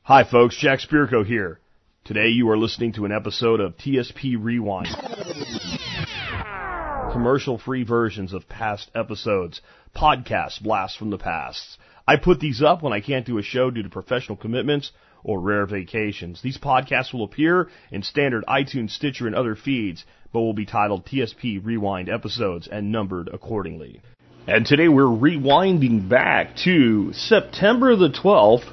Hi folks, Jack Spirko here. Today you are listening to an episode of TSP Rewind. Commercial-free versions of past episodes, podcast blasts from the past. I put these up when I can't do a show due to professional commitments or rare vacations. These podcasts will appear in standard iTunes, Stitcher, and other feeds, but will be titled TSP Rewind episodes and numbered accordingly. And today we're rewinding back to September the 12th,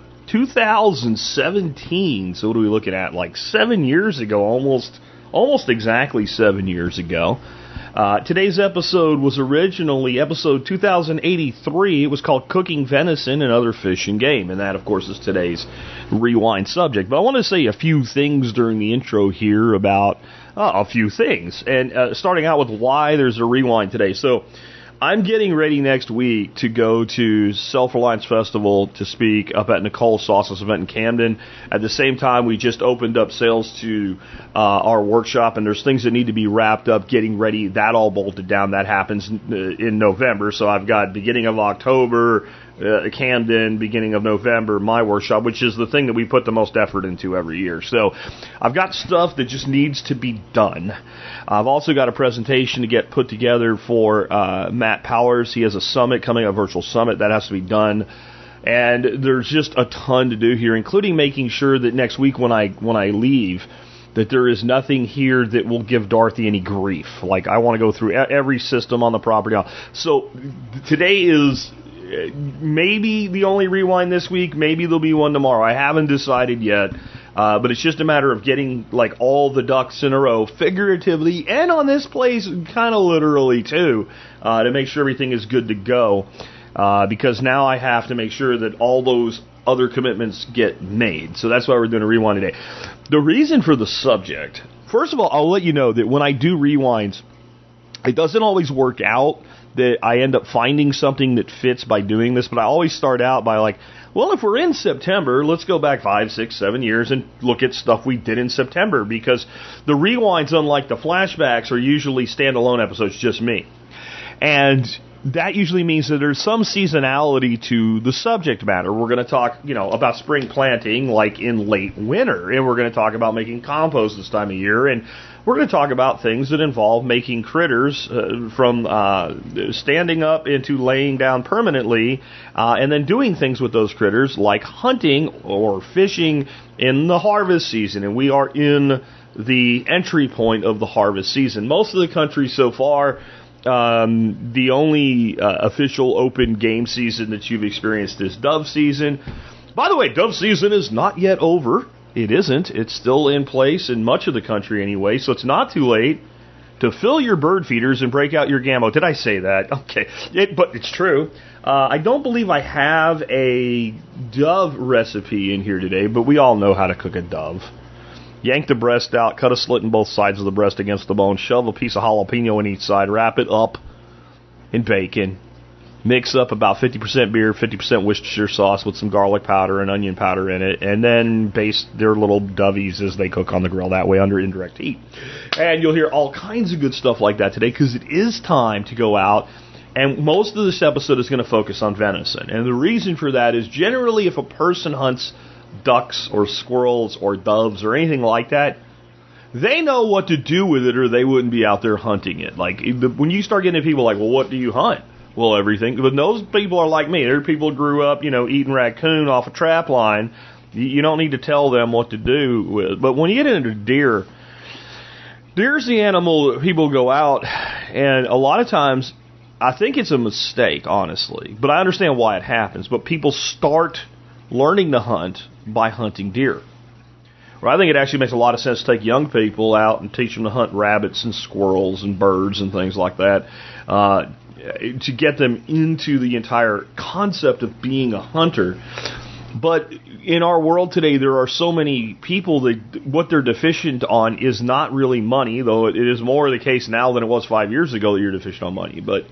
2017. So what are we looking at? Like 7 years ago, almost exactly 7 years ago. Today's episode was originally episode 2083. It was called Cooking Venison and Other Fish and Game. And that, of course, is today's rewind subject. But I want to say a few things during the intro here about a few things. And starting out with why there's a rewind today. So I'm getting ready next week to go to Self-Reliance Festival to speak up at Nicole Sauce's event in Camden. At the same time, we just opened up sales to our workshop, and there's things that need to be wrapped up, getting ready. That all bolted down. That happens in November. So I've got beginning of October, Camden, beginning of November, my workshop, which is the thing that we put the most effort into every year. So I've got stuff that just needs to be done. I've also got a presentation to get put together for Matt Powers. He has a summit coming, a virtual summit that has to be done. And there's just a ton to do here, including making sure that next week when I leave, that there is nothing here that will give Dorothy any grief. Like, I want to go through every system on the property. So today is maybe the only rewind this week. Maybe there'll be one tomorrow. I haven't decided yet. But it's just a matter of getting like all the ducks in a row, figuratively, and on this place, kind of literally too, to make sure everything is good to go. Because now I have to make sure that all those other commitments get made. So that's why we're doing a rewind today. The reason for the subject, first of all, I'll let you know that when I do rewinds, it doesn't always work out that I end up finding something that fits by doing this, but I always start out by like, well, if we're in September, let's go back 5, 6, 7 years and look at stuff we did in September, because the rewinds, unlike the flashbacks, are usually standalone episodes, just me. And that usually means that there's some seasonality to the subject matter. We're going to talk, about spring planting, like in late winter, and we're going to talk about making compost this time of year, and we're going to talk about things that involve making critters from standing up into laying down permanently, and then doing things with those critters like hunting or fishing in the harvest season. And we are in the entry point of the harvest season. Most of the country so far, the only official open game season that you've experienced is dove season. By the way, dove season is not yet over. It isn't. It's still in place in much of the country anyway, so it's not too late to fill your bird feeders and break out your Gammo. Did I say that? Okay. But it's true. I don't believe I have a dove recipe in here today, but we all know how to cook a dove. Yank the breast out, cut a slit in both sides of the breast against the bone, shove a piece of jalapeno in each side, wrap it up in bacon. Mix up about 50% beer, 50% Worcestershire sauce with some garlic powder and onion powder in it, and then baste their little dovies as they cook on the grill that way under indirect heat. And you'll hear all kinds of good stuff like that today, because it is time to go out, and most of this episode is going to focus on venison. And the reason for that is generally if a person hunts ducks or squirrels or doves or anything like that, they know what to do with it, or they wouldn't be out there hunting it. Like, when you start getting people like, well, what do you hunt? Well, everything. But those people are like me. They're people who grew up, eating raccoon off a trap line. You don't need to tell them what to do with. But when you get into deer's the animal that people go out, and a lot of times, I think it's a mistake, honestly. But I understand why it happens. But people start learning to hunt by hunting deer. Well, I think it actually makes a lot of sense to take young people out and teach them to hunt rabbits and squirrels and birds and things like that, to get them into the entire concept of being a hunter. But in our world today, there are so many people that what they're deficient on is not really money, though it is more the case now than it was 5 years ago that you're deficient on money. But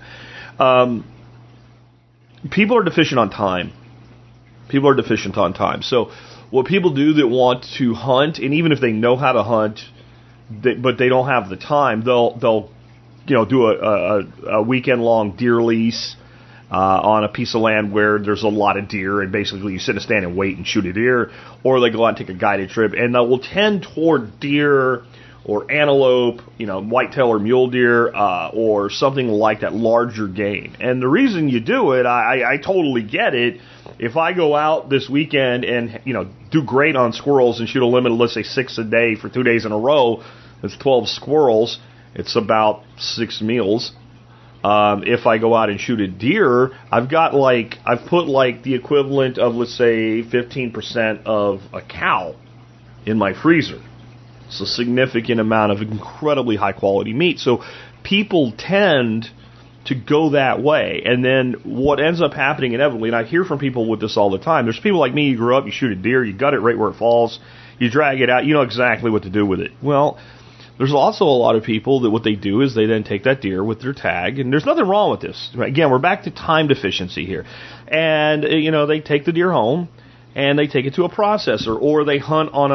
people are deficient on time. People are deficient on time. So what people do that want to hunt, and even if they know how to hunt, but they don't have the time, they'll do a weekend-long deer lease, on a piece of land where there's a lot of deer, and basically you sit in a stand and wait and shoot a deer, or they go out and take a guided trip, and they will tend toward deer or antelope, whitetail or mule deer, or something like that, larger game. And the reason you do it, I totally get it. If I go out this weekend and, do great on squirrels and shoot a limit of, let's say, 6 a day for 2 days in a row, it's 12 squirrels, it's about 6 meals. If I go out and shoot a deer, I've put the equivalent of, let's say, 15% of a cow in my freezer. It's a significant amount of incredibly high quality meat. So people tend to go that way. And then what ends up happening inevitably, and I hear from people with this all the time, there's people like me, you grew up, you shoot a deer, you gut it right where it falls, you drag it out, you know exactly what to do with it. Well, there's also a lot of people that what they do is they then take that deer with their tag, and there's nothing wrong with this. Again, we're back to time deficiency here. And, they take the deer home, and they take it to a processor, or they hunt on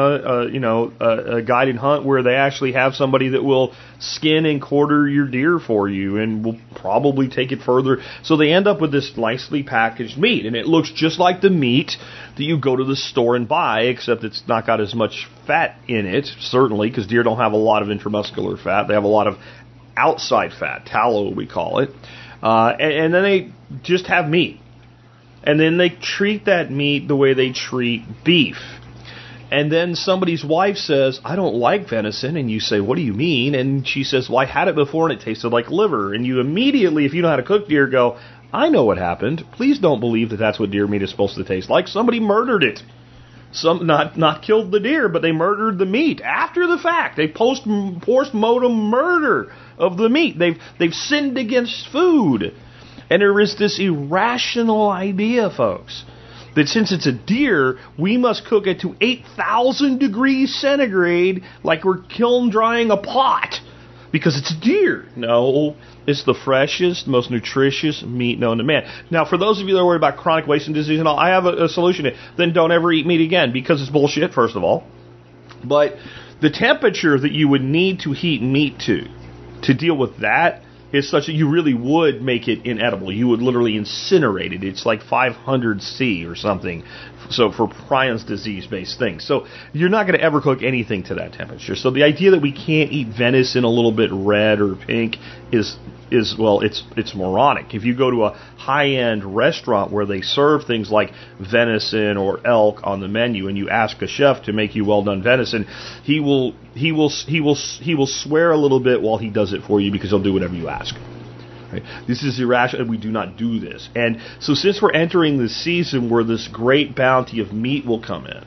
a guided hunt where they actually have somebody that will skin and quarter your deer for you and will probably take it further. So they end up with this nicely packaged meat, and it looks just like the meat that you go to the store and buy, except it's not got as much fat in it, certainly, because deer don't have a lot of intramuscular fat. They have a lot of outside fat, tallow we call it, and then they just have meat. And then they treat that meat the way they treat beef. And then somebody's wife says, I don't like venison. And you say, what do you mean? And she says, well, I had it before and it tasted like liver. And you immediately, if you know how to cook deer, go, I know what happened. Please don't believe that that's what deer meat is supposed to taste like. Somebody murdered it. Not killed the deer, but they murdered the meat after the fact. They post-mortem murder of the meat. They've sinned against food. And there is this irrational idea, folks, that since it's a deer, we must cook it to 8,000 degrees centigrade like we're kiln drying a pot because it's a deer. No, it's the freshest, most nutritious meat known to man. Now, for those of you that are worried about chronic wasting disease and all, I have a solution. Then don't ever eat meat again because it's bullshit, first of all. But the temperature that you would need to heat meat to deal with that is such that you really would make it inedible. You would literally incinerate it. It's like 500 C or something. So for prions disease-based things. So you're not going to ever cook anything to that temperature. So the idea that we can't eat venison a little bit red or pink is well, it's moronic. If you go to a high-end restaurant where they serve things like venison or elk on the menu, and you ask a chef to make you well-done venison, he will swear a little bit while he does it for you because he'll do whatever you ask. Right? This is irrational, and we do not do this. And so since we're entering the season where this great bounty of meat will come in,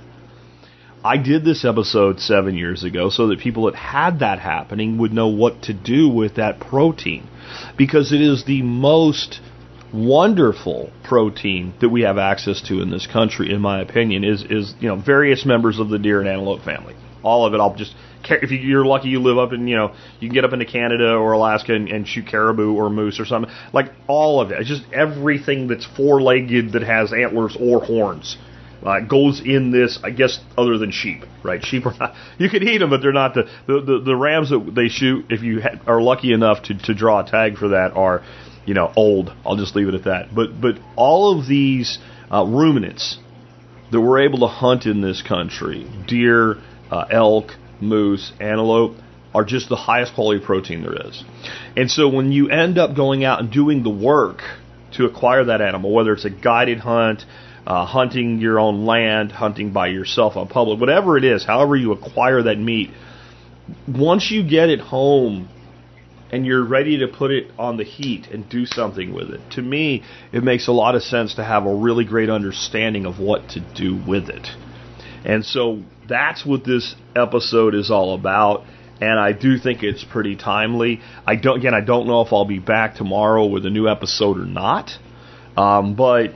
I did this episode 7 years ago so that people that had that happening would know what to do with that protein, because it is the most wonderful protein that we have access to in this country, in my opinion, is various members of the deer and antelope family. All of it. If you're lucky, you live up in, you can get up into Canada or Alaska and shoot caribou or moose or something. Like all of it. It's just everything that's four-legged that has antlers or horns. Goes in this, I guess, other than sheep, right? Sheep are not, you can eat them, but they're not the rams that they shoot. If you are lucky enough to draw a tag for that, are old. I'll just leave it at that. But all of these ruminants that we're able to hunt in this country, deer, elk, moose, antelope, are just the highest quality protein there is. And so when you end up going out and doing the work to acquire that animal, whether it's a guided hunt, hunting your own land, hunting by yourself on public, whatever it is, however you acquire that meat, once you get it home and you're ready to put it on the heat and do something with it, to me, it makes a lot of sense to have a really great understanding of what to do with it. And so that's what this episode is all about. And I do think it's pretty timely. I don't know if I'll be back tomorrow with a new episode or not. But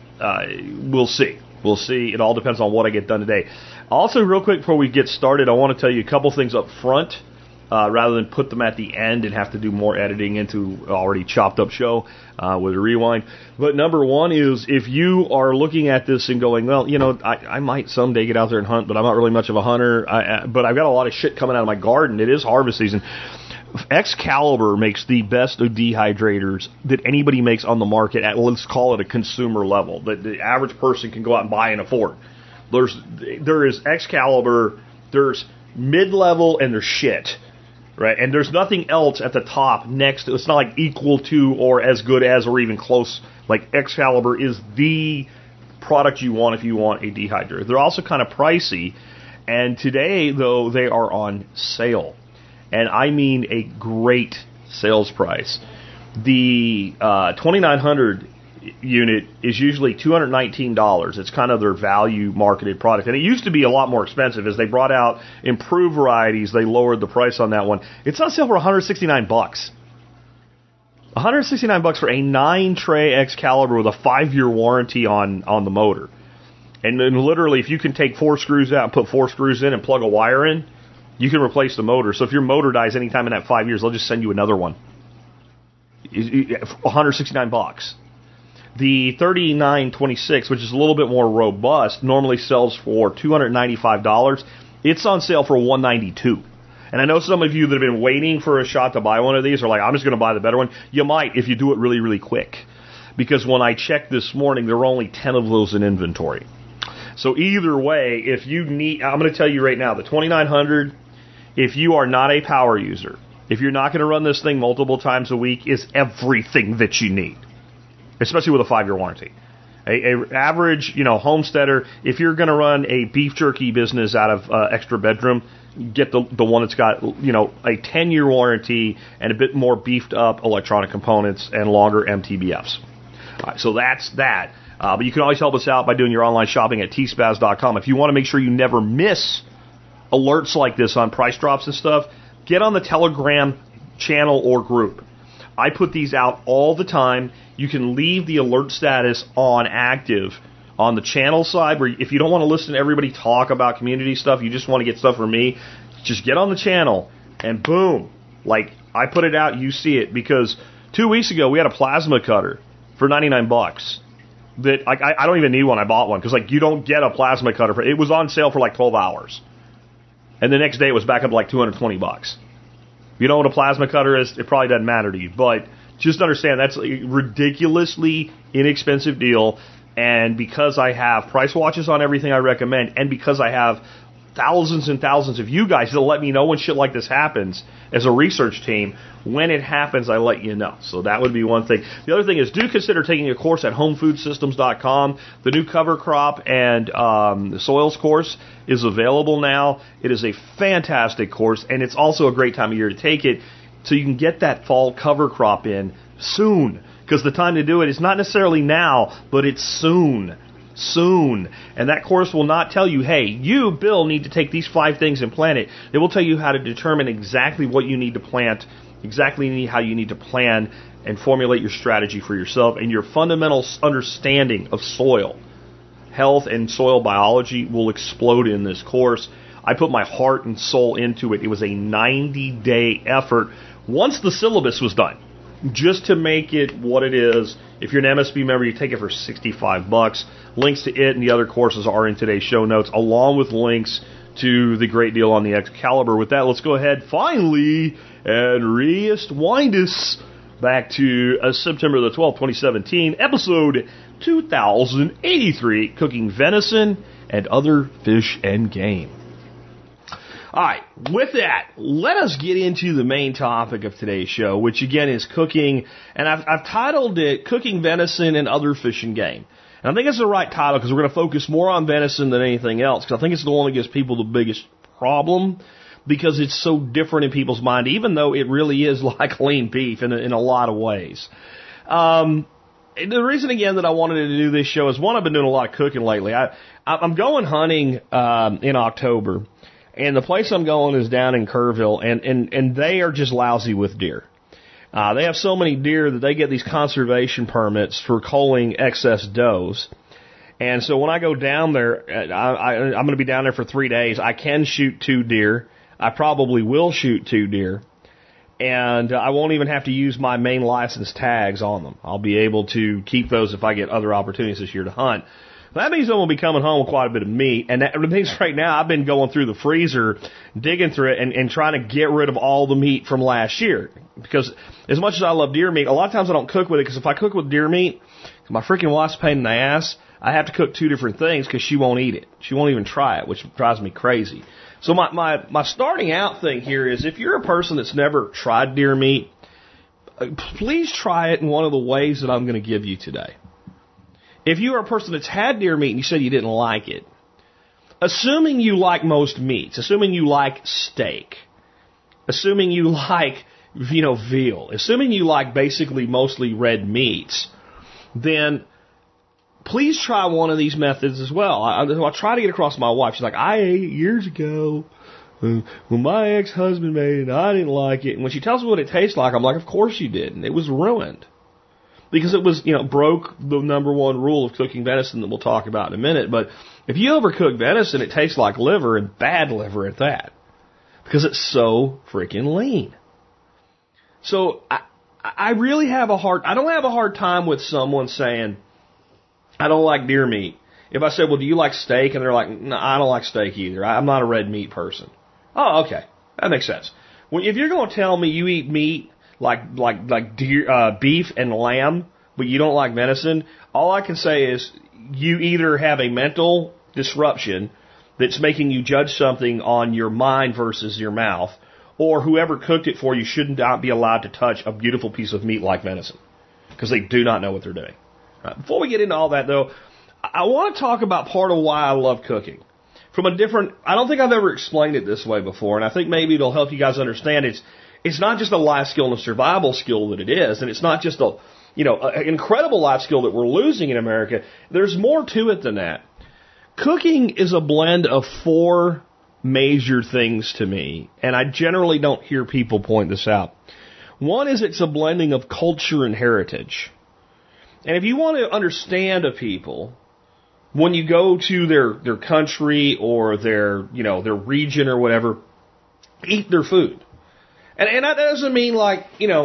we'll see. We'll see. It all depends on what I get done today. Also, real quick before we get started, I want to tell you a couple things up front, rather than put them at the end and have to do more editing into an already chopped up show with a rewind. But number one is, if you are looking at this and going, well, I might someday get out there and hunt, but I'm not really much of a hunter, but I've got a lot of shit coming out of my garden. It is harvest season. Excalibur makes the best of dehydrators that anybody makes on the market at, let's call it, a consumer level, that the average person can go out and buy and afford. There is Excalibur, there's mid-level, and there's shit, right? And there's nothing else at the top next. It's not like equal to or as good as or even close. Like Excalibur is the product you want if you want a dehydrator. They're also kind of pricey, and today, though, they are on sale. And I mean a great sales price. The 2900 unit is usually $219. It's kind of their value marketed product. And it used to be a lot more expensive. As they brought out improved varieties, they lowered the price on that one. It's on sale for $169. $169 for a 9-tray Excalibur with a 5-year warranty on the motor. And then literally, if you can take 4 screws out and put 4 screws in and plug a wire in, you can replace the motor. So if your motor dies anytime in that 5 years, they'll just send you another one. $169. The 3926, which is a little bit more robust, normally sells for $295. It's on sale for $192. And I know some of you that have been waiting for a shot to buy one of these are like, I'm just going to buy the better one. You might if you do it really, really quick. Because when I checked this morning, there were only 10 of those in inventory. So either way, if you need, I'm going to tell you right now, the 2900, if you are not a power user, if you're not going to run this thing multiple times a week, is everything that you need. Especially with a 5-year warranty. A average, homesteader, if you're going to run a beef jerky business out of extra bedroom, get the one that's got, a 10-year warranty and a bit more beefed up electronic components and longer MTBFs. All right, so that's that. But you can always help us out by doing your online shopping at tspaz.com. If you want to make sure you never miss alerts like this on price drops and stuff, get on the Telegram channel or group. I put these out all the time. You can leave the alert status on active on the channel side, where if you don't want to listen to everybody talk about community stuff, you just want to get stuff from me, just get on the channel and boom, like I put it out, you see it. Because 2 weeks ago we had a plasma cutter for $99 that I don't even need one. I bought one because you don't get a plasma cutter it was on sale for 12 hours, and the next day it was back up to $220. If you know what a plasma cutter is, it probably doesn't matter to you, but just understand that's a ridiculously inexpensive deal. And because I have price watches on everything I recommend, and because I have thousands and thousands of you guys that'll let me know when shit like this happens as a research team, when it happens, I let you know. So that would be one thing. The other thing is, do consider taking a course at homefoodsystems.com. The new cover crop and soils course is available now. It is a fantastic course, and it's also a great time of year to take it so you can get that fall cover crop in soon. Because the time to do it is not necessarily now, but it's soon. Soon. And that course will not tell you, hey, you, Bill, need to take these 5 things and plant it. It will tell you how to determine exactly what you need to plant, exactly how you need to plan and formulate your strategy for yourself. And your fundamental understanding of soil, health, and soil biology will explode in this course. I put my heart and soul into it. It was a 90-day effort once the syllabus was done, just to make it what it is. If you're an MSB member, you take it for $65. Links to it and the other courses are in today's show notes, along with links to the great deal on the Excalibur. With that, let's go ahead finally and rewind us back to September the 12th, 2017, episode 2083, Cooking Venison and Other Fish and Game. All right, with that, let us get into the main topic of today's show, which again is cooking, and I've titled it Cooking Venison and Other Fish and Game. And I think it's the right title because we're going to focus more on venison than anything else, because I think it's the one that gives people the biggest problem, because it's so different in people's mind, even though it really is like lean beef in a lot of ways. The reason, again, that I wanted to do this show is, one, I've been doing a lot of cooking lately. I'm going hunting in October. And the place I'm going is down in Kerrville, and they are just lousy with deer. They have so many deer that they get these conservation permits for culling excess does. And so when I go down there, I'm going to be down there for 3 days. I can shoot 2 deer. I probably will shoot 2 deer. And I won't even have to use my main license tags on them. I'll be able to keep those if I get other opportunities this year to hunt. That means I'm going to be coming home with quite a bit of meat. And that means right now I've been going through the freezer, digging through it, and trying to get rid of all the meat from last year. Because as much as I love deer meat, a lot of times I don't cook with it, because if I cook with deer meat, my freaking wife's a pain in the ass. I have to cook 2 different things because she won't eat it. She won't even try it, which drives me crazy. So my starting out thing here is, if you're a person that's never tried deer meat, please try it in one of the ways that I'm going to give you today. If you are a person that's had deer meat and you said you didn't like it, assuming you like most meats, assuming you like steak, assuming you like, veal, assuming you like basically mostly red meats, then please try one of these methods as well. I try to get across to my wife. She's like, I ate it years ago when my ex-husband made it and I didn't like it. And when she tells me what it tastes like, I'm like, of course you didn't. It was ruined. Because it was, broke the number one rule of cooking venison that we'll talk about in a minute. But if you overcook venison, it tastes like liver, and bad liver at that. Because it's so freaking lean. So I really I don't have a hard time with someone saying, I don't like deer meat. If I said, well, do you like steak? And they're like, no, I don't like steak either. I'm not a red meat person. Oh, okay. That makes sense. Well, if you're going to tell me you eat meat like deer, beef and lamb, but you don't like venison, all I can say is you either have a mental disruption that's making you judge something on your mind versus your mouth, or whoever cooked it for you should not be allowed to touch a beautiful piece of meat like venison, because they do not know what they're doing. Before we get into all that, though, I want to talk about part of why I love cooking. I don't think I've ever explained it this way before, and I think maybe it'll help you guys understand it's not just a life skill and a survival skill that it is, and it's not just an incredible life skill that we're losing in America. There's more to it than that. Cooking is a blend of 4 major things to me, and I generally don't hear people point this out. One is it's a blending of culture and heritage. And if you want to understand a people, when you go to their country or their region or whatever, eat their food. And that doesn't mean go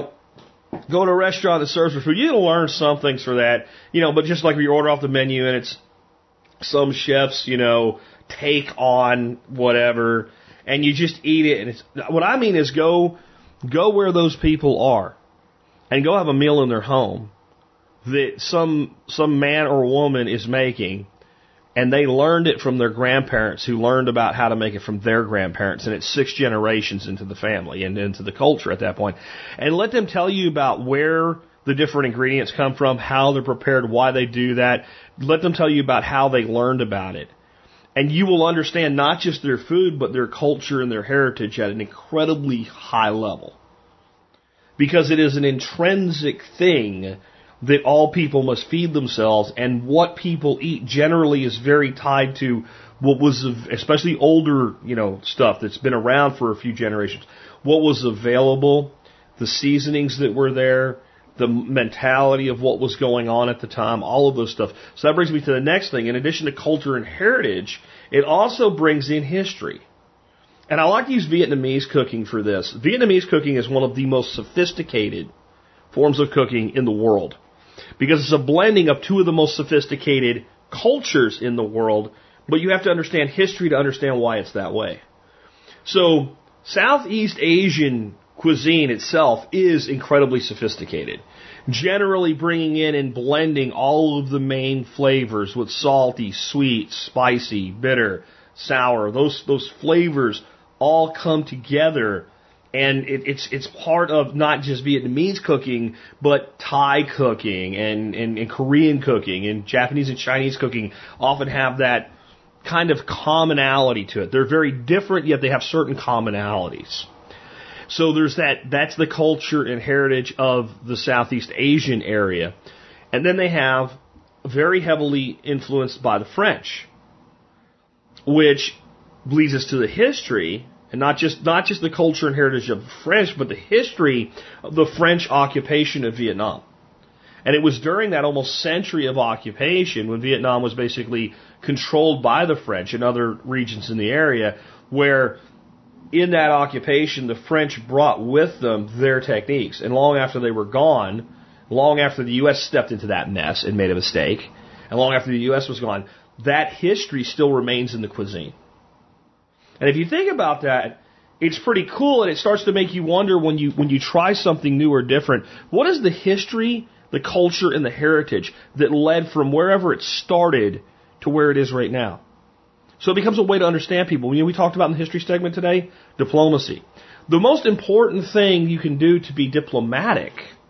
to a restaurant that serves your food. You'll learn some things for that, but just like if you order off the menu and it's some chef's, take on whatever, and you just eat it. And what I mean is go where those people are and go have a meal in their home that some man or woman is making, and they learned it from their grandparents who learned about how to make it from their grandparents, and it's 6 generations into the family and into the culture at that point. And let them tell you about where the different ingredients come from, how they're prepared, why they do that. Let them tell you about how they learned about it. And you will understand not just their food, but their culture and their heritage at an incredibly high level. Because it is an intrinsic thing that all people must feed themselves, and what people eat generally is very tied to what was, especially older, stuff that's been around for a few generations, what was available, the seasonings that were there, the mentality of what was going on at the time, all of those stuff. So that brings me to the next thing. In addition to culture and heritage, it also brings in history. And I like to use Vietnamese cooking for this. Vietnamese cooking is one of the most sophisticated forms of cooking in the world, because it's a blending of 2 of the most sophisticated cultures in the world, but you have to understand history to understand why it's that way. So Southeast Asian cuisine itself is incredibly sophisticated, generally bringing in and blending all of the main flavors with salty, sweet, spicy, bitter, sour. Those flavors all come together. And it's part of not just Vietnamese cooking, but Thai cooking and Korean cooking and Japanese and Chinese cooking often have that kind of commonality to it. They're very different, yet they have certain commonalities. So there's that's the culture and heritage of the Southeast Asian area. And then they have very heavily influenced by the French, which leads us to the history. And not just the culture and heritage of the French, but the history of the French occupation of Vietnam. And it was during that almost century of occupation, when Vietnam was basically controlled by the French and other regions in the area, where in that occupation the French brought with them their techniques. And long after they were gone, long after the U.S. stepped into that mess and made a mistake, and long after the U.S. was gone, that history still remains in the cuisine. And if you think about that, it's pretty cool, and it starts to make you wonder when you try something new or different, what is the history, the culture, and the heritage that led from wherever it started to where it is right now? So it becomes a way to understand people. We talked about in the history segment today, diplomacy. The most important thing you can do to be diplomatic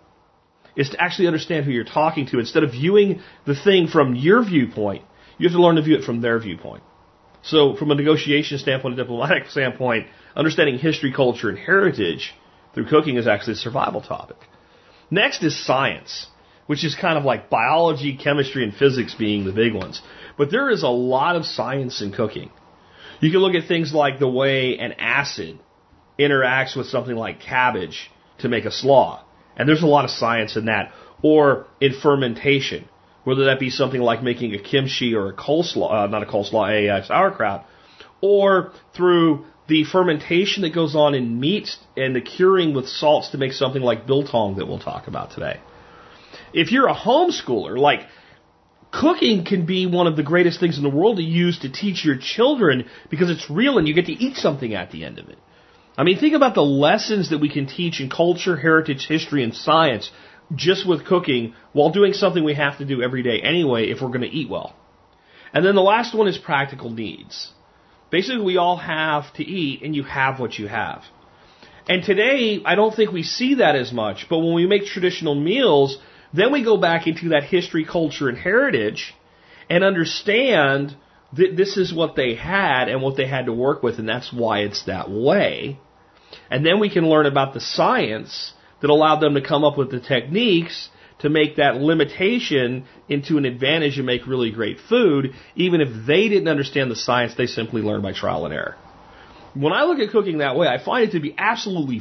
is to actually understand who you're talking to. Instead of viewing the thing from your viewpoint, you have to learn to view it from their viewpoint. So from a negotiation standpoint, a diplomatic standpoint, understanding history, culture, and heritage through cooking is actually a survival topic. Next is science, which is kind of like biology, chemistry, and physics being the big ones. But there is a lot of science in cooking. You can look at things like the way an acid interacts with something like cabbage to make a slaw. And there's a lot of science in that. Or in fermentation, whether that be something like making a kimchi or a coleslaw, a sauerkraut, or through the fermentation that goes on in meats and the curing with salts to make something like biltong that we'll talk about today. If you're a homeschooler, like, cooking can be one of the greatest things in the world to use to teach your children because it's real and you get to eat something at the end of it. I mean, think about the lessons that we can teach in culture, heritage, history, and science just with cooking while doing something we have to do every day anyway if we're going to eat well. And then the last one is practical needs. Basically, we all have to eat, and you have what you have. And today, I don't think we see that as much, but when we make traditional meals, then we go back into that history, culture, and heritage and understand that this is what they had and what they had to work with, and that's why it's that way. And then we can learn about the science that allowed them to come up with the techniques to make that limitation into an advantage and make really great food. Even if they didn't understand the science, they simply learned by trial and error. When I look at cooking that way, I find it to be absolutely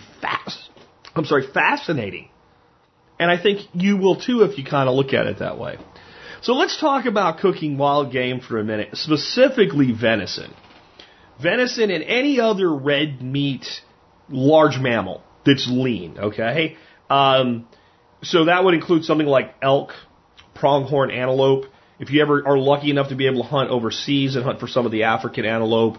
fascinating. And I think you will too if you kind of look at it that way. So let's talk about cooking wild game for a minute, specifically venison. Venison and any other red meat, large mammal that's lean, okay? So that would include something like elk, pronghorn antelope. If you ever are lucky enough to be able to hunt overseas and hunt for some of the African antelope.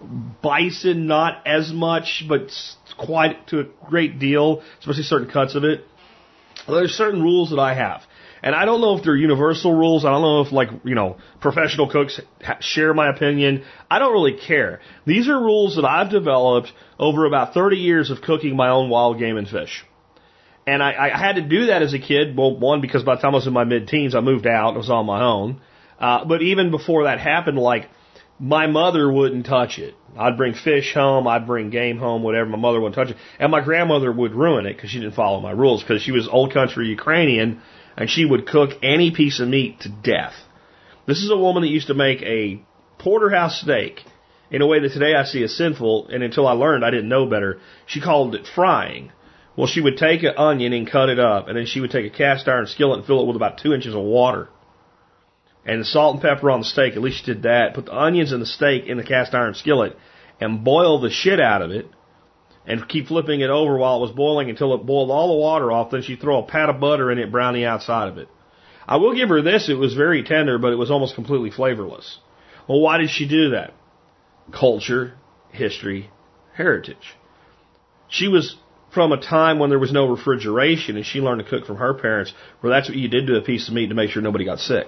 Bison, not as much, but quite to a great deal, especially certain cuts of it. There's certain rules that I have. And I don't know if they're universal rules. I don't know if, professional cooks share my opinion. I don't really care. These are rules that I've developed over about 30 years of cooking my own wild game and fish. And I had to do that as a kid. Well, one, because by the time I was in my mid-teens, I moved out. I was on my own. But even before that happened, my mother wouldn't touch it. I'd bring fish home, I'd bring game home, whatever. My mother wouldn't touch it. And my grandmother would ruin it because she didn't follow my rules, because she was old country Ukrainian, and she would cook any piece of meat to death. This is a woman that used to make a porterhouse steak in a way that today I see as sinful, and until I learned, I didn't know better. She called it frying. Well, she would take an onion and cut it up, and then she would take a cast iron skillet and fill it with about 2 inches of water. And the salt and pepper on the steak, at least she did that. Put the onions and the steak in the cast iron skillet and boil the shit out of it and keep flipping it over while it was boiling until it boiled all the water off. Then she'd throw a pat of butter in it, brown the outside of it. I will give her this. It was very tender, but it was almost completely flavorless. Well, why did she do that? Culture, history, heritage. She was from a time when there was no refrigeration, and she learned to cook from her parents, where that's what you did to a piece of meat to make sure nobody got sick.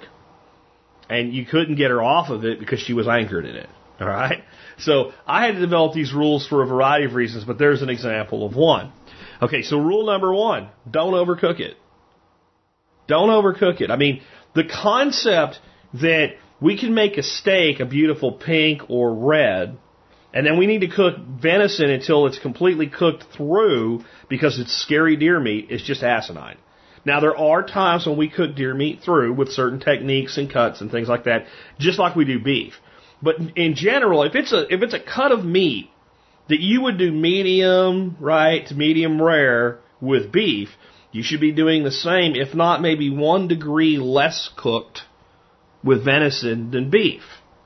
And you couldn't get her off of it because she was anchored in it. All right? So I had to develop these rules for a variety of reasons, but there's an example of one. Okay, so rule number one, don't overcook it. Don't overcook it. I mean, the concept that we can make a steak a beautiful pink or red, and then we need to cook venison until it's completely cooked through because it's scary deer meat is just asinine. Now, there are times when we cook deer meat through with certain techniques and cuts and things like that, just like we do beef. But in general, if it's a cut of meat that you would do medium, right, to medium rare with beef, you should be doing the same, if not maybe 1 degree less cooked with venison than beef.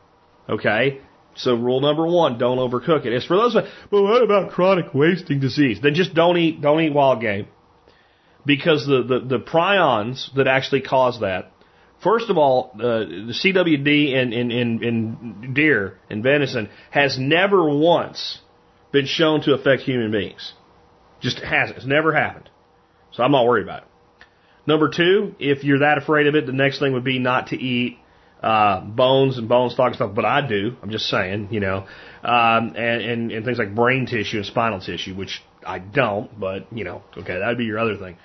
Okay? So rule number one, don't overcook it. It's for those, but what about chronic wasting disease? Then just don't eat wild game. Because the prions that actually cause that First of all, the CWD in deer and venison has never once been shown to affect human beings. Just hasn't. It's never happened. So I'm not worried about it. Number two, if you're that afraid of it, the next thing would be not to eat bones and bone stock and stuff. But I do. I'm just saying, and things like brain tissue and spinal tissue, which I don't. But okay, that would be your other thing.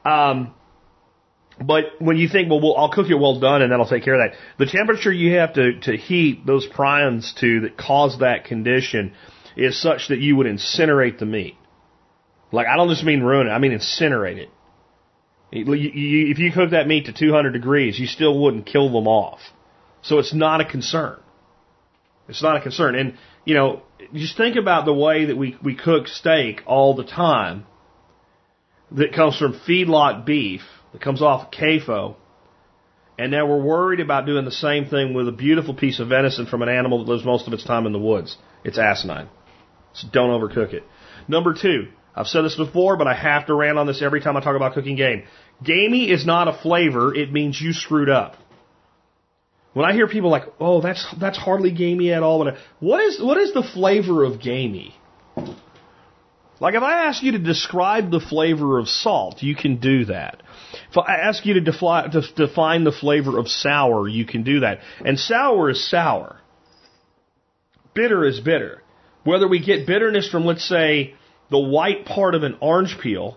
But when you think, well, I'll cook it well done and that'll take care of that. The temperature you have to heat those prions to that cause that condition is such that you would incinerate the meat. Like, I don't just mean ruin it, I mean incinerate it. If you cook that meat to 200 degrees, you still wouldn't kill them off. So it's not a concern. It's not a concern. And, just think about the way that we cook steak all the time that comes from feedlot beef, that comes off CAFO, and now we're worried about doing the same thing with a beautiful piece of venison from an animal that lives most of its time in the woods. It's asinine. So don't overcook it. Number two, I've said this before, but I have to rant on this every time I talk about cooking game. Gamey is not a flavor. It means you screwed up. When I hear people like, oh, that's hardly gamey at all. What is the flavor of gamey? Like, if I ask you to describe the flavor of salt, you can do that. If I ask you to define the flavor of sour, you can do that. And sour is sour. Bitter is bitter. Whether we get bitterness from, let's say, the white part of an orange peel,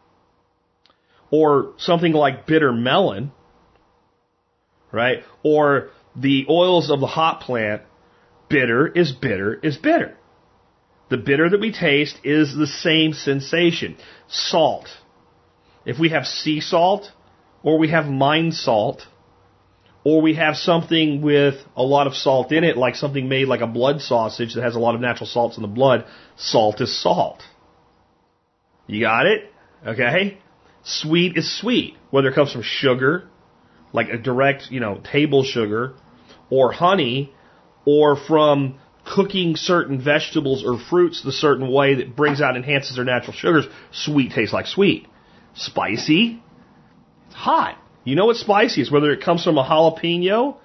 or something like bitter melon, right? Or the oils of the hop plant, bitter is bitter is bitter. The bitter that we taste is the same sensation. Salt. If we have sea salt, or we have mine salt, or we have something with a lot of salt in it, like something made like a blood sausage that has a lot of natural salts in the blood, salt is salt. You got it? Okay? Sweet is sweet. Whether it comes from sugar, like a direct, table sugar, or honey, or from cooking certain vegetables or fruits the certain way that brings out, enhances their natural sugars, sweet tastes like sweet. Spicy, it's hot. You know what spicy is, whether it comes from a jalapeno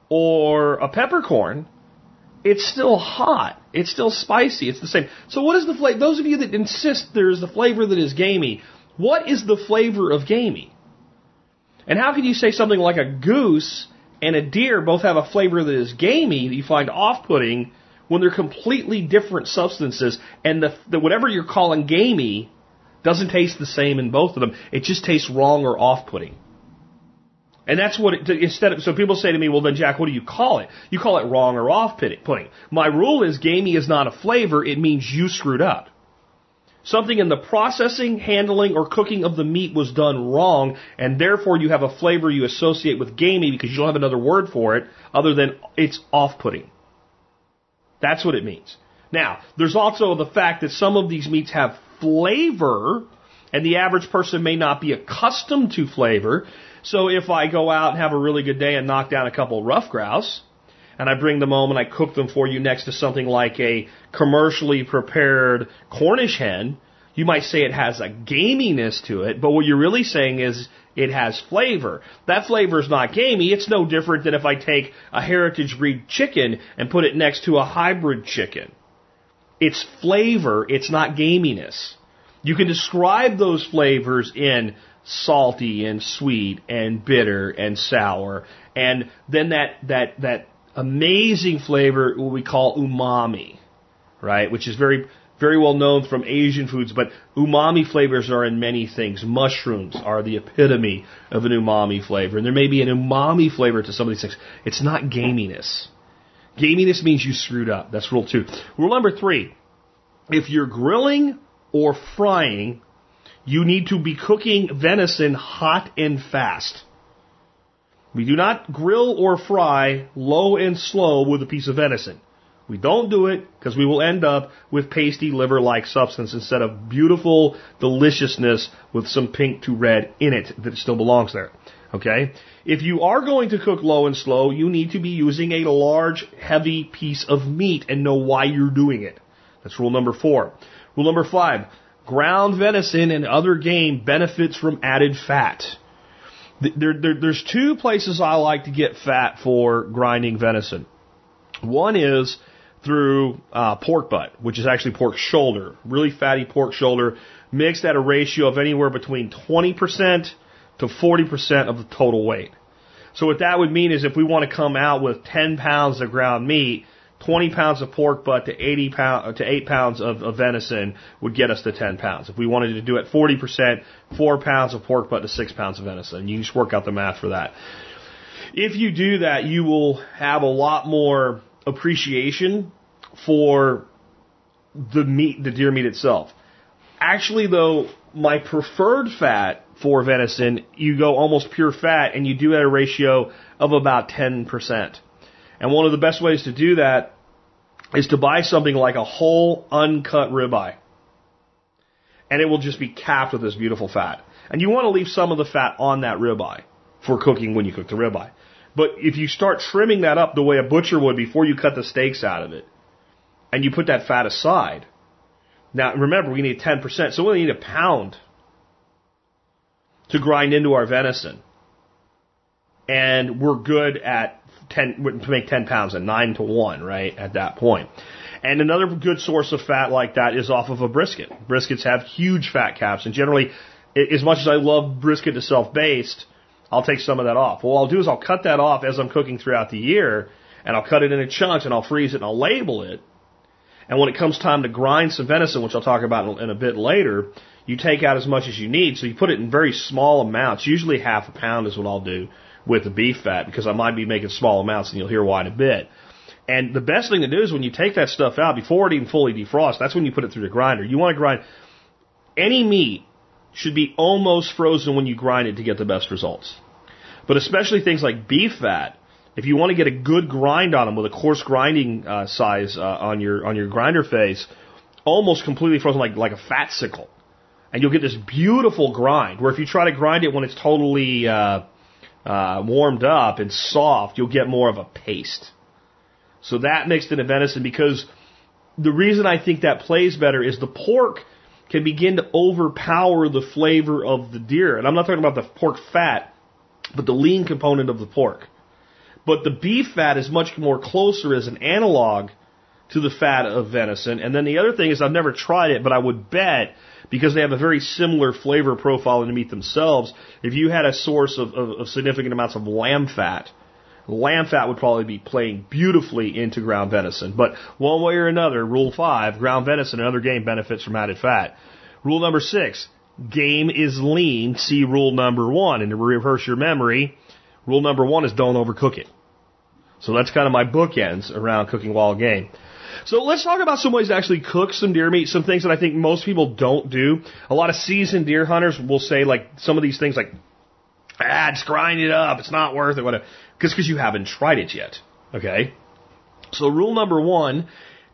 or a peppercorn, it's still hot. It's still spicy. It's the same. So what is the flavor? Those of you that insist there's the flavor that is gamey, what is the flavor of gamey? And how can you say something like a goose and a deer both have a flavor that is gamey that you find off-putting when they're completely different substances, and the whatever you're calling gamey doesn't taste the same in both of them. It just tastes wrong or off-putting. And that's what so people say to me, well then Jack, what do you call it? You call it wrong or off-putting. My rule is gamey is not a flavor, it means you screwed up. Something in the processing, handling, or cooking of the meat was done wrong, and therefore you have a flavor you associate with gamey because you don't have another word for it other than it's off-putting. That's what it means. Now, there's also the fact that some of these meats have flavor, and the average person may not be accustomed to flavor. So if I go out and have a really good day and knock down a couple of rough grouse, and I bring them home and I cook them for you next to something like a commercially prepared Cornish hen, you might say it has a gaminess to it, but what you're really saying is it has flavor. That flavor is not gamey. It's no different than if I take a heritage breed chicken and put it next to a hybrid chicken. It's flavor, it's not gaminess. You can describe those flavors in salty and sweet and bitter and sour, and then that amazing flavor what we call umami, right? Which is very, very well known from Asian foods, but umami flavors are in many things. Mushrooms are the epitome of an umami flavor, and there may be an umami flavor to some of these things. It's not gaminess. Gaminess means you screwed up. That's rule 2. Rule number 3, if you're grilling or frying, you need to be cooking venison hot and fast. We do not grill or fry low and slow with a piece of venison. We don't do it because we will end up with pasty liver-like substance instead of beautiful deliciousness with some pink to red in it that still belongs there. Okay? If you are going to cook low and slow, you need to be using a large, heavy piece of meat and know why you're doing it. That's rule number 4. Rule number 5. Ground venison and other game benefits from added fat. There's two places I like to get fat for grinding venison. One is through pork butt, which is actually pork shoulder, really fatty pork shoulder, mixed at a ratio of anywhere between 20% to 40% of the total weight. So what that would mean is if we want to come out with 10 pounds of ground meat, 20 pounds of pork butt to 8 pounds of venison would get us to 10 pounds. If we wanted to do it 40%, 4 pounds of pork butt to 6 pounds of venison. You can just work out the math for that. If you do that, you will have a lot more appreciation for the meat, the deer meat itself. Actually, though, my preferred fat for venison, you go almost pure fat, and you do it at a ratio of about 10%. And one of the best ways to do that is to buy something like a whole uncut ribeye. And it will just be capped with this beautiful fat. And you want to leave some of the fat on that ribeye for cooking when you cook the ribeye. But if you start trimming that up the way a butcher would before you cut the steaks out of it, and you put that fat aside, now remember we need 10%, so we only need a pound to grind into our venison. And we're good at to make 10 pounds at 9 to 1, right, at that point. And another good source of fat like that is off of a brisket. Briskets have huge fat caps, and generally, as much as I love brisket to self-baste, I'll take some of that off. What I'll do is I'll cut that off as I'm cooking throughout the year, and I'll cut it into chunks, and I'll freeze it, and I'll label it. And when it comes time to grind some venison, which I'll talk about in a bit later, you take out as much as you need. So you put it in very small amounts. Usually half a pound is what I'll do with the beef fat, because I might be making small amounts, and you'll hear why in a bit. And the best thing to do is when you take that stuff out, before it even fully defrosts, that's when you put it through the grinder. You want to grind. Any meat should be almost frozen when you grind it to get the best results. But especially things like beef fat, if you want to get a good grind on them with a coarse grinding size on your grinder face, almost completely frozen like a fat sickle. And you'll get this beautiful grind, where if you try to grind it when it's totally warmed up and soft, you'll get more of a paste. So that mixed into venison, because the reason I think that plays better is the pork can begin to overpower the flavor of the deer. And I'm not talking about the pork fat, but the lean component of the pork. But the beef fat is much more closer as an analog to the fat of venison. And then the other thing is, I've never tried it, but I would bet, because they have a very similar flavor profile in the meat themselves, if you had a source of significant amounts of lamb fat would probably be playing beautifully into ground venison. But one way or another, Rule 5, ground venison and other game benefits from added fat. Rule number 6, game is lean. See rule number 1. And to rehearse your memory, rule number 1 is don't overcook it. So that's kind of my bookends around cooking wild game. So let's talk about some ways to actually cook some deer meat, some things that I think most people don't do. A lot of seasoned deer hunters will say, like, some of these things like, just grind it up, it's not worth it, whatever, because you haven't tried it yet, okay? So method number one,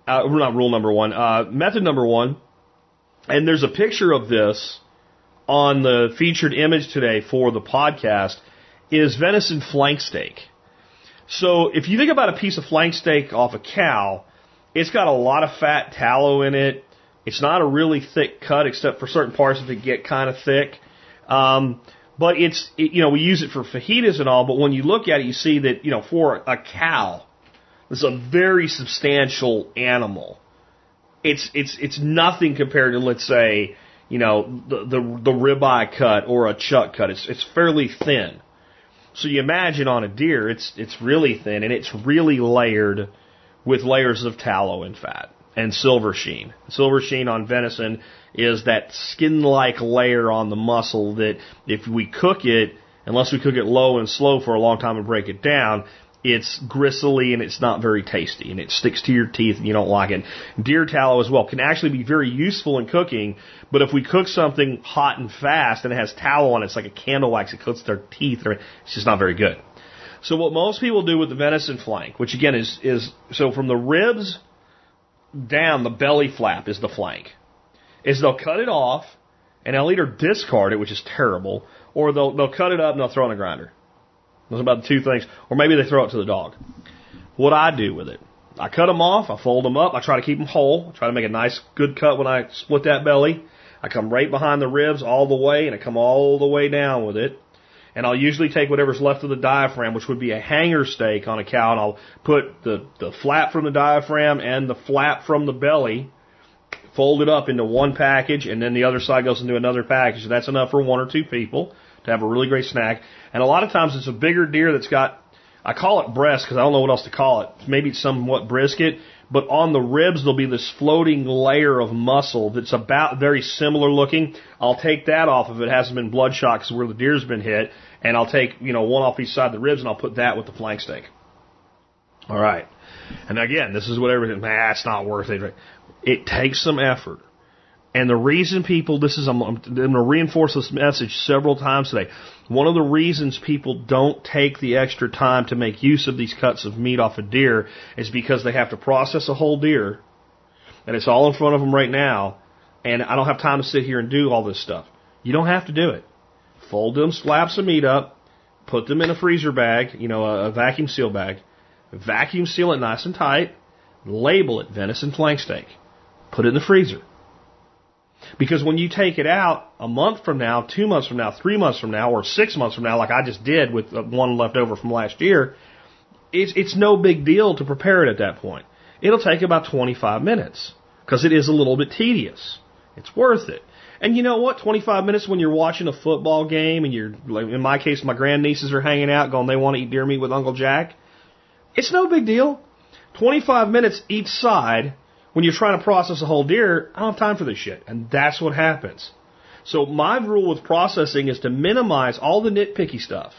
and there's a picture of this on the featured image today for the podcast, is venison flank steak. So if you think about a piece of flank steak off a cow, it's got a lot of fat, tallow in it. It's not a really thick cut, except for certain parts that get kind of thick. But we use it for fajitas and all, but when you look at it, you see that, for a cow, this is a very substantial animal. It's nothing compared to, let's say, the ribeye cut or a chuck cut. It's fairly thin. So you imagine on a deer, it's really thin, and it's really layered with layers of tallow and fat and silver sheen. Silver sheen on venison is that skin-like layer on the muscle that if we cook it, unless we cook it low and slow for a long time and break it down, it's gristly and it's not very tasty, and it sticks to your teeth and you don't like it. Deer tallow as well can actually be very useful in cooking, but if we cook something hot and fast and it has tallow on it, it's like a candle wax, it coats their teeth, it's just not very good. So what most people do with the venison flank, which again is so from the ribs down, the belly flap is the flank, is they'll cut it off and they'll either discard it, which is terrible, or they'll cut it up and they'll throw it in a grinder. Those are about the two things. Or maybe they throw it to the dog. What I do with it, I cut them off, I fold them up, I try to keep them whole, I try to make a nice good cut when I split that belly. I come right behind the ribs all the way, and I come all the way down with it. And I'll usually take whatever's left of the diaphragm, which would be a hanger steak on a cow, and I'll put the flap from the diaphragm and the flap from the belly, fold it up into one package, and then the other side goes into another package. So that's enough for 1 or 2 people to have a really great snack. And a lot of times it's a bigger deer that's got, I call it breast because I don't know what else to call it. Maybe it's somewhat brisket, but on the ribs there'll be this floating layer of muscle that's about very similar looking. I'll take that off if it hasn't been bloodshot because where the deer's been hit, and I'll take, one off each side of the ribs and I'll put that with the flank steak. All right. And again, this is what everything, it's not worth it. It takes some effort. And the reason people, I'm going to reinforce this message several times today. One of the reasons people don't take the extra time to make use of these cuts of meat off a deer is because they have to process a whole deer, and it's all in front of them right now, and I don't have time to sit here and do all this stuff. You don't have to do it. Fold them slabs of meat up, put them in a freezer bag, a vacuum seal bag, vacuum seal it nice and tight, label it venison flank steak, put it in the freezer. Because when you take it out a month from now, 2 months from now, 3 months from now, or 6 months from now, like I just did with one left over from last year, it's no big deal to prepare it at that point. It'll take about 25 minutes because it is a little bit tedious. It's worth it. And you know what? 25 minutes when you're watching a football game and you're, like in my case, my grandnieces are hanging out going, they want to eat deer meat with Uncle Jack. It's no big deal. 25 minutes each side. When you're trying to process a whole deer, I don't have time for this shit. And that's what happens. So my rule with processing is to minimize all the nitpicky stuff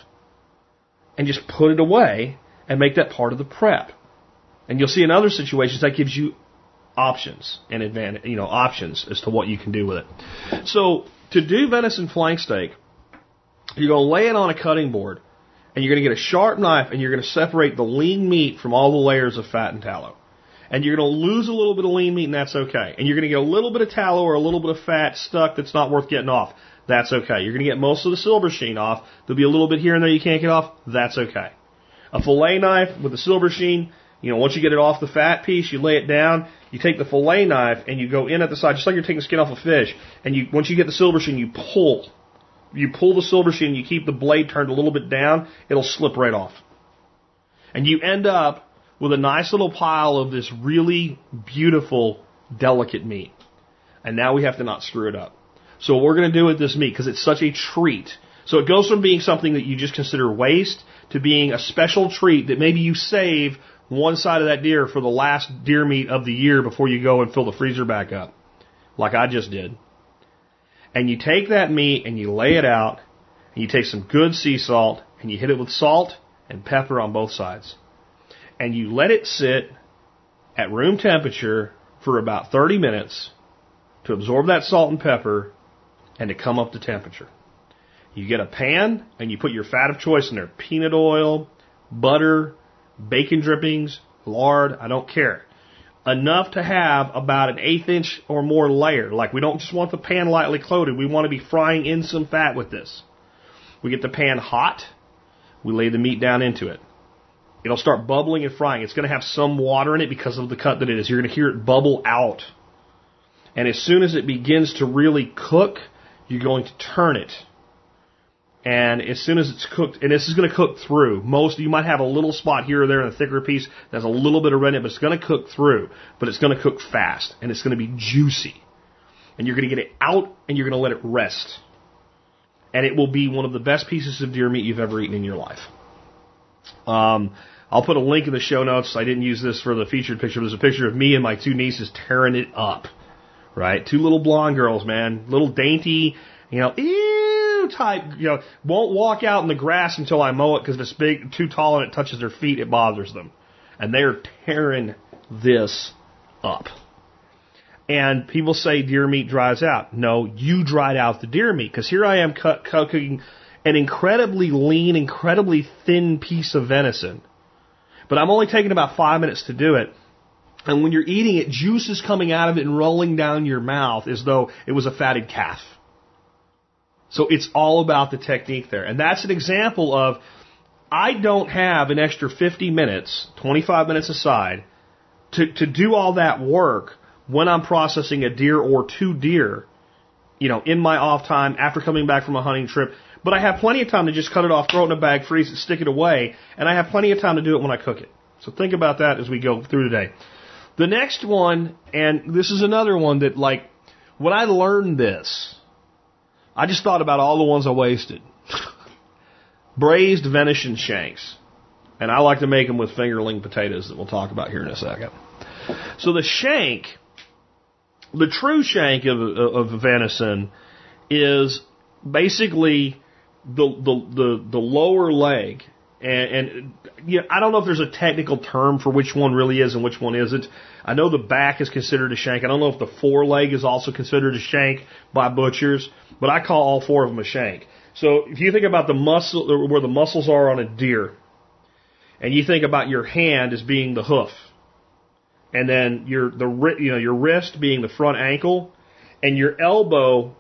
and just put it away and make that part of the prep. And you'll see in other situations that gives you options and options as to what you can do with it. So to do venison flank steak, you're going to lay it on a cutting board and you're going to get a sharp knife and you're going to separate the lean meat from all the layers of fat and tallow. And you're going to lose a little bit of lean meat, and that's okay. And you're going to get a little bit of tallow or a little bit of fat stuck that's not worth getting off. That's okay. You're going to get most of the silver sheen off. There'll be a little bit here and there you can't get off. That's okay. A fillet knife with the silver sheen, once you get it off the fat piece, you lay it down. You take the fillet knife and you go in at the side, just like you're taking the skin off a fish. And once you get the silver sheen, you pull. You pull the silver sheen, you keep the blade turned a little bit down, it'll slip right off. And you end up with a nice little pile of this really beautiful, delicate meat. And now we have to not screw it up. So what we're going to do with this meat, because it's such a treat. So it goes from being something that you just consider waste to being a special treat that maybe you save one side of that deer for the last deer meat of the year before you go and fill the freezer back up, like I just did. And you take that meat and you lay it out, and you take some good sea salt, and you hit it with salt and pepper on both sides. And you let it sit at room temperature for about 30 minutes to absorb that salt and pepper and to come up to temperature. You get a pan and you put your fat of choice in there. Peanut oil, butter, bacon drippings, lard, I don't care. Enough to have about an 1/8 inch or more layer. Like we don't just want the pan lightly coated. We want to be frying in some fat with this. We get the pan hot. We lay the meat down into it. It'll start bubbling and frying. It's going to have some water in it because of the cut that it is. You're going to hear it bubble out. And as soon as it begins to really cook, you're going to turn it. And as soon as it's cooked, and this is going to cook through. You might have a little spot here or there in a thicker piece that has a little bit of red in it, but it's going to cook through. But it's going to cook fast, and it's going to be juicy. And you're going to get it out, and you're going to let it rest. And it will be one of the best pieces of deer meat you've ever eaten in your life. I'll put a link in the show notes. I didn't use this for the featured picture. There's a picture of me and my 2 nieces tearing it up. Right? 2 little blonde girls, man. Little dainty, ew type, won't walk out in the grass until I mow it because if it's big, too tall and it touches their feet, it bothers them. And they're tearing this up. And people say deer meat dries out. No, you dried out the deer meat because here I am cooking an incredibly lean, incredibly thin piece of venison. But I'm only taking about 5 minutes to do it. And when you're eating it, juice is coming out of it and rolling down your mouth as though it was a fatted calf. So it's all about the technique there. And that's an example of, I don't have an extra 50 minutes, 25 minutes aside, to do all that work when I'm processing a deer or 2 deer, in my off time after coming back from a hunting trip. But I have plenty of time to just cut it off, throw it in a bag, freeze it, stick it away, and I have plenty of time to do it when I cook it. So think about that as we go through today. The next one, and this is another one that, like, when I learned this, I just thought about all the ones I wasted. Braised venison shanks. And I like to make them with fingerling potatoes that we'll talk about here in a second. So the shank, the true shank of venison is basically the lower leg. And you know, I don't know if there's a technical term for which one really is and which one isn't. I know the back is considered a shank. I don't know if the foreleg is also considered a shank by butchers, but I call all four of them a shank. So if you think about the muscle, where the muscles are on a deer, and you think about your hand as being the hoof, and then your wrist being the front ankle, and your elbow,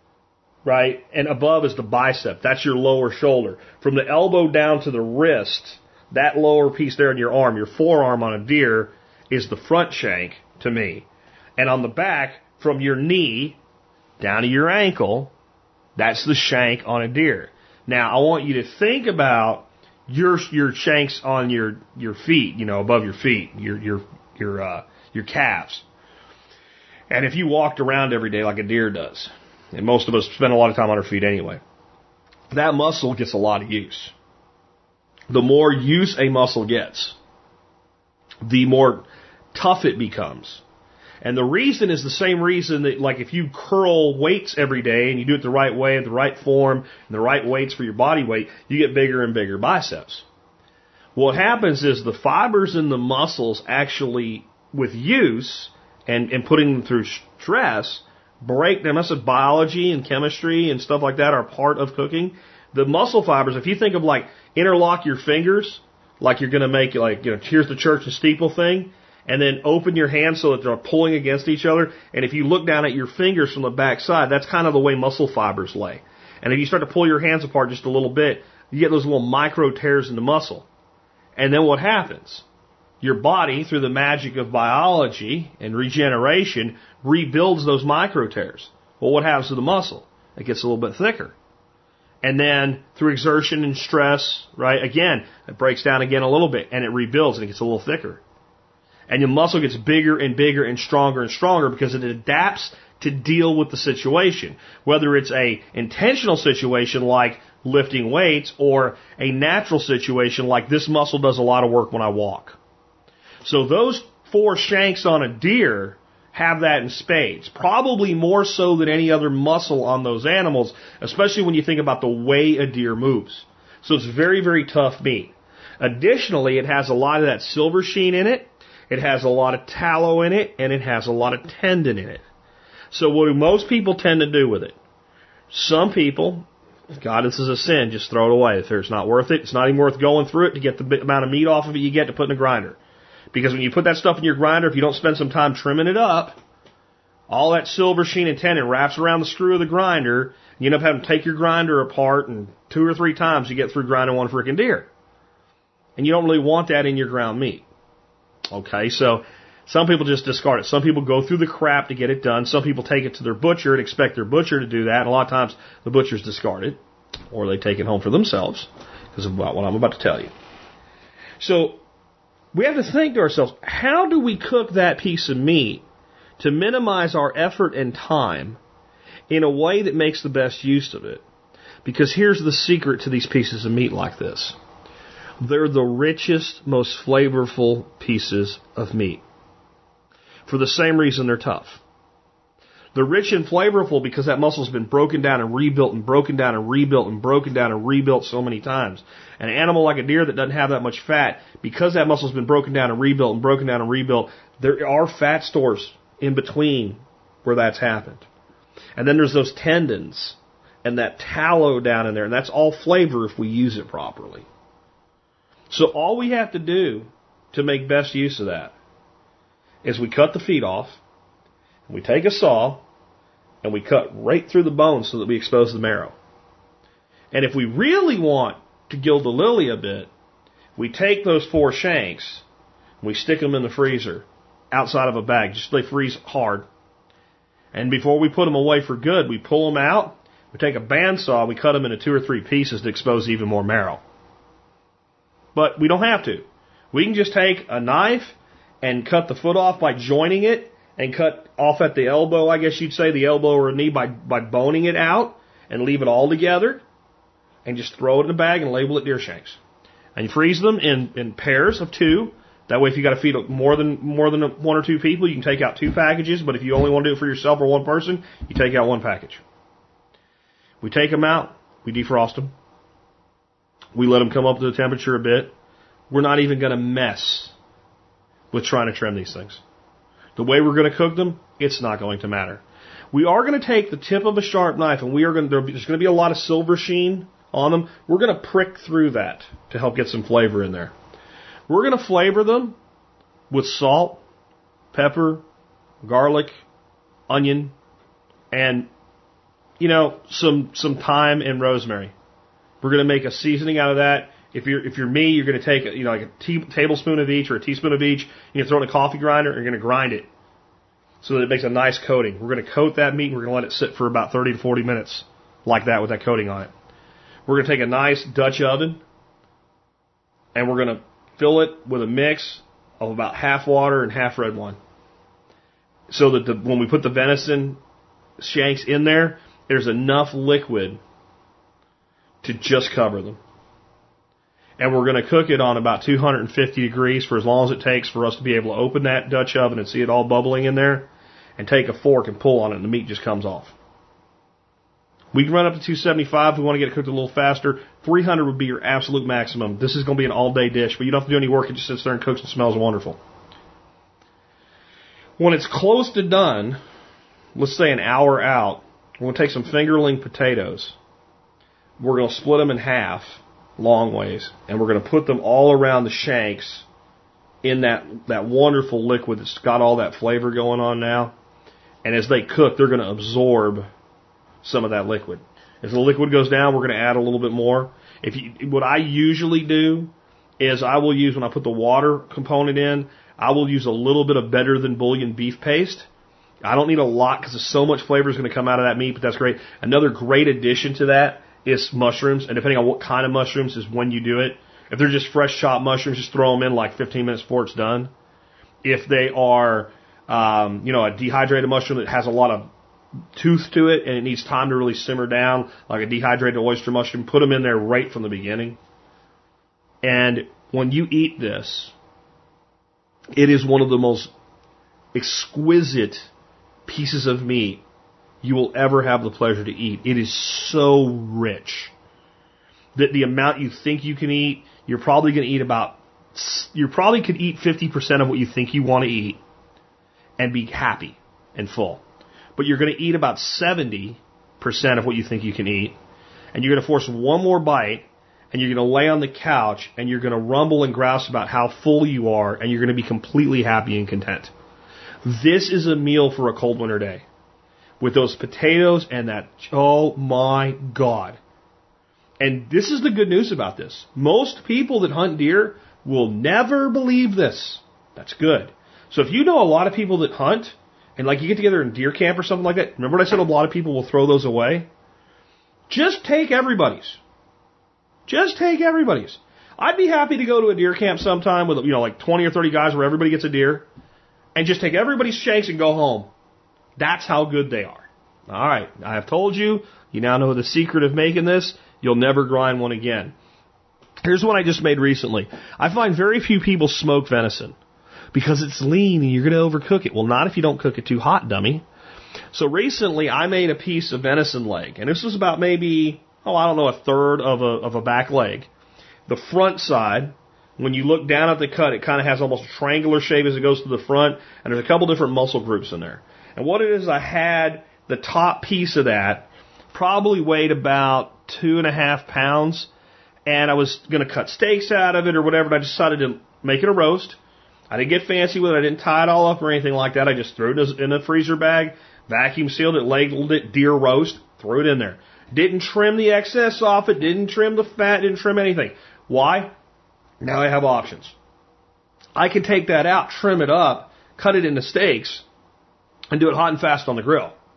right, and above is the bicep. That's your lower shoulder. From the elbow down to the wrist, that lower piece there in your arm, your forearm on a deer, is the front shank to me. And on the back, from your knee down to your ankle, that's the shank on a deer. Now, I want you to think about your shanks on your feet, you know, above your feet, your calves. And if you walked around every day like a deer does, and most of us spend a lot of time on our feet anyway, that muscle gets a lot of use. The more use a muscle gets, the more tough it becomes. And the reason is the same reason that, like, if you curl weights every day and you do it the right way, in the right form, and the right weights for your body weight, you get bigger and bigger biceps. What happens is the fibers in the muscles actually, with use and putting them through stress, break them. That's what biology and chemistry and stuff like that are part of cooking. The muscle fibers, if you think of, like, interlock your fingers, like you're going to make, like, you know, here's the church and steeple thing, and then open your hands so that they're pulling against each other. And if you look down at your fingers from the back side, that's kind of the way muscle fibers lay. And if you start to pull your hands apart just a little bit, you get those little micro tears in the muscle. And then what happens? Your body, through the magic of biology and regeneration, rebuilds those micro tears. Well, what happens to the muscle? It gets a little bit thicker. And then through exertion and stress, right, again, it breaks down again a little bit, and it rebuilds, and it gets a little thicker. And your muscle gets bigger and bigger and stronger because it adapts to deal with the situation. Whether it's a intentional situation like lifting weights or a natural situation like this muscle does a lot of work when I walk. So those four shanks on a deer have that in spades. Probably more so than any other muscle on those animals, especially when you think about the way a deer moves. So it's very, very tough meat. Additionally, it has a lot of that silver sheen in it. It has a lot of tallow in it, and it has a lot of tendon in it. So what do most people tend to do with it? Some people, God, this is a sin, just throw it away. If it's not worth it, it's not even worth going through it to get the amount of meat off of it you get to put in a grinder. Because when you put that stuff in your grinder, if you don't spend some time trimming it up, all that silver sheen and tendon wraps around the screw of the grinder, and you end up having to take your grinder apart, and 2 or 3 times you get through grinding one frickin' deer. And you don't really want that in your ground meat. Okay, so some people just discard it. Some people go through the crap to get it done. Some people take it to their butcher and expect their butcher to do that. And a lot of times the butchers discard it, or they take it home for themselves, because of what I'm about to tell you. So we have to think to ourselves, how do we cook that piece of meat to minimize our effort and time in a way that makes the best use of it? Because here's the secret to these pieces of meat like this. They're the richest, most flavorful pieces of meat. For the same reason they're tough. They're rich and flavorful because that muscle's been broken down and rebuilt and broken down and rebuilt and broken down and rebuilt so many times. An animal like a deer that doesn't have that much fat, because that muscle's been broken down and rebuilt and broken down and rebuilt, there are fat stores in between where that's happened. And then there's those tendons and that tallow down in there, and that's all flavor if we use it properly. So all we have to do to make best use of that is we cut the feet off, and we take a saw, and we cut right through the bone so that we expose the marrow. And if we really want to gild the lily a bit, we take those 4 shanks, and we stick them in the freezer outside of a bag, just so they freeze hard. And before we put them away for good, we pull them out, We take a bandsaw, we cut them into 2 or 3 pieces to expose even more marrow. But we don't have to. We can just take a knife and cut the foot off by joining it, and cut off at the elbow, I guess you'd say, the elbow or knee by boning it out, and leave it all together, and just throw it in a bag and label it deer shanks. And you freeze them in pairs of 2. That way, if you got to feed more than 1 or 2 people, you can take out 2 packages. But if you only want to do it for yourself or 1 person, you take out 1 package. We take them out. We defrost them. We let them come up to the temperature a bit. We're not even going to mess with trying to trim these things. The way we're going to cook them, it's not going to matter. We are going to take the tip of a sharp knife, and there's going to be a lot of silver sheen on them. We're going to prick through that to help get some flavor in there. We're going to flavor them with salt, pepper, garlic, onion, and, some thyme and rosemary. We're going to make a seasoning out of that. If you're me, you're going to take like a tablespoon of each or a teaspoon of each. You're going to throw it in a coffee grinder, and you're going to grind it so that it makes a nice coating. We're going to coat that meat, and we're going to let it sit for about 30 to 40 minutes like that with that coating on it. We're going to take a nice Dutch oven, and we're going to fill it with a mix of about half water and half red wine, so that when we put the venison shanks in there, there's enough liquid to just cover them. And we're going to cook it on about 250 degrees for as long as it takes for us to be able to open that Dutch oven and see it all bubbling in there, and take a fork and pull on it, and the meat just comes off. We can run up to 275 if we want to get it cooked a little faster. 300 would be your absolute maximum. This is going to be an all-day dish, but you don't have to do any work. It just sits there and cooks and smells wonderful. When it's close to done, let's say an hour out, we're going to take some fingerling potatoes. We're going to split them in half, long ways, and we're going to put them all around the shanks in that wonderful liquid that's got all that flavor going on now. And as they cook, they're going to absorb some of that liquid. As the liquid goes down, we're going to add a little bit more. What I usually do is I will use, when I put the water component in, I will use a little bit of Better Than Bouillon beef paste. I don't need a lot because so much flavor is going to come out of that meat, but that's great. Another great addition to that is mushrooms, and depending on what kind of mushrooms is when you do it. If they're just fresh chopped mushrooms, just throw them in like 15 minutes before it's done. If they are, a dehydrated mushroom that has a lot of tooth to it and it needs time to really simmer down, like a dehydrated oyster mushroom, put them in there right from the beginning. And when you eat this, it is one of the most exquisite pieces of meat you will ever have the pleasure to eat. It is so rich that the amount you think you can eat, you probably could eat 50% of what you think you want to eat and be happy and full. But you're going to eat about 70% of what you think you can eat, and you're going to force one more bite, and you're going to lay on the couch, and you're going to rumble and grouse about how full you are, and you're going to be completely happy and content. This is a meal for a cold winter day. With those potatoes and that, oh my God. And this is the good news about this. Most people that hunt deer will never believe this. That's good. So if you know a lot of people that hunt, and like you get together in deer camp or something like that, remember what I said a lot of people will throw those away? Just take everybody's. Just take everybody's. I'd be happy to go to a deer camp sometime with, like 20 or 30 guys where everybody gets a deer, and just take everybody's shanks and go home. That's how good they are. All right, I have told you. You now know the secret of making this. You'll never grind one again. Here's one I just made recently. I find very few people smoke venison because it's lean and you're going to overcook it. Well, not if you don't cook it too hot, dummy. So recently I made a piece of venison leg, and this was about maybe, a third of a back leg. The front side, when you look down at the cut, it kind of has almost a triangular shape as it goes to the front, and there's a couple different muscle groups in there. And what it is, I had the top piece of that probably weighed about 2.5 pounds, and I was going to cut steaks out of it or whatever, and I decided to make it a roast. I didn't get fancy with it. I didn't tie it all up or anything like that. I just threw it in a freezer bag, vacuum sealed it, labeled it deer roast, threw it in there. Didn't trim the excess off it, didn't trim the fat, didn't trim anything. Why? Now I have options. I can take that out, trim it up, cut it into steaks, and do it hot and fast on the grill.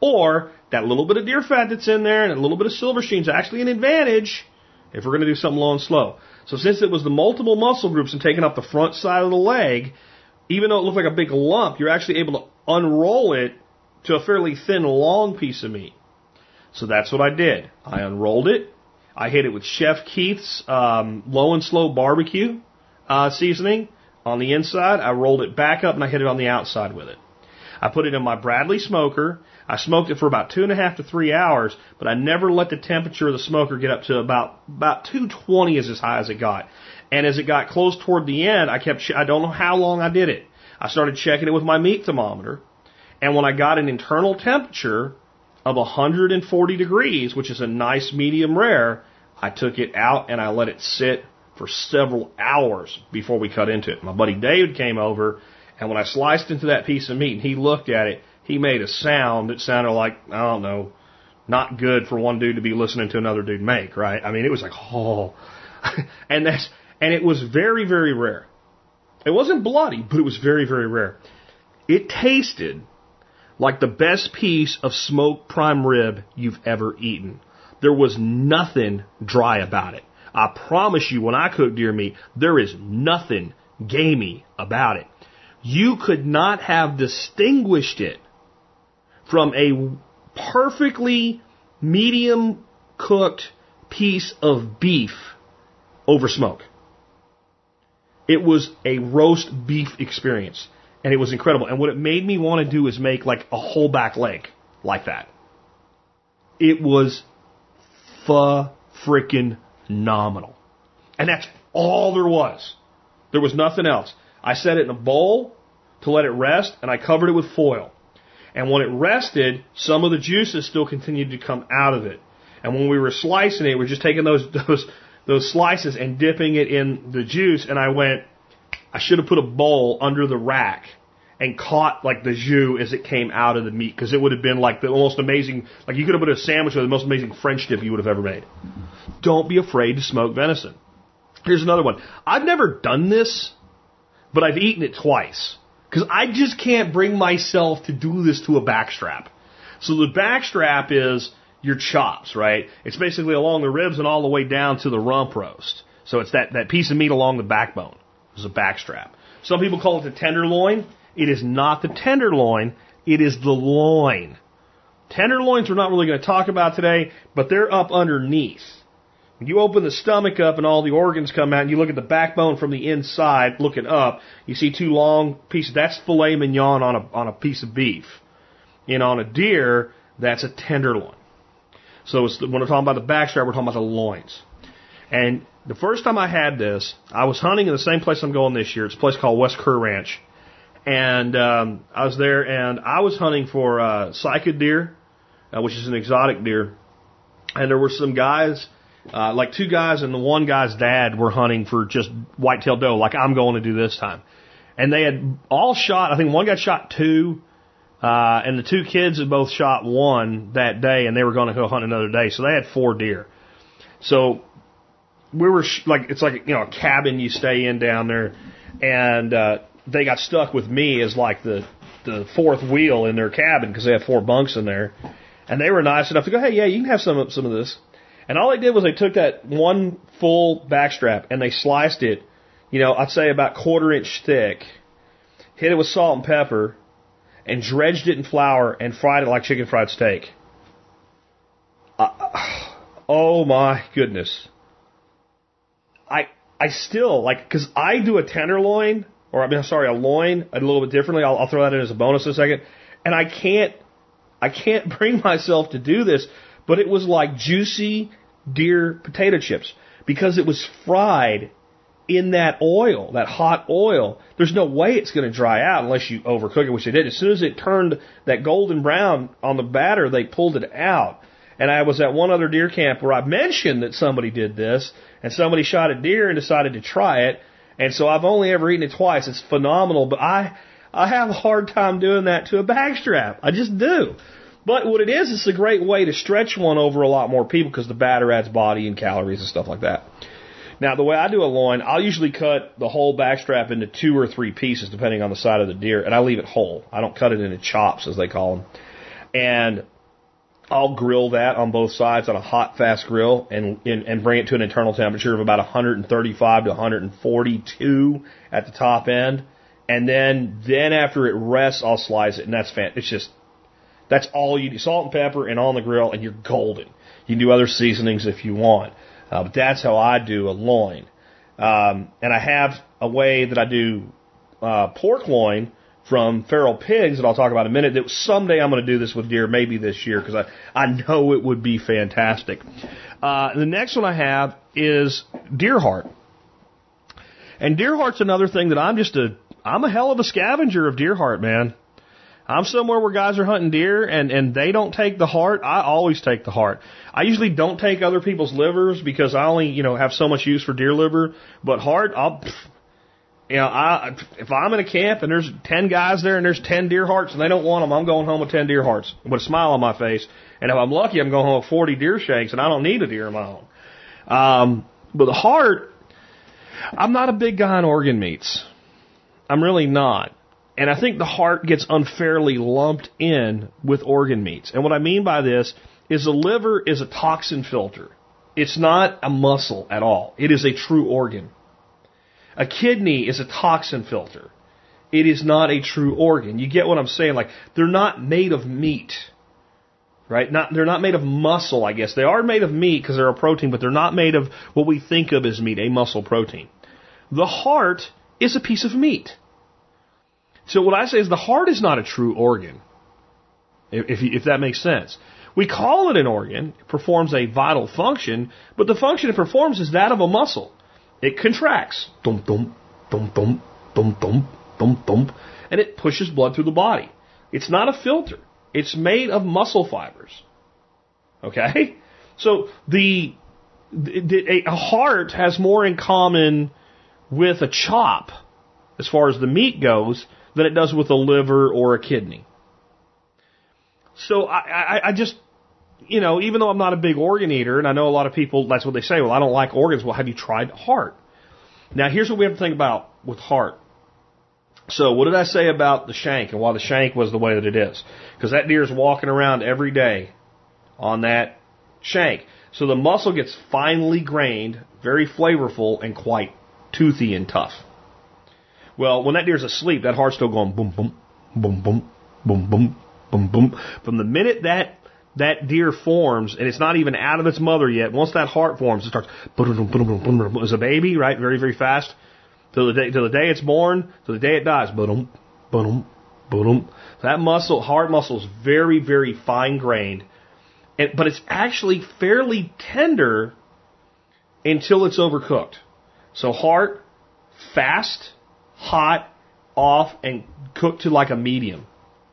Or that little bit of deer fat that's in there and a little bit of silver sheen is actually an advantage if we're going to do something low and slow. So since it was the multiple muscle groups and taking up the front side of the leg, even though it looked like a big lump, you're actually able to unroll it to a fairly thin, long piece of meat. So that's what I did. I unrolled it. I hit it with Chef Keith's low and slow barbecue seasoning on the inside. I rolled it back up and I hit it on the outside with it. I put it in my Bradley smoker. I smoked it for about 2.5 to 3 hours, but I never let the temperature of the smoker get up to about 220 is as high as it got. And as it got close toward the end, I don't know how long I did it. I started checking it with my meat thermometer. And when I got an internal temperature of 140 degrees, which is a nice medium rare, I took it out and I let it sit for several hours before we cut into it. My buddy David came over, and when I sliced into that piece of meat and he looked at it, he made a sound that sounded like, I don't know, not good for one dude to be listening to another dude make, right? I mean, it was like, oh. and it was very, very rare. It wasn't bloody, but it was very, very rare. It tasted like the best piece of smoked prime rib you've ever eaten. There was nothing dry about it. I promise you, when I cook deer meat, there is nothing gamey about it. You could not have distinguished it from a perfectly medium cooked piece of beef over smoke. It was a roast beef experience, and it was incredible. And what it made me want to do is make like a whole back leg like that. It was freaking phenomenal. And that's all there was. There was nothing else. I set it in a bowl to let it rest, and I covered it with foil. And when it rested, some of the juices still continued to come out of it. And when we were slicing it, we were just taking those slices and dipping it in the juice. And I should have put a bowl under the rack and caught like the jus as it came out of the meat, because it would have been like the most amazing, like you could have put a sandwich with the most amazing French dip you would have ever made. Don't be afraid to smoke venison. Here's another one. I've never done this, but I've eaten it twice. Because I just can't bring myself to do this to a backstrap. So the backstrap is your chops, right? It's basically along the ribs and all the way down to the rump roast. So it's that piece of meat along the backbone. It's a backstrap. Some people call it the tenderloin. It is not the tenderloin. It is the loin. Tenderloins we're not really going to talk about today, but they're up underneath. When you open the stomach up and all the organs come out and you look at the backbone from the inside looking up, you see two long pieces. That's filet mignon on a piece of beef. And on a deer, that's a tenderloin. So when we're talking about the backstrap, we're talking about the loins. And the first time I had this, I was hunting in the same place I'm going this year. It's a place called West Kerr Ranch. And I was there, and I was hunting for cycad deer, which is an exotic deer. And there were some guys, like two guys and the one guy's dad were hunting for just whitetail doe, like I'm going to do this time. And they had all shot, I think one guy shot 2, and the 2 kids had both shot 1 that day, and they were going to go hunt another day. So they had 4 deer. So we were it's like, a cabin you stay in down there, and they got stuck with me as like the fourth wheel in their cabin because they had 4 bunks in there. And they were nice enough to go, hey, yeah, you can have some of this. And all they did was they took that one full backstrap and they sliced it, I'd say about 1/4 inch thick, hit it with salt and pepper, and dredged it in flour and fried it like chicken fried steak. Oh my goodness. I still, because I do a tenderloin, a loin a little bit differently. I'll throw that in as a bonus in a second. And I can't bring myself to do this, but it was like juicy deer potato chips because it was fried in that oil, that hot oil. There's no way it's going to dry out unless you overcook it, which they did. As soon as it turned that golden brown on the batter, they pulled it out. And I was at one other deer camp where I mentioned that somebody did this, and somebody shot a deer and decided to try it. And so I've only ever eaten it twice. It's phenomenal, but I have a hard time doing that to a backstrap. I just do. But what it is, it's a great way to stretch one over a lot more people because the batter adds body and calories and stuff like that. Now, the way I do a loin, I'll usually cut the whole backstrap into 2 or 3 pieces, depending on the side of the deer, and I leave it whole. I don't cut it into chops, as they call them. And I'll grill that on both sides on a hot, fast grill and bring it to an internal temperature of about 135 to 142 at the top end. And then after it rests, I'll slice it, and that's all you do. Salt and pepper and on the grill, and you're golden. You can do other seasonings if you want. But that's how I do a loin. And I have a way that I do pork loin from feral pigs that I'll talk about in a minute. That someday I'm going to do this with deer, maybe this year, because I know it would be fantastic. The next one I have is deer heart. And deer heart's another thing that I'm a hell of a scavenger of deer heart, man. I'm somewhere where guys are hunting deer and they don't take the heart. I always take the heart. I usually don't take other people's livers because I only, have so much use for deer liver. But heart, if I'm in a camp and there's 10 guys there and there's 10 deer hearts and they don't want them, I'm going home with 10 deer hearts with a smile on my face. And if I'm lucky, I'm going home with 40 deer shanks and I don't need a deer of my own. But the heart, I'm not a big guy on organ meats. I'm really not. And I think the heart gets unfairly lumped in with organ meats. And what I mean by this is the liver is a toxin filter. It's not a muscle at all. It is a true organ. A kidney is a toxin filter. It is not a true organ. You get what I'm saying? Like, they're not made of meat, right? They're not made of muscle, I guess. They are made of meat because they're a protein, but they're not made of what we think of as meat, a muscle protein. The heart is a piece of meat. So what I say is the heart is not a true organ, if that makes sense. We call it an organ. It performs a vital function, but the function it performs is that of a muscle. It contracts, dum dum dum dum dum dum dum dum, and it pushes blood through the body. It's not a filter. It's made of muscle fibers. Okay? So a heart has more in common with a chop, as far as the meat goes, than it does with a liver or a kidney. So I just, even though I'm not a big organ eater, and I know a lot of people, that's what they say, well, I don't like organs. Well, have you tried heart? Now, here's what we have to think about with heart. So what did I say about the shank and why the shank was the way that it is? Because that deer is walking around every day on that shank. So the muscle gets finely grained, very flavorful, and quite toothy and tough. Well, when that deer's asleep, that heart's still going boom, boom, boom, boom, boom, boom, boom, boom. From the minute that deer forms, and it's not even out of its mother yet, once that heart forms, it starts boom, boom, boom, boom, boom, as a baby, right? Very, very fast. Till the day it's born, till the day it dies. Boom, boom, boom. That heart muscle is very, very fine grained, but it's actually fairly tender until it's overcooked. So heart, fast, hot, off, and cooked to like a medium.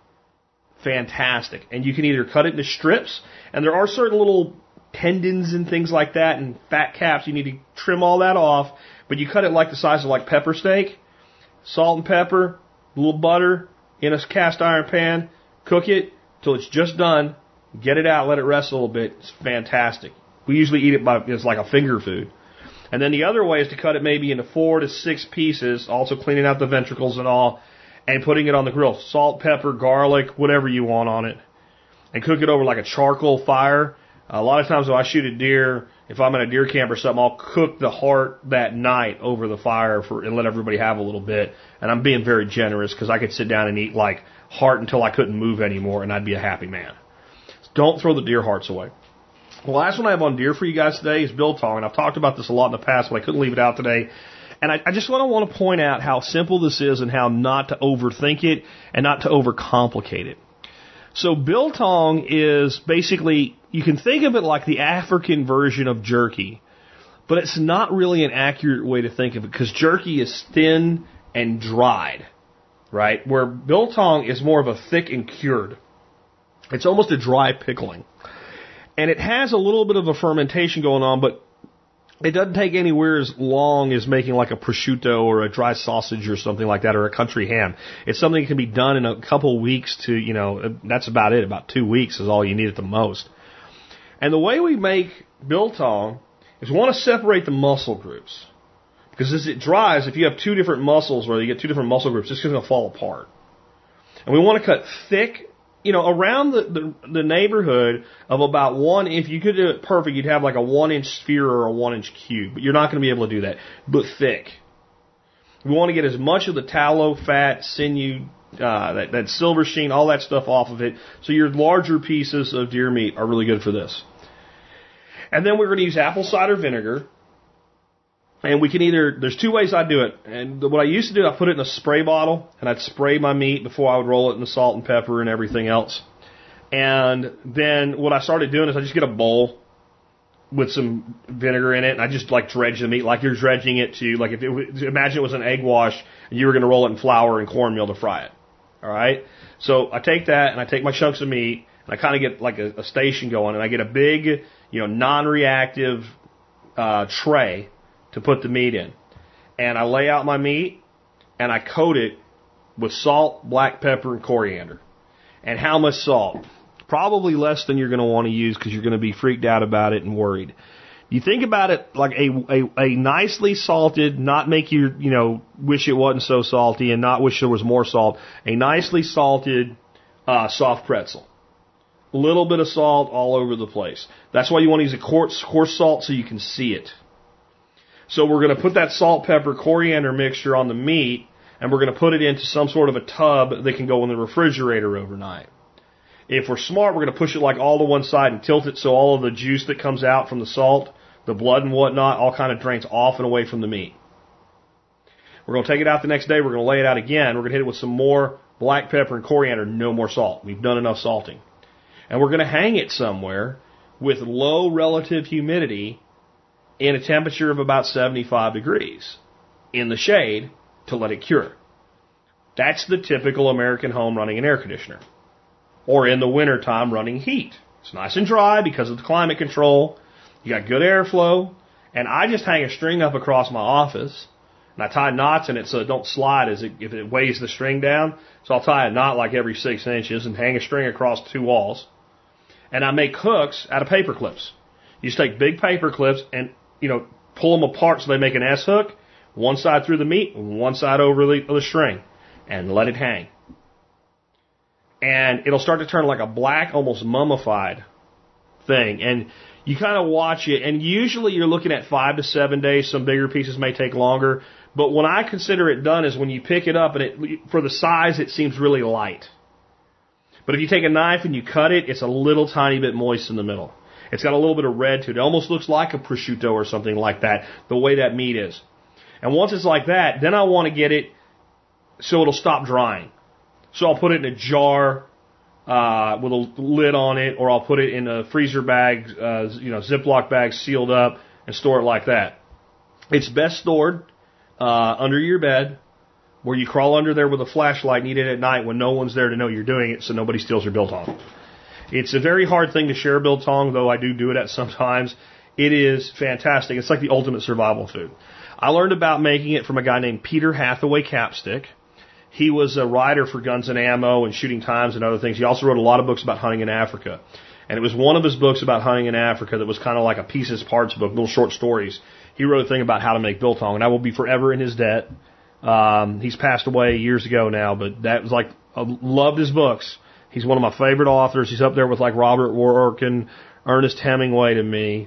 Fantastic. And you can either cut it into strips, and there are certain little tendons and things like that and fat caps. You need to trim all that off, but you cut it like the size of like pepper steak, salt and pepper, a little butter in a cast iron pan, cook it till it's just done, get it out, let it rest a little bit. It's fantastic. We usually eat it it's like a finger food. And then the other way is to cut it maybe into 4 to 6 pieces, also cleaning out the ventricles and all, and putting it on the grill. Salt, pepper, garlic, whatever you want on it. And cook it over like a charcoal fire. A lot of times when I shoot a deer, if I'm at a deer camp or something, I'll cook the heart that night over the fire and let everybody have a little bit. And I'm being very generous because I could sit down and eat like heart until I couldn't move anymore, and I'd be a happy man. Don't throw the deer hearts away. The last one I have on deer for you guys today is biltong, and I've talked about this a lot in the past, but I couldn't leave it out today. And I just want to point out how simple this is and how not to overthink it and not to overcomplicate it. So biltong is basically, you can think of it like the African version of jerky, but it's not really an accurate way to think of it because jerky is thin and dried, right? Where biltong is more of a thick and cured. It's almost a dry pickling. And it has a little bit of a fermentation going on, but it doesn't take anywhere as long as making like a prosciutto or a dry sausage or something like that, or a country ham. It's something that can be done in a couple of weeks to, that's about it. About 2 weeks is all you need at the most. And the way we make biltong is we want to separate the muscle groups. Because as it dries, if you have 2 different muscles or you get 2 different muscle groups, it's going to fall apart. And we want to cut thick around the neighborhood of about one, if you could do it perfect, you'd have like a 1-inch sphere or a 1-inch cube. But you're not going to be able to do that. But thick. We want to get as much of the tallow, fat, sinew, that silver sheen, all that stuff off of it. So your larger pieces of deer meat are really good for this. And then we're going to use apple cider vinegar. And we can there's two ways I do it. And what I used to do, I put it in a spray bottle, and I'd spray my meat before I would roll it in the salt and pepper and everything else. And then what I started doing is I just get a bowl with some vinegar in it, and I just like dredge the meat like you're dredging it to, like imagine it was an egg wash, and you were going to roll it in flour and cornmeal to fry it. All right? So I take that, and I take my chunks of meat, and I kind of get like a station going, and I get a big, non-reactive tray to put the meat in. And I lay out my meat, and I coat it with salt, black pepper, and coriander. And how much salt? Probably less than you're going to want to use because you're going to be freaked out about it and worried. You think about it like a nicely salted, not make you, wish it wasn't so salty and not wish there was more salt, a nicely salted soft pretzel. A little bit of salt all over the place. That's why you want to use a coarse salt so you can see it. So we're going to put that salt, pepper, coriander mixture on the meat, and we're going to put it into some sort of a tub that can go in the refrigerator overnight. If we're smart, we're going to push it like all to one side and tilt it so all of the juice that comes out from the salt, the blood and whatnot, all kind of drains off and away from the meat. We're going to take it out the next day. We're going to lay it out again. We're going to hit it with some more black pepper and coriander, no more salt. We've done enough salting. And we're going to hang it somewhere with low relative humidity in a temperature of about 75 degrees in the shade to let it cure. That's the typical American home running an air conditioner. Or in the wintertime running heat. It's nice and dry because of the climate control. You got good airflow. And I just hang a string up across my office. And I tie knots in it so it don't slide if it weighs the string down. So I'll tie a knot like every 6 inches and hang a string across 2 walls. And I make hooks out of paper clips. You just take big paper clips and pull them apart so they make an S hook, one side through the meat, one side over the string, and let it hang. And it'll start to turn like a black, almost mummified thing. And you kind of watch it, and usually you're looking at 5 to 7 days. Some bigger pieces may take longer. But when I consider it done is when you pick it up, and for the size, it seems really light. But if you take a knife and you cut it, it's a little tiny bit moist in the middle. It's got a little bit of red to it. It almost looks like a prosciutto or something like that, the way that meat is. And once it's like that, then I want to get it so it'll stop drying. So I'll put it in a jar with a lid on it, or I'll put it in a freezer bag, Ziploc bag sealed up, and store it like that. It's best stored under your bed, where you crawl under there with a flashlight and eat it at night when no one's there to know you're doing it so nobody steals your biltong. It's a very hard thing to share biltong, though I do it at sometimes. It is fantastic. It's like the ultimate survival food. I learned about making it from a guy named Peter Hathaway Capstick. He was a writer for Guns and Ammo and Shooting Times and other things. He also wrote a lot of books about hunting in Africa. And it was one of his books about hunting in Africa that was kind of like a pieces parts book, little short stories. He wrote a thing about how to make biltong, and I will be forever in his debt. He's passed away years ago now, but that was like, I loved his books. He's one of my favorite authors. He's up there with like Robert Rourke and Ernest Hemingway to me.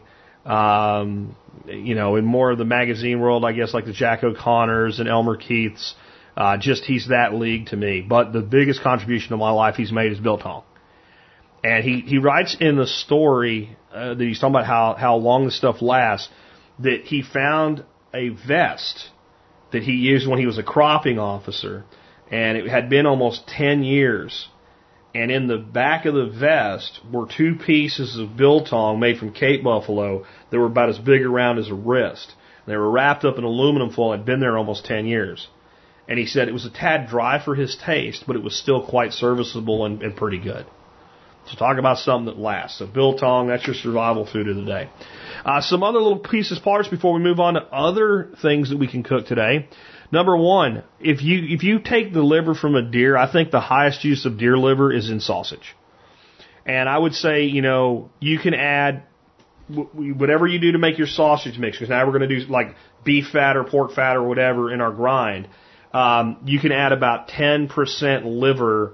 In more of the magazine world, I guess, like the Jack O'Connors and Elmer Keiths. He's that league to me. But the biggest contribution to my life he's made is biltong. And he writes in the story that he's talking about how long this stuff lasts, that he found a vest that he used when he was a cropping officer, and it had been almost 10 years. And in the back of the vest were 2 pieces of biltong made from Cape buffalo that were about as big around as a wrist. They were wrapped up in aluminum foil and had been there almost 10 years. And he said it was a tad dry for his taste, but it was still quite serviceable and pretty good. So talk about something that lasts. So biltong, that's your survival food of the day. Some other little pieces, parts before we move on to other things that we can cook today. Number one, if you take the liver from a deer, I think the highest use of deer liver is in sausage. And I would say, you can add whatever you do to make your sausage mix, because now we're going to do like beef fat or pork fat or whatever in our grind. You can add about 10% liver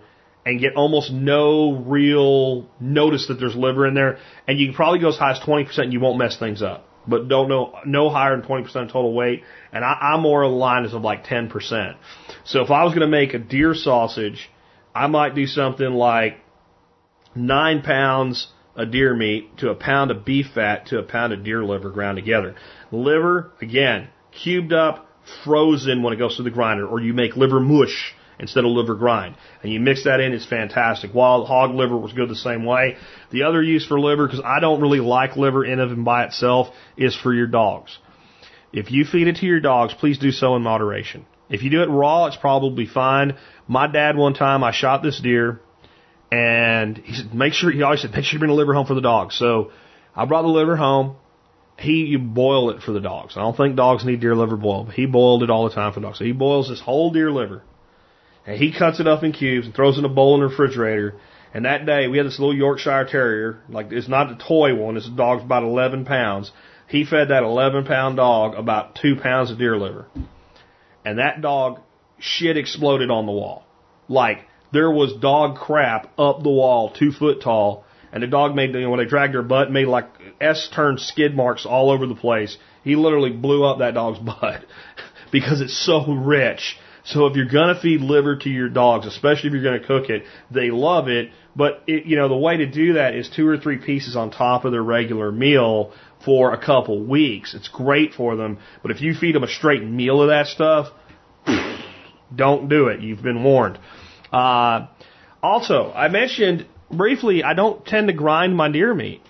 and get almost no real notice that there's liver in there. And you can probably go as high as 20% and you won't mess things up. But don't no higher than 20% of total weight. And I'm more in the line of like 10%. So if I was going to make a deer sausage, I might do something like 9 pounds of deer meat to a pound of beef fat to a pound of deer liver ground together. Liver, again, cubed up, frozen when it goes through the grinder, or you make liver mush instead of liver grind. And you mix that in, it's fantastic. Wild hog liver was good the same way. The other use for liver, because I don't really like liver in and by itself, is for your dogs. If you feed it to your dogs, please do so in moderation. If you do it raw, it's probably fine. My dad, one time, I shot this deer, and he said, he always said, make sure you bring the liver home for the dogs. So I brought the liver home. You boil it for the dogs. I don't think dogs need deer liver boiled, but he boiled it all the time for dogs. So he boils this whole deer liver, and he cuts it up in cubes and throws it in a bowl in the refrigerator. And that day, we had this little Yorkshire Terrier. Like, it's not a toy one. This dog's about 11 pounds. He fed that 11-pound dog about 2 pounds of deer liver. And that dog, shit exploded on the wall. Like, there was dog crap up the wall, 2 foot tall. And the dog made, when they dragged her butt, made like S-turn skid marks all over the place. He literally blew up that dog's butt because it's so rich. So if you're going to feed liver to your dogs, especially if you're going to cook it, they love it. But, the way to do that is 2 or 3 pieces on top of their regular meal for a couple weeks. It's great for them. But if you feed them a straight meal of that stuff, don't do it. You've been warned. Also, I mentioned briefly, I don't tend to grind my deer meat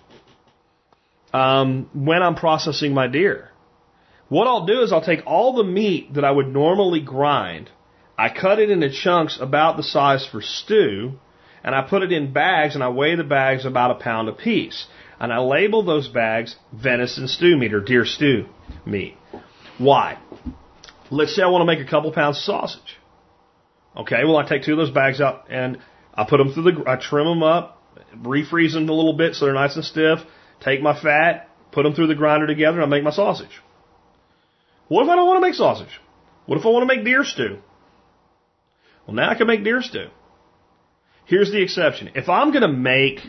when I'm processing my deer. What I'll do is I'll take all the meat that I would normally grind, I cut it into chunks about the size for stew, and I put it in bags, and I weigh the bags about a pound apiece. And I label those bags venison stew meat or deer stew meat. Why? Let's say I want to make a couple pounds of sausage. Okay, well, I take 2 of those bags out, and I put them through I trim them up, refreeze them a little bit so they're nice and stiff, take my fat, put them through the grinder together, and I make my sausage. What if I don't want to make sausage? What if I want to make deer stew? Well, now I can make deer stew. Here's the exception. If I'm going to make,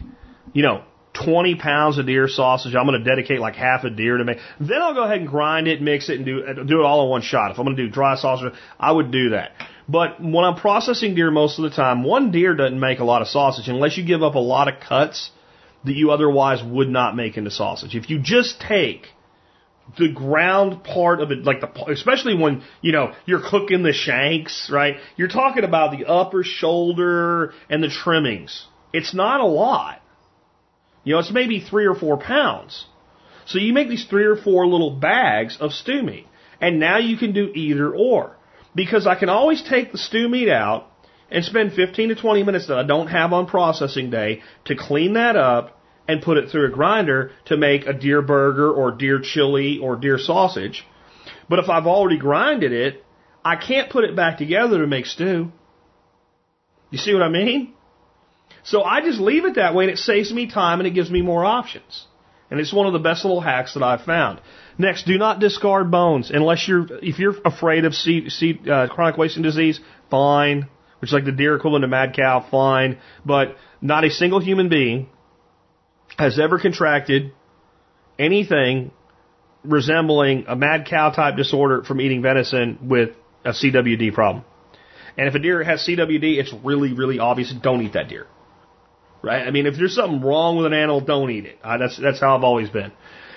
20 pounds of deer sausage, I'm going to dedicate like half a deer to make, then I'll go ahead and grind it, mix it, and do it all in one shot. If I'm going to do dry sausage, I would do that. But when I'm processing deer most of the time, one deer doesn't make a lot of sausage unless you give up a lot of cuts that you otherwise would not make into sausage. If you just take the ground part of it, like especially when, you're cooking the shanks, right? You're talking about the upper shoulder and the trimmings. It's not a lot. It's maybe 3 or 4 pounds. So you make these 3 or 4 little bags of stew meat. And now you can do either or. Because I can always take the stew meat out and spend 15 to 20 minutes that I don't have on processing day to clean that up and put it through a grinder to make a deer burger or deer chili or deer sausage. But if I've already grinded it, I can't put it back together to make stew. You see what I mean? So I just leave it that way, and it saves me time and it gives me more options. And it's one of the best little hacks that I've found. Next, do not discard bones if you're afraid of chronic wasting disease. Fine, which is like the deer equivalent of mad cow. Fine, but not a single human being has ever contracted anything resembling a mad cow type disorder from eating venison with a CWD problem. And if a deer has CWD, it's really, really obvious. Don't eat that deer. Right? I mean, if there's something wrong with an animal, don't eat it. That's how I've always been.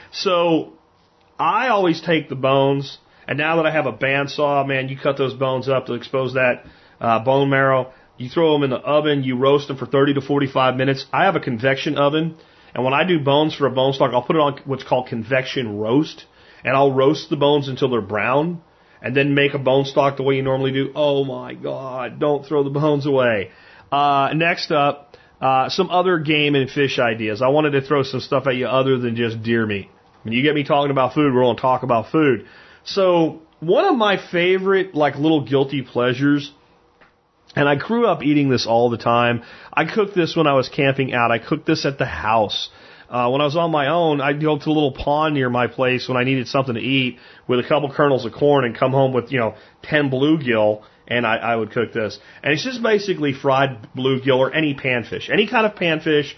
So I always take the bones, and now that I have a bandsaw, man, you cut those bones up to expose that bone marrow. You throw them in the oven. You roast them for 30 to 45 minutes. I have a convection oven, and when I do bones for a bone stock, I'll put it on what's called convection roast, and I'll roast the bones until they're brown, and then make a bone stock the way you normally do. Oh, my God, don't throw the bones away. Next up, some other game and fish ideas. I wanted to throw some stuff at you other than just deer meat. When you get me talking about food, we're going to talk about food. So one of my favorite, little guilty pleasures, and I grew up eating this all the time. I cooked this when I was camping out. I cooked this at the house. When I was on my own, I'd go to a little pond near my place when I needed something to eat with a couple kernels of corn and come home with, 10 bluegill and I would cook this. And it's just basically fried bluegill or any panfish. Any kind of panfish,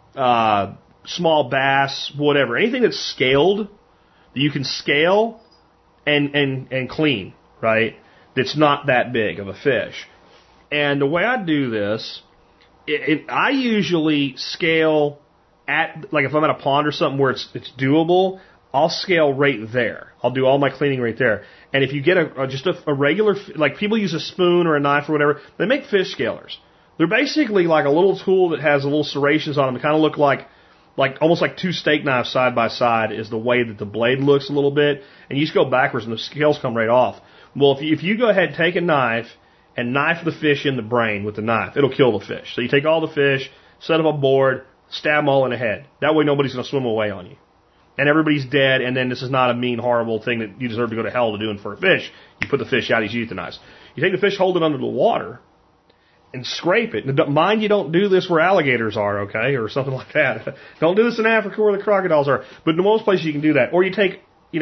small bass, whatever. Anything that's scaled, that you can scale and clean, right? That's not that big of a fish. And the way I do this, I usually scale at, like if I'm at a pond or something where it's doable, I'll scale right there. I'll do all my cleaning right there. And if you get just a regular, like people use a spoon or a knife or whatever, they make fish scalers. They're basically like a little tool that has a little serrations on them. They kind of look like almost like two steak knives side by side is the way that the blade looks a little bit. And you just go backwards and the scales come right off. Well, if you go ahead and take a knife and knife the fish in the brain with the knife, it'll kill the fish. So you take all the fish, set up a board, stab them all in the head. That way nobody's going to swim away on you. And everybody's dead, and then this is not a mean, horrible thing that you deserve to go to hell to doing for a fish. You put the fish out, he's euthanized. You take the fish, hold it under the water, and scrape it. And mind you don't do this where alligators are, okay, or something like that. Don't do this in Africa where the crocodiles are. But in most places you can do that. Or you take,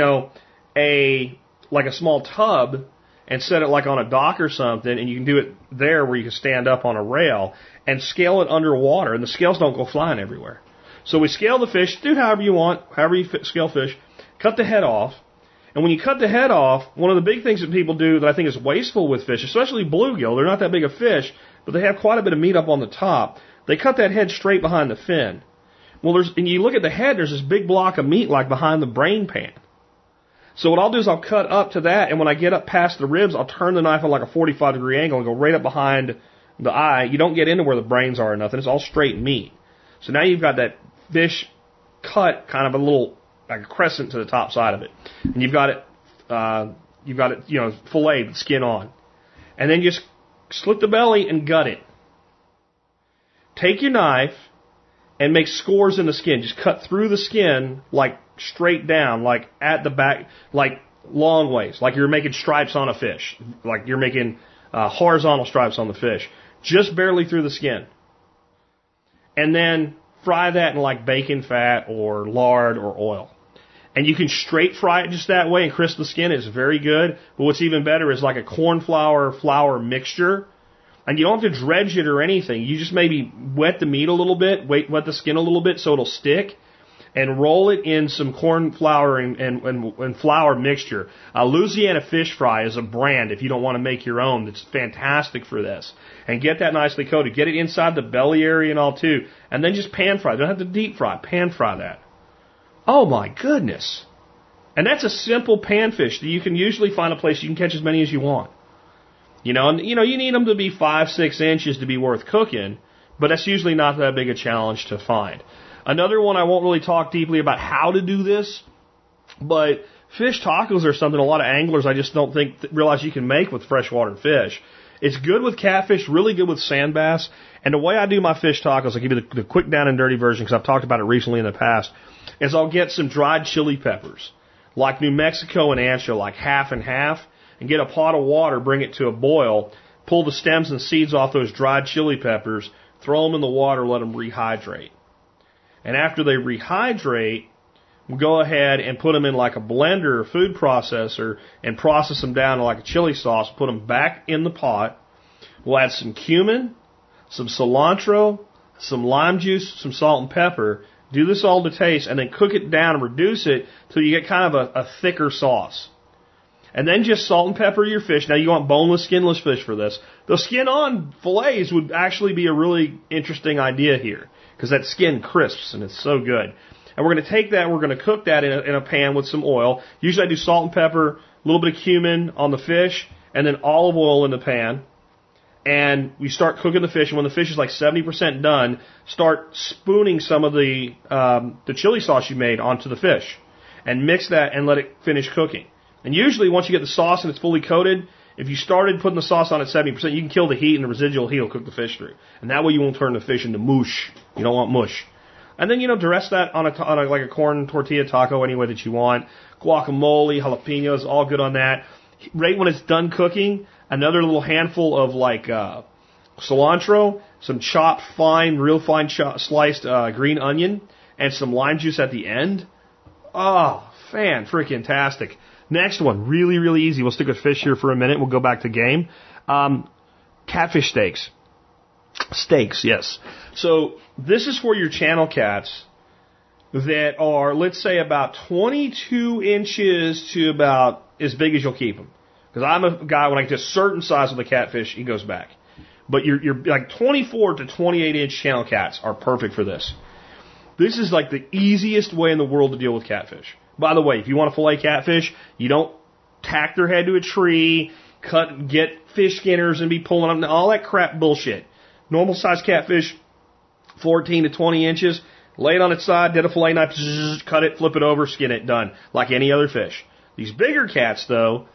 a small tub and set it like on a dock or something, and you can do it there where you can stand up on a rail and scale it underwater, and the scales don't go flying everywhere. So we scale the fish, do however you want, however you scale fish, cut the head off. And when you cut the head off, one of the big things that people do that I think is wasteful with fish, especially bluegill, they're not that big a fish, but they have quite a bit of meat up on the top. They cut that head straight behind the fin. Well, and you look at the head, there's this big block of meat like behind the brain pan. So what I'll do is I'll cut up to that, and when I get up past the ribs, I'll turn the knife at like a 45-degree angle and go right up behind the eye. You don't get into where the brains are or nothing. It's all straight meat. So now you've got that fish cut kind of a little like a crescent to the top side of it, and you've got it filleted, skin on, and then just slit the belly and gut it. Take your knife and make scores in the skin. Just cut through the skin like straight down, like at the back, like long ways, like you're making stripes on a fish, like you're making horizontal stripes on the fish, just barely through the skin, and then fry that in like bacon fat or lard or oil. And you can straight fry it just that way and crisp the skin. It's very good. But what's even better is like a corn flour mixture. And you don't have to dredge it or anything. You just maybe wet the meat a little bit, wet the skin a little bit so it'll stick, and roll it in some corn flour and flour mixture. Louisiana Fish Fry is a brand, if you don't want to make your own, that's fantastic for this. And get that nicely coated. Get it inside the belly area and all too. And then just pan fry. Don't have to deep fry. Pan fry that. Oh my goodness. And that's a simple panfish that you can usually find a place you can catch as many as you want. You need them to be 5-6 inches to be worth cooking, but that's usually not that big a challenge to find. Another one, I won't really talk deeply about how to do this, but fish tacos are something a lot of anglers I just don't think realize you can make with freshwater fish. It's good with catfish, really good with sand bass. And the way I do my fish tacos, I'll give you the quick down and dirty version because I've talked about it recently in the past, is I'll get some dried chili peppers, like New Mexico and ancho, like half and half, and get a pot of water, bring it to a boil, pull the stems and seeds off those dried chili peppers, throw them in the water, let them rehydrate. And after they rehydrate, we'll go ahead and put them in like a blender or food processor and process them down to like a chili sauce, put them back in the pot. We'll add some cumin, some cilantro, some lime juice, some salt and pepper. Do this all to taste and then cook it down and reduce it till you get kind of a thicker sauce. And then just salt and pepper your fish. Now you want boneless, skinless fish for this. The skin-on fillets would actually be a really interesting idea here because that skin crisps and it's so good. And we're going to take that, we're going to cook that in a pan with some oil. Usually I do salt and pepper, a little bit of cumin on the fish, and then olive oil in the pan. And we start cooking the fish, and when the fish is like 70% done, start spooning some of the chili sauce you made onto the fish. And mix that and let it finish cooking. And usually once you get the sauce and it's fully coated, if you started putting the sauce on at 70%, you can kill the heat and the residual heat will cook the fish through. And that way you won't turn the fish into mush. You don't want mush. And then, dress that on like a corn tortilla taco any way that you want. Guacamole, jalapenos, all good on that. Right when it's done cooking, another little handful of like cilantro, some chopped fine, real fine sliced green onion, and some lime juice at the end. Oh, fan-freaking-tastic. Next one, really, really easy. We'll stick with fish here for a minute. We'll go back to game. Catfish steaks. Steaks, yes. So this is for your channel cats that are, let's say, about 22 inches to about as big as you'll keep them. Because I'm a guy, when I get to a certain size of the catfish, he goes back. But you're like 24 to 28 inch channel cats are perfect for this. This is like the easiest way in the world to deal with catfish. By the way, if you want to fillet catfish, you don't tack their head to a tree, get fish skinners and be pulling them, all that crap bullshit. Normal size catfish, 14 to 20 inches, lay it on its side, get a fillet knife, cut it, flip it over, skin it, done. Like any other fish. These bigger cats, though,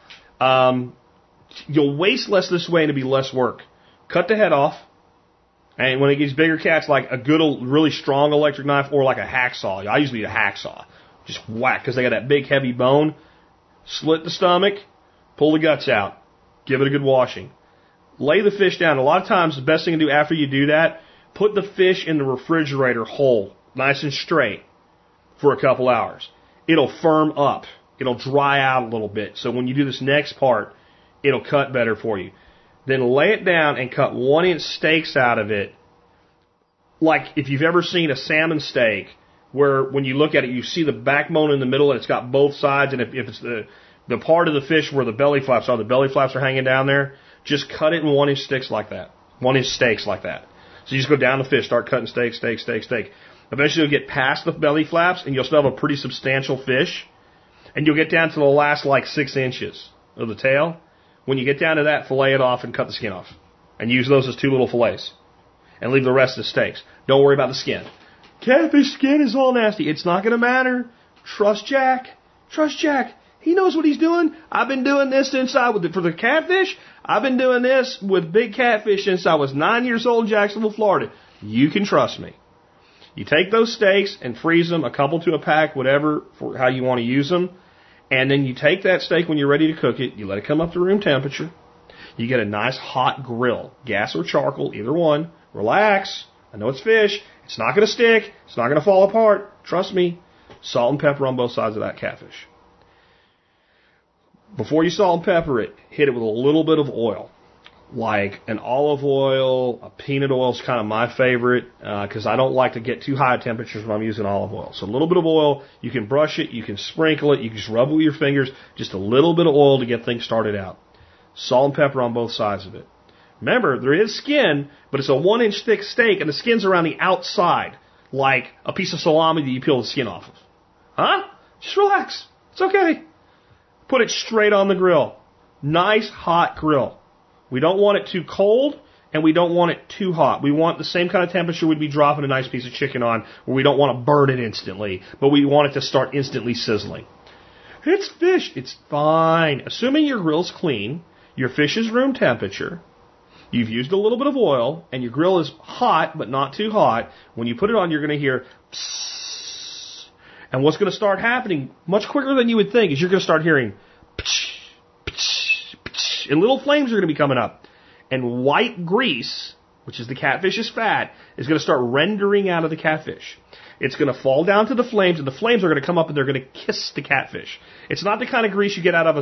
you'll waste less this way and it'll be less work. Cut the head off. And when it gets bigger cats, like a good, really strong electric knife or like a hacksaw. I usually use a hacksaw. Just whack, because they got that big, heavy bone. Slit the stomach, pull the guts out. Give it a good washing. Lay the fish down. A lot of times, the best thing to do after you do that, put the fish in the refrigerator whole, nice and straight, for a couple hours. It'll firm up. It'll dry out a little bit. So when you do this next part, it'll cut better for you. Then lay it down and cut 1-inch steaks out of it. Like if you've ever seen a salmon steak, where when you look at it, you see the backbone in the middle and it's got both sides. And if it's the part of the fish where the belly flaps are hanging down there, just cut it in 1-inch sticks like that. 1-inch steaks like that. So you just go down the fish, start cutting steak. Eventually you'll get past the belly flaps and you'll still have a pretty substantial fish. And you'll get down to the last like 6 inches of the tail. When you get down to that, fillet it off and cut the skin off. And use those as 2 little fillets. And leave the rest as steaks. Don't worry about the skin. Catfish skin is all nasty. It's not going to matter. Trust Jack. Trust Jack. He knows what he's doing. I've been doing this since for the catfish, I've been doing this with big catfish since I was 9 years old in Jacksonville, Florida. You can trust me. You take those steaks and freeze them, a couple to a pack, whatever, for how you want to use them. And then you take that steak when you're ready to cook it, you let it come up to room temperature. You get a nice hot grill, gas or charcoal, either one. Relax. I know it's fish. It's not going to stick. It's not going to fall apart. Trust me. Salt and pepper on both sides of that catfish. Before you salt and pepper it, hit it with a little bit of oil. Like an olive oil, a peanut oil is kind of my favorite because I don't like to get too high temperatures when I'm using olive oil. So a little bit of oil, you can brush it, you can sprinkle it, you can just rub it with your fingers, just a little bit of oil to get things started out. Salt and pepper on both sides of it. Remember, there is skin, but it's a 1-inch thick steak and the skin's around the outside, like a piece of salami that you peel the skin off of. Huh? Just relax. It's okay. Put it straight on the grill. Nice hot grill. We don't want it too cold, and we don't want it too hot. We want the same kind of temperature we'd be dropping a nice piece of chicken on, where we don't want to burn it instantly, but we want it to start instantly sizzling. It's fish. It's fine. Assuming your grill's clean, your fish is room temperature, you've used a little bit of oil, and your grill is hot, but not too hot. When you put it on, you're going to hear psss. And what's going to start happening much quicker than you would think is you're going to start hearing psh, psh, psh, and little flames are going to be coming up. And white grease, which is the catfish's fat, is going to start rendering out of the catfish. It's going to fall down to the flames, and the flames are going to come up and they're going to kiss the catfish. It's not the kind of grease you get out of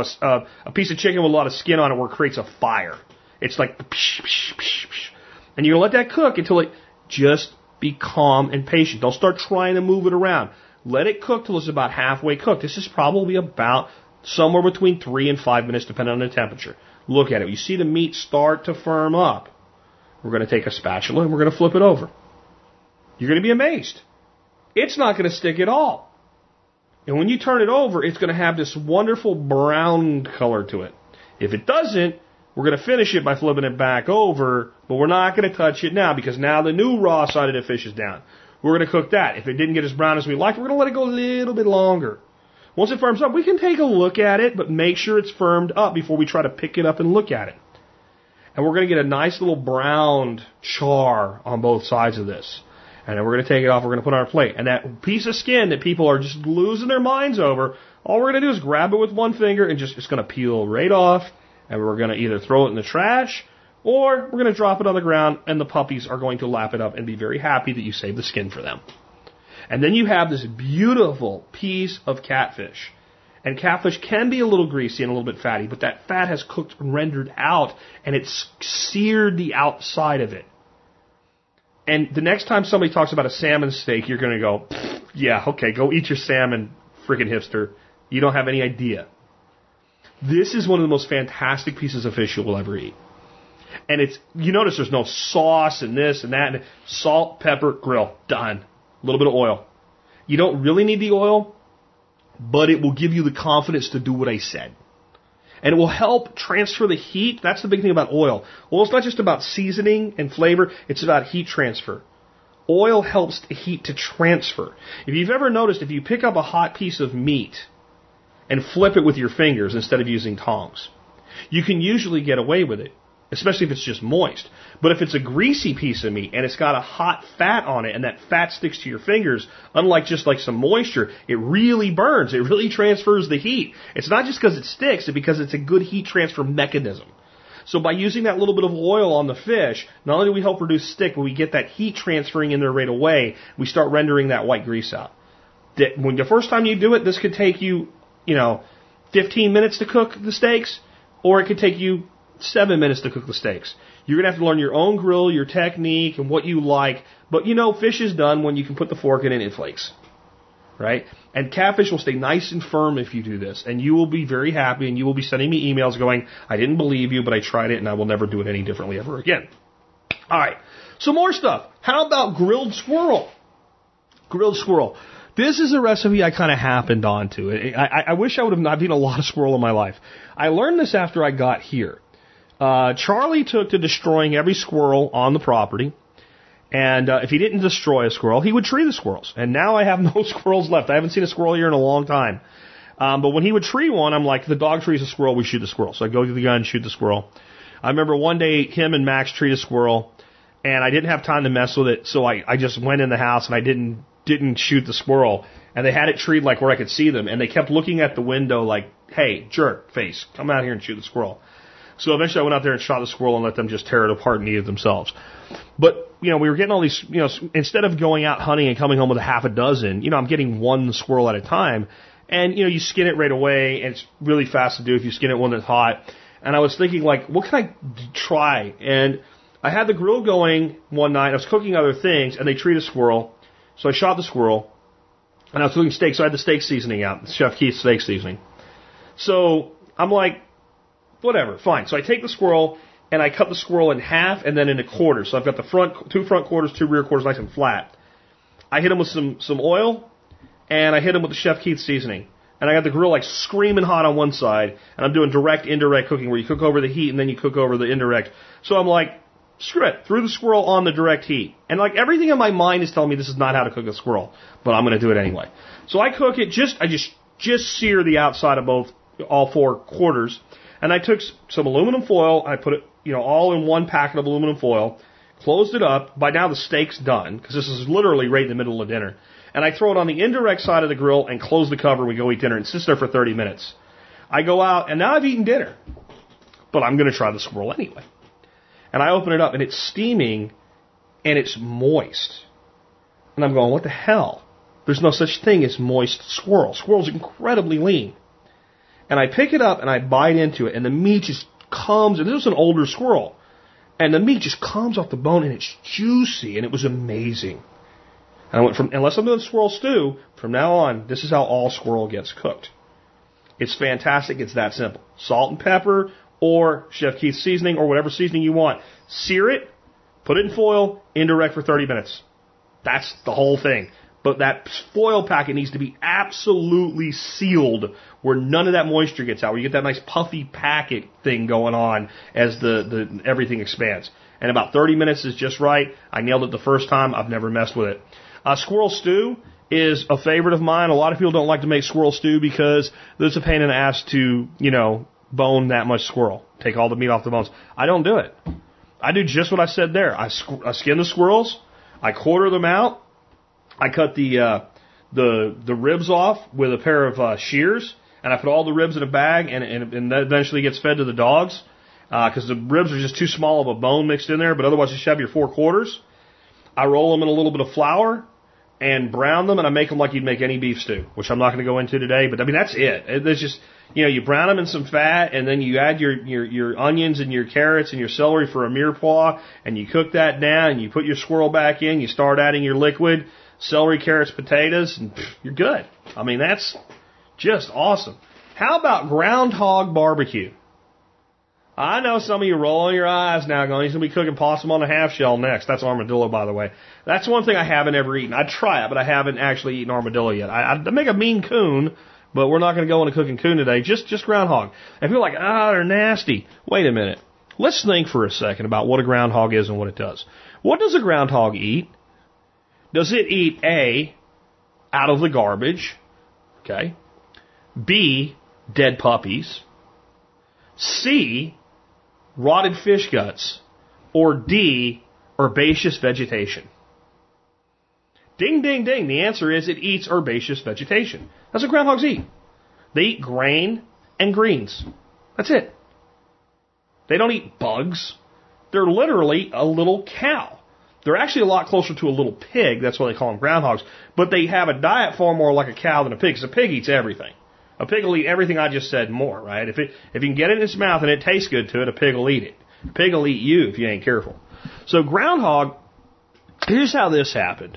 a piece of chicken with a lot of skin on it where it creates a fire. It's like psh, psh, psh, psh. And you're going to let that cook until just be calm and patient. Don't start trying to move it around. Let it cook till it's about halfway cooked. This is probably about somewhere between 3 and 5 minutes, depending on the temperature. Look at it. You see the meat start to firm up. We're going to take a spatula and we're going to flip it over. You're going to be amazed. It's not going to stick at all. And when you turn it over, it's going to have this wonderful brown color to it. If it doesn't, we're going to finish it by flipping it back over, but we're not going to touch it now because now the new raw side of the fish is down. We're going to cook that. If it didn't get as brown as we like, we're going to let it go a little bit longer. Once it firms up, we can take a look at it, but make sure it's firmed up before we try to pick it up and look at it. And we're going to get a nice little browned char on both sides of this. And then we're going to take it off, we're going to put it on our plate. And that piece of skin that people are just losing their minds over, all we're going to do is grab it with one finger and it's going to peel right off. And we're going to either throw it in the trash or we're going to drop it on the ground and the puppies are going to lap it up and be very happy that you saved the skin for them. And then you have this beautiful piece of catfish. And catfish can be a little greasy and a little bit fatty, but that fat has cooked and rendered out, and it's seared the outside of it. And the next time somebody talks about a salmon steak, you're going to go, yeah, okay, go eat your salmon, freaking hipster. You don't have any idea. This is one of the most fantastic pieces of fish you will ever eat. And it's, you notice there's no sauce and this and that. And salt, pepper, grill, done. A little bit of oil. You don't really need the oil, but it will give you the confidence to do what I said. And it will help transfer the heat. That's the big thing about oil. Oil's not just about seasoning and flavor, it's about heat transfer. Oil helps the heat to transfer. If you've ever noticed, if you pick up a hot piece of meat and flip it with your fingers instead of using tongs, you can usually get away with it, especially if it's just moist. But if it's a greasy piece of meat and it's got a hot fat on it and that fat sticks to your fingers, unlike just like some moisture, it really burns. It really transfers the heat. It's not just because it sticks, it's because it's a good heat transfer mechanism. So by using that little bit of oil on the fish, not only do we help reduce stick, but we get that heat transferring in there right away. We start rendering that white grease out. When the first time you do it, this could take you, 15 minutes to cook the steaks, or it could take you 7 minutes to cook the steaks. You're going to have to learn your own grill, your technique, and what you like. But fish is done when you can put the fork in and it flakes. Right? And catfish will stay nice and firm if you do this. And you will be very happy, and you will be sending me emails going, I didn't believe you, but I tried it, and I will never do it any differently ever again. All right. Some more stuff. How about grilled squirrel? Grilled squirrel. This is a recipe I kind of happened onto. I wish I would have not eaten a lot of squirrel in my life. I learned this after I got here. Charlie took to destroying every squirrel on the property. And if he didn't destroy a squirrel, he would tree the squirrels. And now I have no squirrels left. I haven't seen a squirrel here in a long time. But when he would tree one, I'm like, the dog trees a squirrel, we shoot the squirrel. So I go to the gun and shoot the squirrel. I remember one day him and Max treed a squirrel, and I didn't have time to mess with it. So I just went in the house and I didn't shoot the squirrel. And they had it treed like where I could see them. And they kept looking at the window like, hey, jerk face, come out here and shoot the squirrel. So eventually I went out there and shot the squirrel and let them just tear it apart and eat it themselves. But, we were getting all these, instead of going out hunting and coming home with a half a dozen, I'm getting one squirrel at a time. And, you skin it right away, and it's really fast to do if you skin it when it's hot. And I was thinking, like, what can I try? And I had the grill going one night. I was cooking other things, and they treat a squirrel. So I shot the squirrel, and I was cooking steak, so I had the steak seasoning out, Chef Keith's steak seasoning. So I'm like, whatever, fine. So I take the squirrel, and I cut the squirrel in half and then into quarters. So I've got the two front quarters, two rear quarters, nice and flat. I hit them with some oil, and I hit them with the Chef Keith seasoning. And I got the grill like screaming hot on one side, and I'm doing direct, indirect cooking where you cook over the heat and then you cook over the indirect. So I'm like, screw it, threw the squirrel on the direct heat. And like everything in my mind is telling me this is not how to cook a squirrel, but I'm going to do it anyway. So I cook it, I just sear the outside of all four quarters. And I took some aluminum foil, I put it, all in one packet of aluminum foil, closed it up. By now the steak's done, because this is literally right in the middle of dinner. And I throw it on the indirect side of the grill and close the cover. We go eat dinner. It sits there for 30 minutes. I go out, and now I've eaten dinner. But I'm going to try the squirrel anyway. And I open it up, and it's steaming, and it's moist. And I'm going, what the hell? There's no such thing as moist squirrel. Squirrel's incredibly lean. And I pick it up, and I bite into it, and the meat just comes, and this was an older squirrel, and the meat just comes off the bone, and it's juicy, and it was amazing. And I went from, unless I'm doing squirrel stew, from now on, this is how all squirrel gets cooked. It's fantastic. It's that simple. Salt and pepper, or Chef Keith's seasoning, or whatever seasoning you want. Sear it, put it in foil, indirect for 30 minutes. That's the whole thing. But that foil packet needs to be absolutely sealed where none of that moisture gets out, where you get that nice puffy packet thing going on as the everything expands. And about 30 minutes is just right. I nailed it the first time. I've never messed with it. Squirrel stew is a favorite of mine. A lot of people don't like to make squirrel stew because it's a pain in the ass to, bone that much squirrel. Take all the meat off the bones. I don't do it. I do just what I said there. I skin the squirrels. I quarter them out. I cut the ribs off with a pair of shears, and I put all the ribs in a bag, and that eventually gets fed to the dogs because the ribs are just too small of a bone mixed in there. But otherwise, you should have your four quarters. I roll them in a little bit of flour, and brown them, and I make them like you'd make any beef stew, which I'm not going to go into today, but I mean, that's it. It's just, you brown them in some fat, and then you add your onions and your carrots and your celery for a mirepoix, and you cook that down, and you put your swirl back in, you start adding your liquid, celery, carrots, potatoes, and you're good. I mean, that's just awesome. How about groundhog barbecue? I know some of you rolling your eyes now going, he's going to be cooking possum on a half shell next. That's armadillo, by the way. That's one thing I haven't ever eaten. I'd try it, but I haven't actually eaten armadillo yet. I'd make a mean coon, but we're not going to go into cooking coon today. Just groundhog. And people are like, they're nasty. Wait a minute. Let's think for a second about what a groundhog is and what it does. What does a groundhog eat? Does it eat A, out of the garbage? Okay. B, dead puppies. C, rotted fish guts. Or D, herbaceous vegetation? Ding, ding, ding. The answer is it eats herbaceous vegetation. That's what groundhogs eat. They eat grain and greens. That's it. They don't eat bugs. They're literally a little cow. They're actually a lot closer to a little pig. That's why they call them groundhogs. But they have a diet far more like a cow than a pig, because a pig eats everything. A pig will eat everything I just said and more, right? If you can get it in its mouth and it tastes good to it, a pig will eat it. A pig will eat you if you ain't careful. So groundhog, here's how this happened.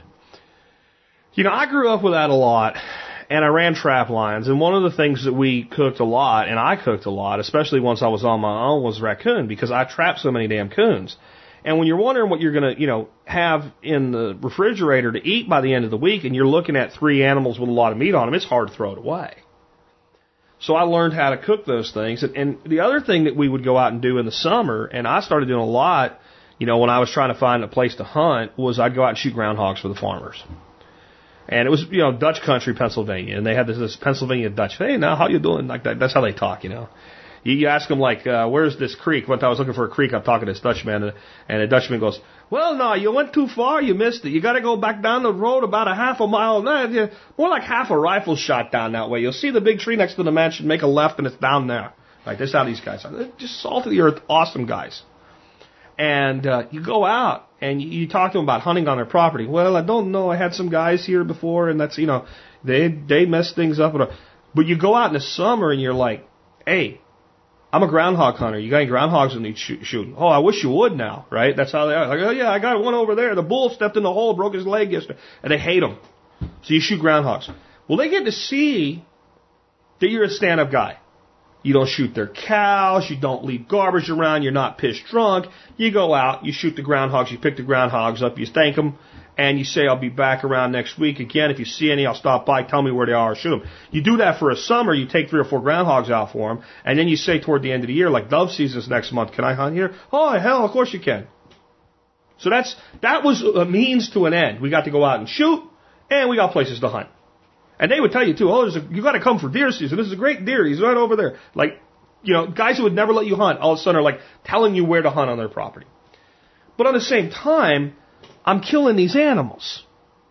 I grew up with that a lot, and I ran trap lines, and one of the things that we cooked a lot, and I cooked a lot, especially once I was on my own, was raccoon, because I trapped so many damn coons. And when you're wondering what you're going to, have in the refrigerator to eat by the end of the week, and you're looking at 3 animals with a lot of meat on them, it's hard to throw it away. So I learned how to cook those things. And the other thing that we would go out and do in the summer, and I started doing a lot, when I was trying to find a place to hunt, was I'd go out and shoot groundhogs for the farmers. And it was, Dutch country, Pennsylvania. And they had this Pennsylvania Dutch, hey, now, how you doing? Like that. That's how they talk, You ask them, like, where's this creek? One time I was looking for a creek, I'm talking to this Dutchman, and the Dutchman goes, well, no, you went too far, you missed it. You got to go back down the road about a half a mile. No, more like half a rifle shot down that way. You'll see the big tree next to the mansion, make a left, and it's down there. Like, this is how these guys are. They're just salt of the earth, awesome guys. And you go out, and you talk to them about hunting on their property. Well, I don't know. I had some guys here before, and that's, they mess things up. But you go out in the summer, and you're like, hey, I'm a groundhog hunter. You got any groundhogs in these shooting? Oh, I wish you would now, right? That's how they are. Like, oh, yeah, I got one over there. The bull stepped in the hole, broke his leg yesterday. And they hate them. So you shoot groundhogs. Well, they get to see that you're a stand-up guy. You don't shoot their cows. You don't leave garbage around. You're not pissed drunk. You go out. You shoot the groundhogs. You pick the groundhogs up. You thank them. And you say, I'll be back around next week again. If you see any, I'll stop by. Tell me where they are or shoot them. You do that for a summer. You take 3 or 4 groundhogs out for them. And then you say toward the end of the year, like dove season's next month, can I hunt here? Oh, hell, of course you can. So that was a means to an end. We got to go out and shoot, and we got places to hunt. And they would tell you, too, you got to come for deer season. This is a great deer. He's right over there. Like, guys who would never let you hunt all of a sudden are like telling you where to hunt on their property. But at the same time, I'm killing these animals.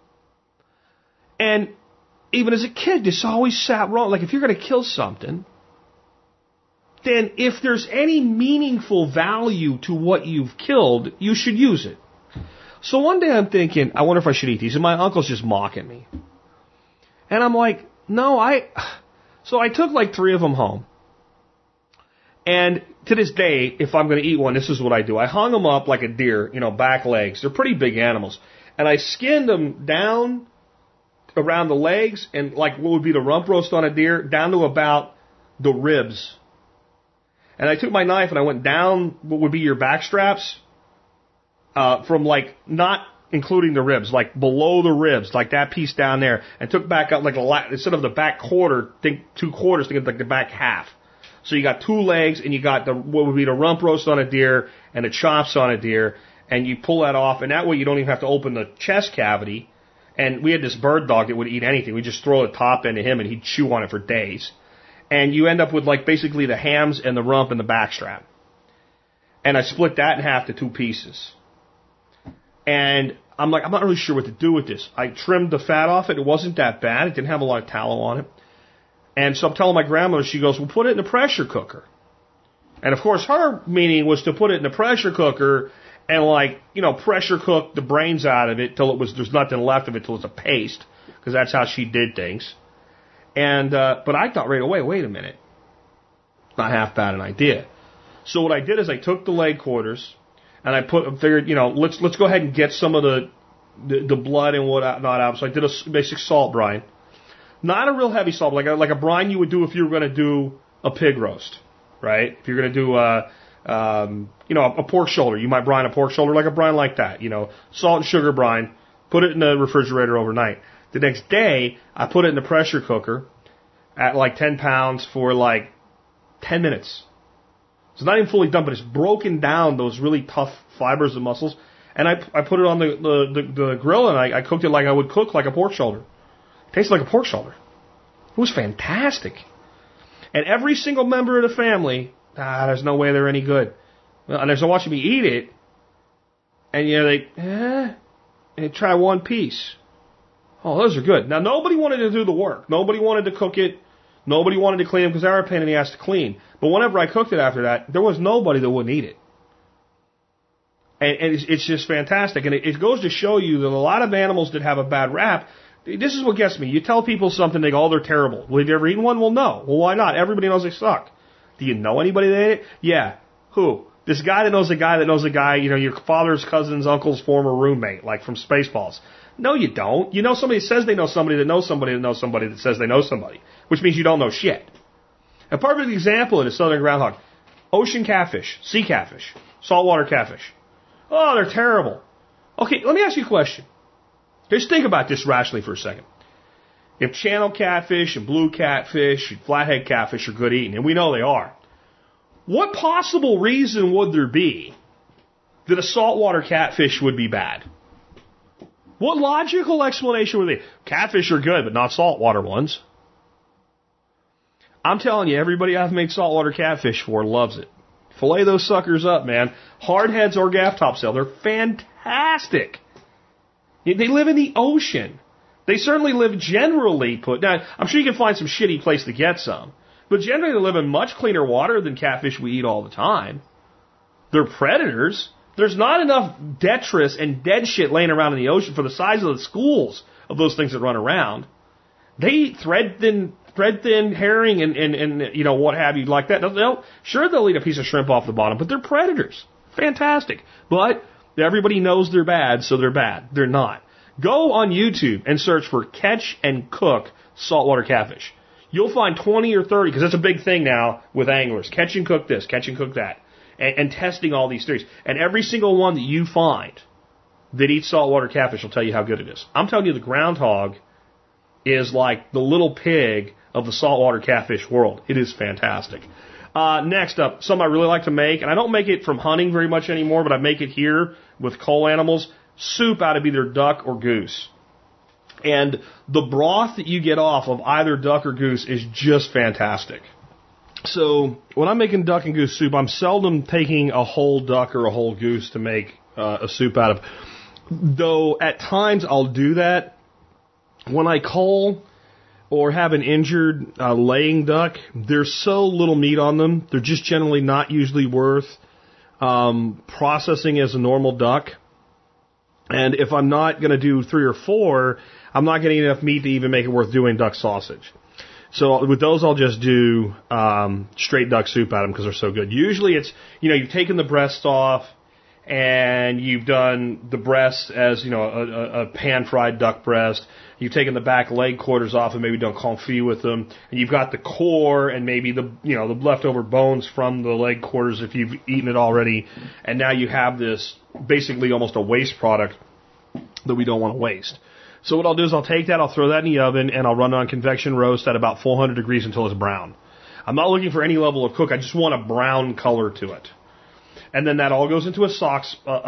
And even as a kid, this always sat wrong. Like, if you're going to kill something, then if there's any meaningful value to what you've killed, you should use it. So one day I'm thinking, I wonder if I should eat these. And my uncle's just mocking me. And I'm like, no, So I took like 3 of them home. And to this day, if I'm going to eat one, this is what I do. I hung them up like a deer, back legs. They're pretty big animals. And I skinned them down around the legs and like what would be the rump roast on a deer down to about the ribs. And I took my knife and I went down what would be your back straps from like not including the ribs, like below the ribs, like that piece down there, and took back up like instead of the back quarter, think 2 quarters, think like the back half. So you got 2 legs, and you got what would be the rump roast on a deer and the chops on a deer, and you pull that off, and that way you don't even have to open the chest cavity. And we had this bird dog that would eat anything. We just throw the top end to him, and he'd chew on it for days. And you end up with like basically the hams and the rump and the backstrap. And I split that in half to 2 pieces. And I'm like, I'm not really sure what to do with this. I trimmed the fat off it. It wasn't that bad. It didn't have a lot of tallow on it. And so I'm telling my grandmother, she goes, well, put it in a pressure cooker. And of course, her meaning was to put it in a pressure cooker and like, pressure cook the brains out of it till there's nothing left of it till it's a paste, because that's how she did things. And but I thought right away, wait a minute, not half bad an idea. So what I did is I took the leg quarters and I figured, let's go ahead and get some of the blood and whatnot out. So I did a basic salt brine, not a real heavy salt, like a brine you would do if you were going to do a pig roast, right? If you're going to do a pork shoulder, you might brine a pork shoulder like a brine like that, salt and sugar brine. Put it in the refrigerator overnight. The next day, I put it in the pressure cooker at like 10 pounds for like 10 minutes. It's not even fully done, but it's broken down those really tough fibers and muscles. And I put it on the grill, and I cooked it like I would cook like a pork shoulder. It tasted like a pork shoulder. It was fantastic. And every single member of the family, there's no way they're any good. And they're watching me eat it, and and try one piece. Oh, those are good. Now, nobody wanted to do the work. Nobody wanted to cook it. Nobody wanted to clean them because they were a pain in the ass to clean. But whenever I cooked it after that, there was nobody that wouldn't eat it. And it's just fantastic. And it goes to show you that a lot of animals that have a bad rap, this is what gets me. You tell people something, they go, oh, they're terrible. Well, have you ever eaten one? Well, no. Well, why not? Everybody knows they suck. Do you know anybody that ate it? Yeah. Who? This guy that knows a guy that knows a guy, your father's cousin's uncle's former roommate, like from Spaceballs. No, you don't. You know somebody that says they know somebody that knows somebody that knows somebody that says they know somebody, which means you don't know shit. A perfect example of the southern groundhog. Ocean catfish, sea catfish, saltwater catfish. Oh, they're terrible. Okay, let me ask you a question. Just think about this rationally for a second. If channel catfish and blue catfish and flathead catfish are good eating, and we know they are, what possible reason would there be that a saltwater catfish would be bad? What logical explanation would there be? Catfish are good, but not saltwater ones. I'm telling you, everybody I've made saltwater catfish for loves it. Fillet those suckers up, man. Hardheads or gaff topsail, they're fantastic. They live in the ocean. They certainly live generally now, I'm sure you can find some shitty place to get some, but generally they live in much cleaner water than catfish we eat all the time. They're predators. There's not enough detritus and dead shit laying around in the ocean for the size of the schools of those things that run around. They eat thread thin herring and what have you like that. Sure, they'll eat a piece of shrimp off the bottom, but they're predators. Fantastic. But everybody knows they're bad, so they're bad. They're not. Go on YouTube and search for catch and cook saltwater catfish. You'll find 20 or 30, because that's a big thing now with anglers. Catch and cook this, catch and cook that. And testing all these theories. And every single one that you find that eats saltwater catfish will tell you how good it is. I'm telling you, the groundhog is like the little pig of the saltwater catfish world. It is fantastic. Next up, something I really like to make, and I don't make it from hunting very much anymore, but I make it here with coal animals. Soup out of either duck or goose. And the broth that you get off of either duck or goose is just fantastic. So when I'm making duck and goose soup, I'm seldom taking a whole duck or a whole goose to make a soup out of. Though at times I'll do that. When I cull or have an injured laying duck, there's so little meat on them. They're just generally not usually worth processing as a normal duck. And if I'm not going to do 3 or 4, I'm not getting enough meat to even make it worth doing duck sausage. So with those, I'll just do straight duck soup out of them because they're so good. Usually it's, you've taken the breasts off and you've done the breast as, a pan-fried duck breast. You've taken the back leg quarters off and maybe done confit with them. And you've got the core and maybe the leftover bones from the leg quarters if you've eaten it already. And now you have this basically almost a waste product that we don't want to waste. So what I'll do is I'll take that, I'll throw that in the oven, and I'll run it on convection roast at about 400 degrees until it's brown. I'm not looking for any level of cook. I just want a brown color to it. And then that all goes into a stock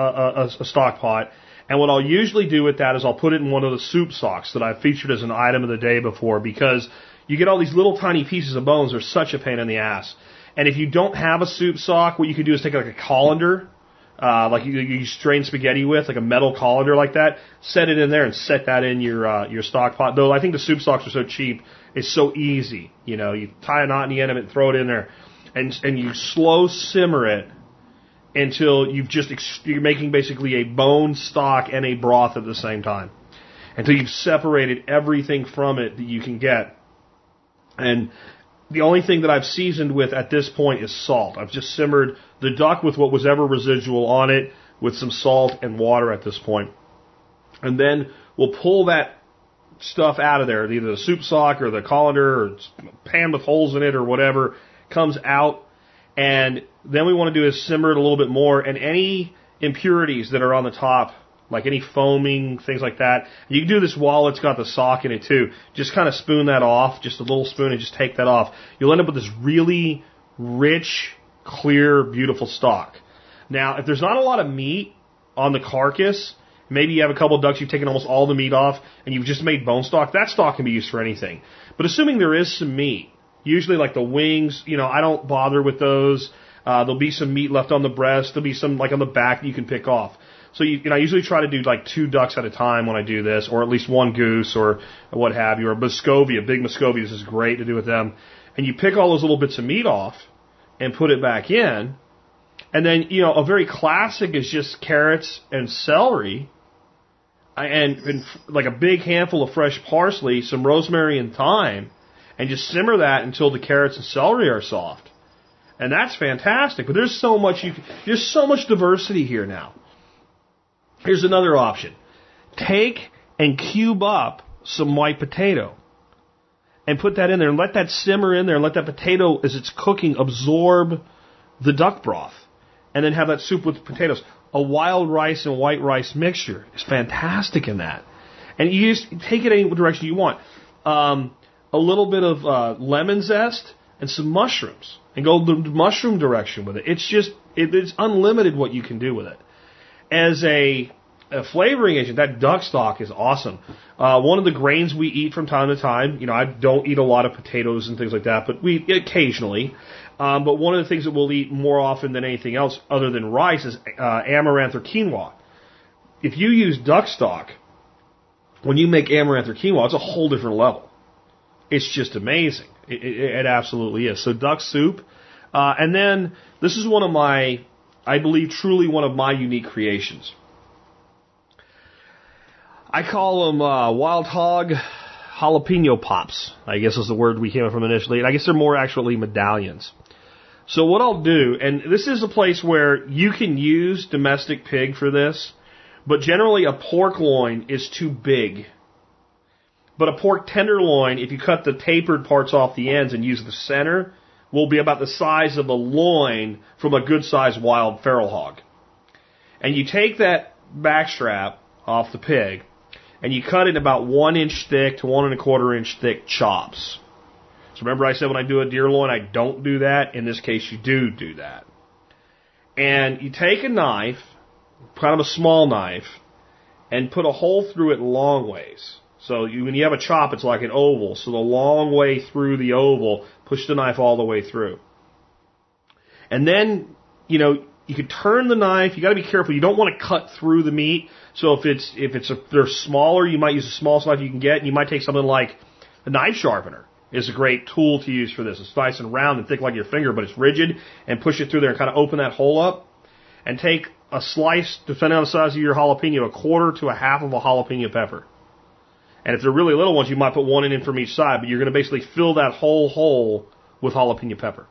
pot. And what I'll usually do with that is I'll put it in one of the soup socks that I've featured as an item of the day before, because you get all these little tiny pieces of bones. They're such a pain in the ass. And if you don't have a soup sock, what you could do is take like a colander, like you strain spaghetti with, like a metal colander like that, set it in there and set that in your stock pot. Though I think the soup socks are so cheap, it's so easy. You tie a knot in the end of it and throw it in there, and you slow simmer it. until you're making basically a bone stock and a broth at the same time. Until you've separated everything from it that you can get. And the only thing that I've seasoned with at this point is salt. I've just simmered the duck with what was ever residual on it with some salt and water at this point. And then we'll pull that stuff out of there, either the soup stock or the colander or pan with holes in it or whatever comes out. And then we want to do is simmer it a little bit more, and any impurities that are on the top, like any foaming, things like that, you can do this while it's got the stock in it too. Just kind of spoon that off, just a little spoon, and just take that off. You'll end up with this really rich, clear, beautiful stock. Now, if there's not a lot of meat on the carcass, maybe you have a couple of ducks, you've taken almost all the meat off, and you've just made bone stock, that stock can be used for anything. But assuming there is some meat, usually like the wings, I don't bother with those. There'll be some meat left on the breast. There'll be some like on the back that you can pick off. So I usually try to do like 2 ducks at a time when I do this, or at least 1 goose or what have you, or Muscovy, a big Muscovy. This is great to do with them. And you pick all those little bits of meat off and put it back in. And then, a very classic is just carrots and celery and like a big handful of fresh parsley, some rosemary and thyme, and just simmer that until the carrots and celery are soft. And that's fantastic. But there's so much diversity here now. Here's another option. Take and cube up some white potato and put that in there and let that simmer in there and let that potato, as it's cooking, absorb the duck broth. And then have that soup with potatoes. A wild rice and white rice mixture is fantastic in that. And you just take it any direction you want. A little bit of lemon zest and some mushrooms, and go the mushroom direction with it. It's unlimited what you can do with it. As a flavoring agent, that duck stock is awesome. One of the grains we eat from time to time, I don't eat a lot of potatoes and things like that, but we occasionally. But one of the things that we'll eat more often than anything else other than rice is amaranth or quinoa. If you use duck stock, when you make amaranth or quinoa, it's a whole different level. It's just amazing. It absolutely is. So duck soup. And then this is one of my, I believe, truly one of my unique creations. I call them wild hog jalapeno pops, I guess is the word we came up from initially. And I guess they're more actually medallions. So what I'll do, and this is a place where you can use domestic pig for this, but generally a pork loin is too big. But a pork tenderloin, if you cut the tapered parts off the ends and use the center, will be about the size of a loin from a good-sized wild feral hog. And you take that back strap off the pig, and you cut it about 1 inch thick to 1 1/4 inch thick chops. So remember I said when I do a deer loin, I don't do that. In this case, you do that. And you take a knife, kind of a small knife, and put a hole through it long ways. So when you have a chop, it's like an oval. So the long way through the oval, push the knife all the way through. And then, you could turn the knife. You got to be careful. You don't want to cut through the meat. So if they're smaller, you might use the smallest knife you can get. And you might take something like a knife sharpener. Is a great tool to use for this. It's nice and round and thick like your finger, but it's rigid. And push it through there and kind of open that hole up. And take a slice, depending on the size of your jalapeno, 1/4 to 1/2 of a jalapeno pepper. And if they're really little ones, you might put 1 in from each side, but you're going to basically fill that whole hole with jalapeno pepper.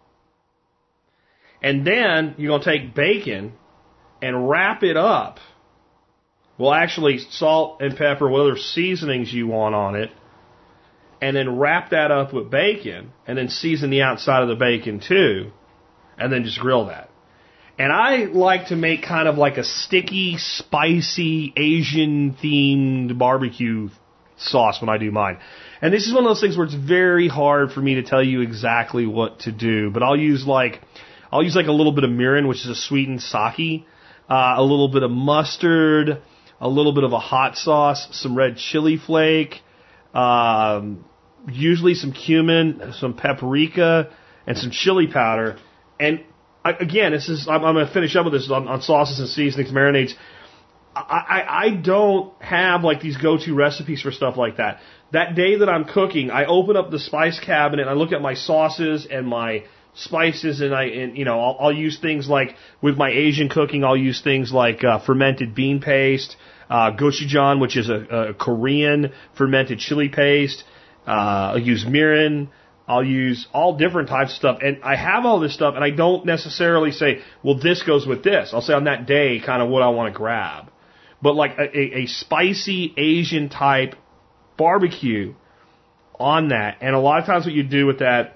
And then you're going to take bacon and wrap it up. Well, actually, salt and pepper, what other seasonings you want on it, and then wrap that up with bacon, and then season the outside of the bacon too, and then just grill that. And I like to make kind of like a sticky, spicy, Asian-themed barbecue sauce when I do mine. And this is one of those things where it's very hard for me to tell you exactly what to do. But I'll use like a little bit of mirin, which is a sweetened sake, a little bit of mustard, a little bit of a hot sauce, some red chili flake, usually some cumin, some paprika, and some chili powder. And again, I'm going to finish up with this on sauces and seasonings, marinades. I don't have like these go-to recipes for stuff like that. That day that I'm cooking, I open up the spice cabinet and I look at my sauces and my spices, and I'll use things like, with my Asian cooking, I'll use things like fermented bean paste, gochujang, which is a Korean fermented chili paste. I'll use mirin. I'll use all different types of stuff. And I have all this stuff, and I don't necessarily say, well, this goes with this. I'll say on that day kind of what I want to grab. But like a spicy Asian type barbecue on that. And a lot of times what you do with that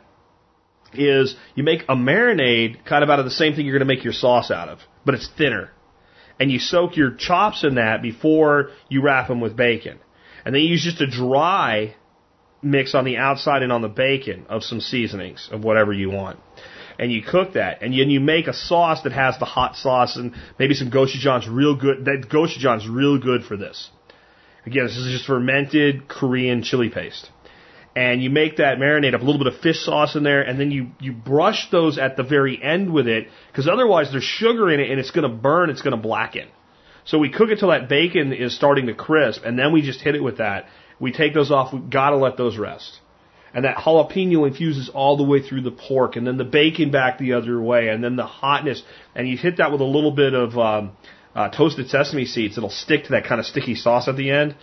is you make a marinade kind of out of the same thing you're going to make your sauce out of, but it's thinner. And you soak your chops in that before you wrap them with bacon. And then you use just a dry mix on the outside and on the bacon of some seasonings of whatever you want. And you cook that. And then you make a sauce that has the hot sauce and maybe some gochujang's real good. That gochujang's real good for this. Again, this is just fermented Korean chili paste. And you make that marinade up, a little bit of fish sauce in there, and then you brush those at the very end with it, because otherwise there's sugar in it and it's going to burn, it's going to blacken. So we cook it till that bacon is starting to crisp, and then we just hit it with that. We take those off, we've got to let those rest. And that jalapeno infuses all the way through the pork, and then the bacon back the other way, and then the hotness, and you hit that with a little bit of toasted sesame seeds. It'll stick to that kind of sticky sauce at the end.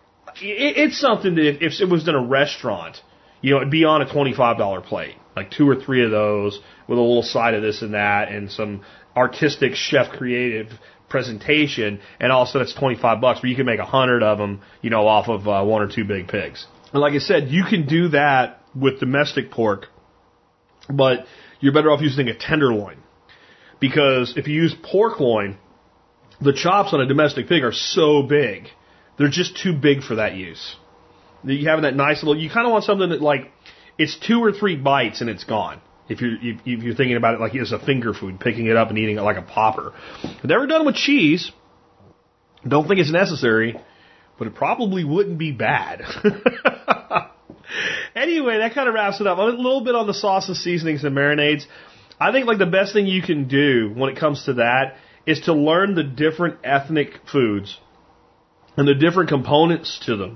It's something that if it was in a restaurant, it'd be on a $25 plate. Like 2 or 3 of those with a little side of this and that and some artistic chef creative presentation, and all of a sudden it's $25, but you can make 100 of them, off of 1 or 2 big pigs. And like I said, you can do that with domestic pork, but you're better off using a tenderloin. Because if you use pork loin, the chops on a domestic pig are so big. They're just too big for that use. You having that nice little, you kind of want something that like, it's 2 or 3 bites and it's gone. If you're thinking about it like it's a finger food, picking it up and eating it like a popper. If never done with cheese, don't think it's necessary, but it probably wouldn't be bad. Anyway, that kind of wraps it up. A little bit on the sauces, seasonings, and marinades. I think like the best thing you can do when it comes to that is to learn the different ethnic foods and the different components to them.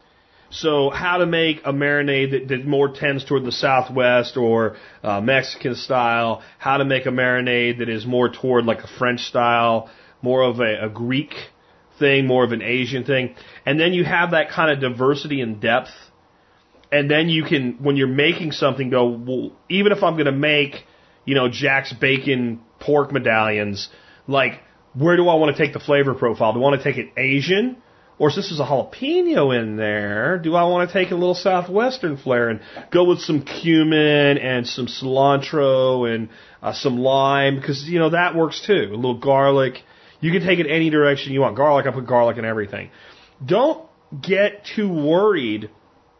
So how to make a marinade that more tends toward the Southwest or Mexican style. How to make a marinade that is more toward like a French style, more of a Greek thing, more of an Asian thing. And then you have that kind of diversity and depth. And then you can, when you're making something, go, well, even if I'm going to make, Jack's Bacon pork medallions, like, where do I want to take the flavor profile? Do I want to take it Asian? Or since there's a jalapeno in there, do I want to take a little Southwestern flair and go with some cumin and some cilantro and some lime? Because, that works too. A little garlic. You can take it any direction you want. Garlic, I put garlic in everything. Don't get too worried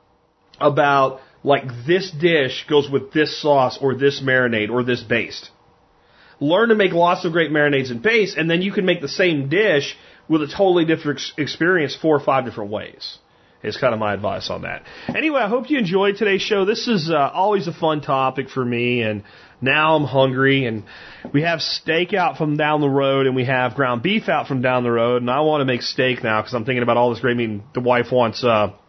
about, like, this dish goes with this sauce or this marinade or this baste. Learn to make lots of great marinades and bases, and then you can make the same dish with a totally different experience 4 or 5 different ways. It's kind of my advice on that. Anyway, I hope you enjoyed today's show. This is always a fun topic for me, and now I'm hungry, and we have steak out from down the road, and we have ground beef out from down the road, and I want to make steak now because I'm thinking about all this great meat. The wife wants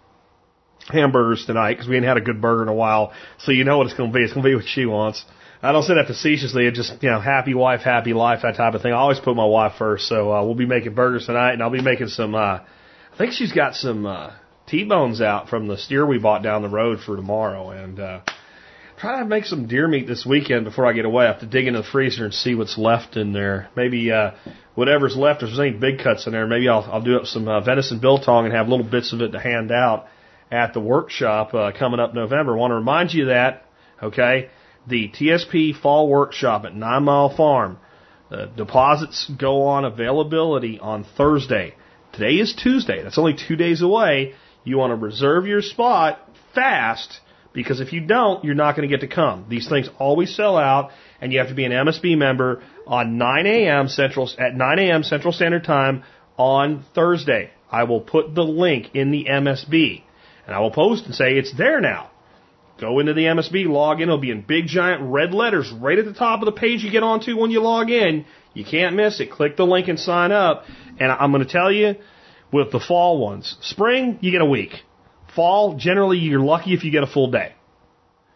hamburgers tonight because we ain't had a good burger in a while, so you know what it's going to be. It's going to be what she wants. I don't say that facetiously. It's just, happy wife, happy life, that type of thing. I always put my wife first. So we'll be making burgers tonight, and I'll be making some, I think she's got some T-bones out from the steer we bought down the road for tomorrow. And try to make some deer meat this weekend before I get away. I have to dig into the freezer and see what's left in there. Maybe whatever's left, if there's any big cuts in there, maybe I'll do up some venison biltong and have little bits of it to hand out at the workshop coming up November. I want to remind you of that, okay? The TSP Fall Workshop at 9 Mile Farm. Deposits go on availability on Thursday. Today is Tuesday. That's only 2 days away. You want to reserve your spot fast because if you don't, you're not going to get to come. These things always sell out, and you have to be an MSB member on 9 a.m. Central Standard Time on Thursday. I will put the link in the MSB, and I will post and say it's there now. Go into the MSB, log in. It'll be in big, giant red letters right at the top of the page you get onto when you log in. You can't miss it. Click the link and sign up. And I'm going to tell you, with the fall ones, spring, you get a week. Fall, generally, you're lucky if you get a full day.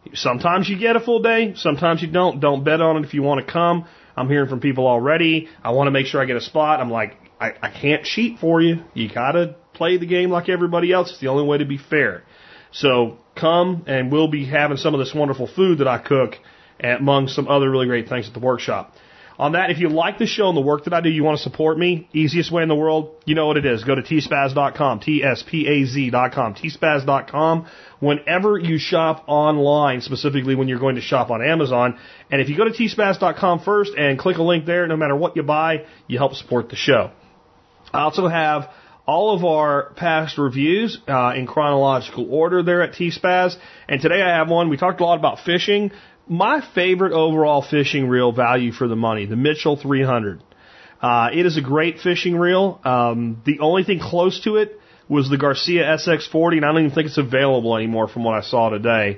Sometimes you get a full day, sometimes you don't. Don't bet on it if you want to come. I'm hearing from people already. I want to make sure I get a spot. I'm like, I can't cheat for you. You got to play the game like everybody else. It's the only way to be fair. So come, and we'll be having some of this wonderful food that I cook among some other really great things at the workshop. On that, if you like the show and the work that I do, you want to support me, easiest way in the world, you know what it is. Go to tspaz.com, tspaz.com, tspaz.com. Whenever you shop online, specifically when you're going to shop on Amazon, and if you go to tspaz.com first and click a link there, no matter what you buy, you help support the show. I also have all of our past reviews in chronological order there at tspaz, and today I have one. We talked a lot about fishing. My favorite overall fishing reel, value for the money, the Mitchell 300. It is a great fishing reel. The only thing close to it was the Garcia SX40, and I don't even think it's available anymore from what I saw today.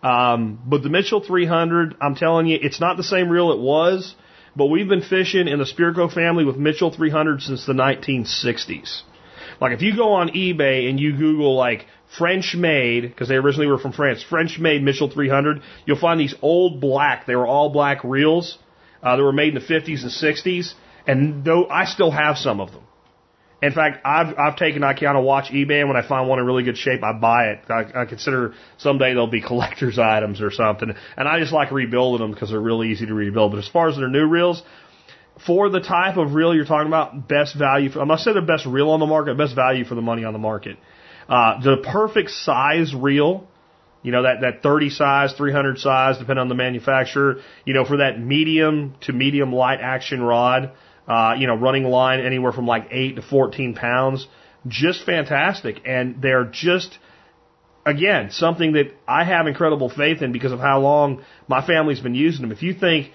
But the Mitchell 300, I'm telling you, it's not the same reel it was, but we've been fishing in the Spirko family with Mitchell 300 since the 1960s. Like if you go on eBay and you Google like French made, because they originally were from France, French made Mitchell 300, you'll find these old black, they were all black reels that were made in the 50s and 60s, and though I still have some of them. In fact, I've taken, I kind of watch eBay, and when I find one in really good shape, I buy it. I consider someday they'll be collector's items or something, and I just like rebuilding them because they're really easy to rebuild. But as far as their new reels, for the type of reel you're talking about, best value, I must say the best reel on the market, best value for the money on the market. The perfect size reel, you know, that 30 size, 300 size, depending on the manufacturer, you know, for that medium to medium light action rod, you know, running line anywhere from like 8 to 14 pounds, just fantastic. And they're just, again, something that I have incredible faith in because of how long my family's been using them. If you think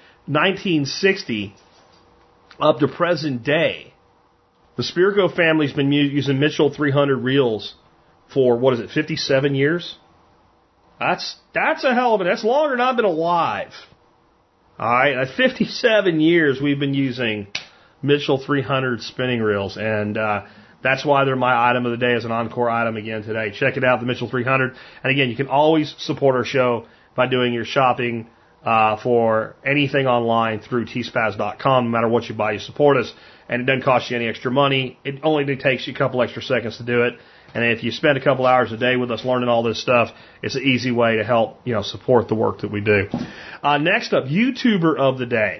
1960 up to present day, the Spirko family's been using Mitchell 300 reels for, 57 years? That's a hell of it. That's longer than I've been alive. All right, at 57 years we've been using Mitchell 300 spinning reels, and that's why they're my item of the day as an encore item again today. Check it out, the Mitchell 300. And again, you can always support our show by doing your shopping for anything online through tspaz.com. No matter what you buy, you support us, and it doesn't cost you any extra money. It only takes you a couple extra seconds to do it. And if you spend a couple hours a day with us learning all this stuff, it's an easy way to help, you know, support the work that we do. Next up, YouTuber of the day.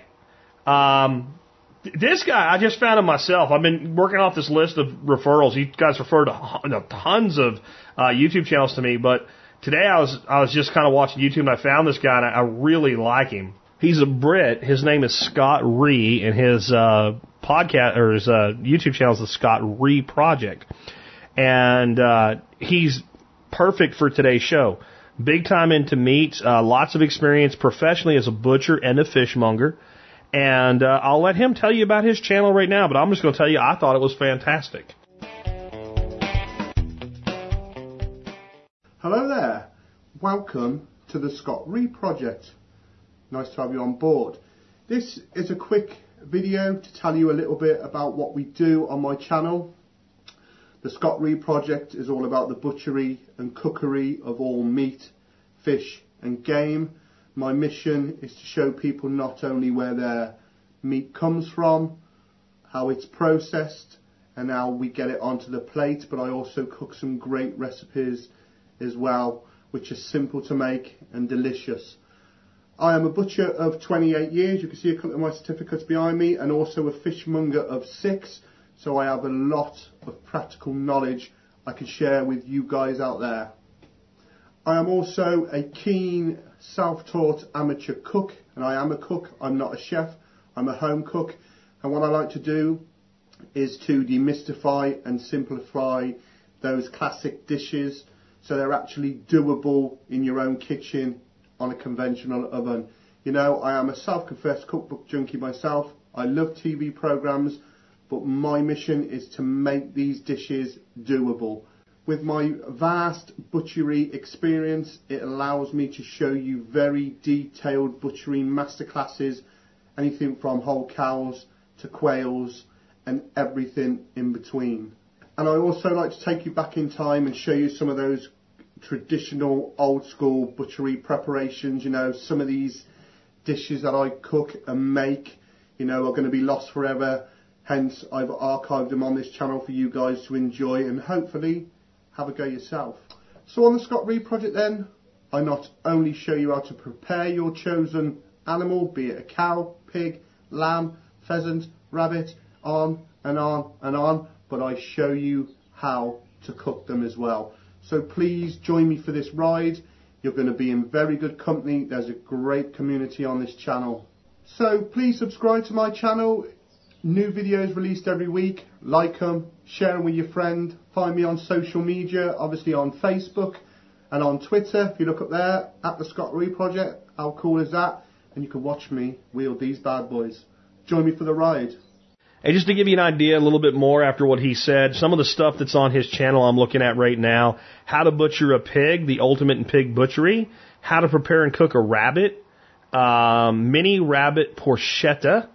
This guy, I just found him myself. I've been working off this list of referrals. You guys refer to tons of YouTube channels to me, but today I was just kind of watching YouTube and I found this guy and I really like him. He's a Brit. His name is Scott Ree, and his podcast or his YouTube channel is the Scott Ree Project. And he's perfect for today's show. Big time into meat, lots of experience professionally as a butcher and a fishmonger. And I'll let him tell you about his channel right now, but I'm just going to tell you I thought it was fantastic. Hello there. Welcome to the Scott Ree Project. Nice to have you on board. This is a quick video to tell you a little bit about what we do on my channel. The Scott Ree Project is all about the butchery and cookery of all meat, fish and game. My mission is to show people not only where their meat comes from, how it's processed and how we get it onto the plate, but I also cook some great recipes as well, which are simple to make and delicious. I am a butcher of 28 years, you can see a couple of my certificates behind me, and also a fishmonger of 6. So I have a lot of practical knowledge I can share with you guys out there. I am also a keen self-taught amateur cook, and I am a cook. I'm not a chef, I'm a home cook. And what I like to do is to demystify and simplify those classic dishes so they're actually doable in your own kitchen on a conventional oven. You know, I am a self-confessed cookbook junkie myself. I love TV programs, but my mission is to make these dishes doable. With my vast butchery experience, it allows me to show you very detailed butchering masterclasses, anything from whole cows to quails and everything in between. And I also like to take you back in time and show you some of those traditional, old school butchery preparations. You know, some of these dishes that I cook and make, you know, are going to be lost forever. Hence, I've archived them on this channel for you guys to enjoy and hopefully have a go yourself. So on the Scott Reed Project then, I not only show you how to prepare your chosen animal, be it a cow, pig, lamb, pheasant, rabbit, on and on and on, but I show you how to cook them as well. So please join me for this ride. You're going to be in very good company. There's a great community on this channel. So please subscribe to my channel. New videos released every week. Like them, share them with your friend. Find me on social media, obviously on Facebook and on Twitter. If you look up there, at the Scott Reed Project, how cool is that? And you can watch me wield these bad boys. Join me for the ride. And just to give you an idea a little bit more after what he said, some of the stuff that's on his channel I'm looking at right now: how to butcher a pig, the ultimate in pig butchery, how to prepare and cook a rabbit, mini rabbit porchetta,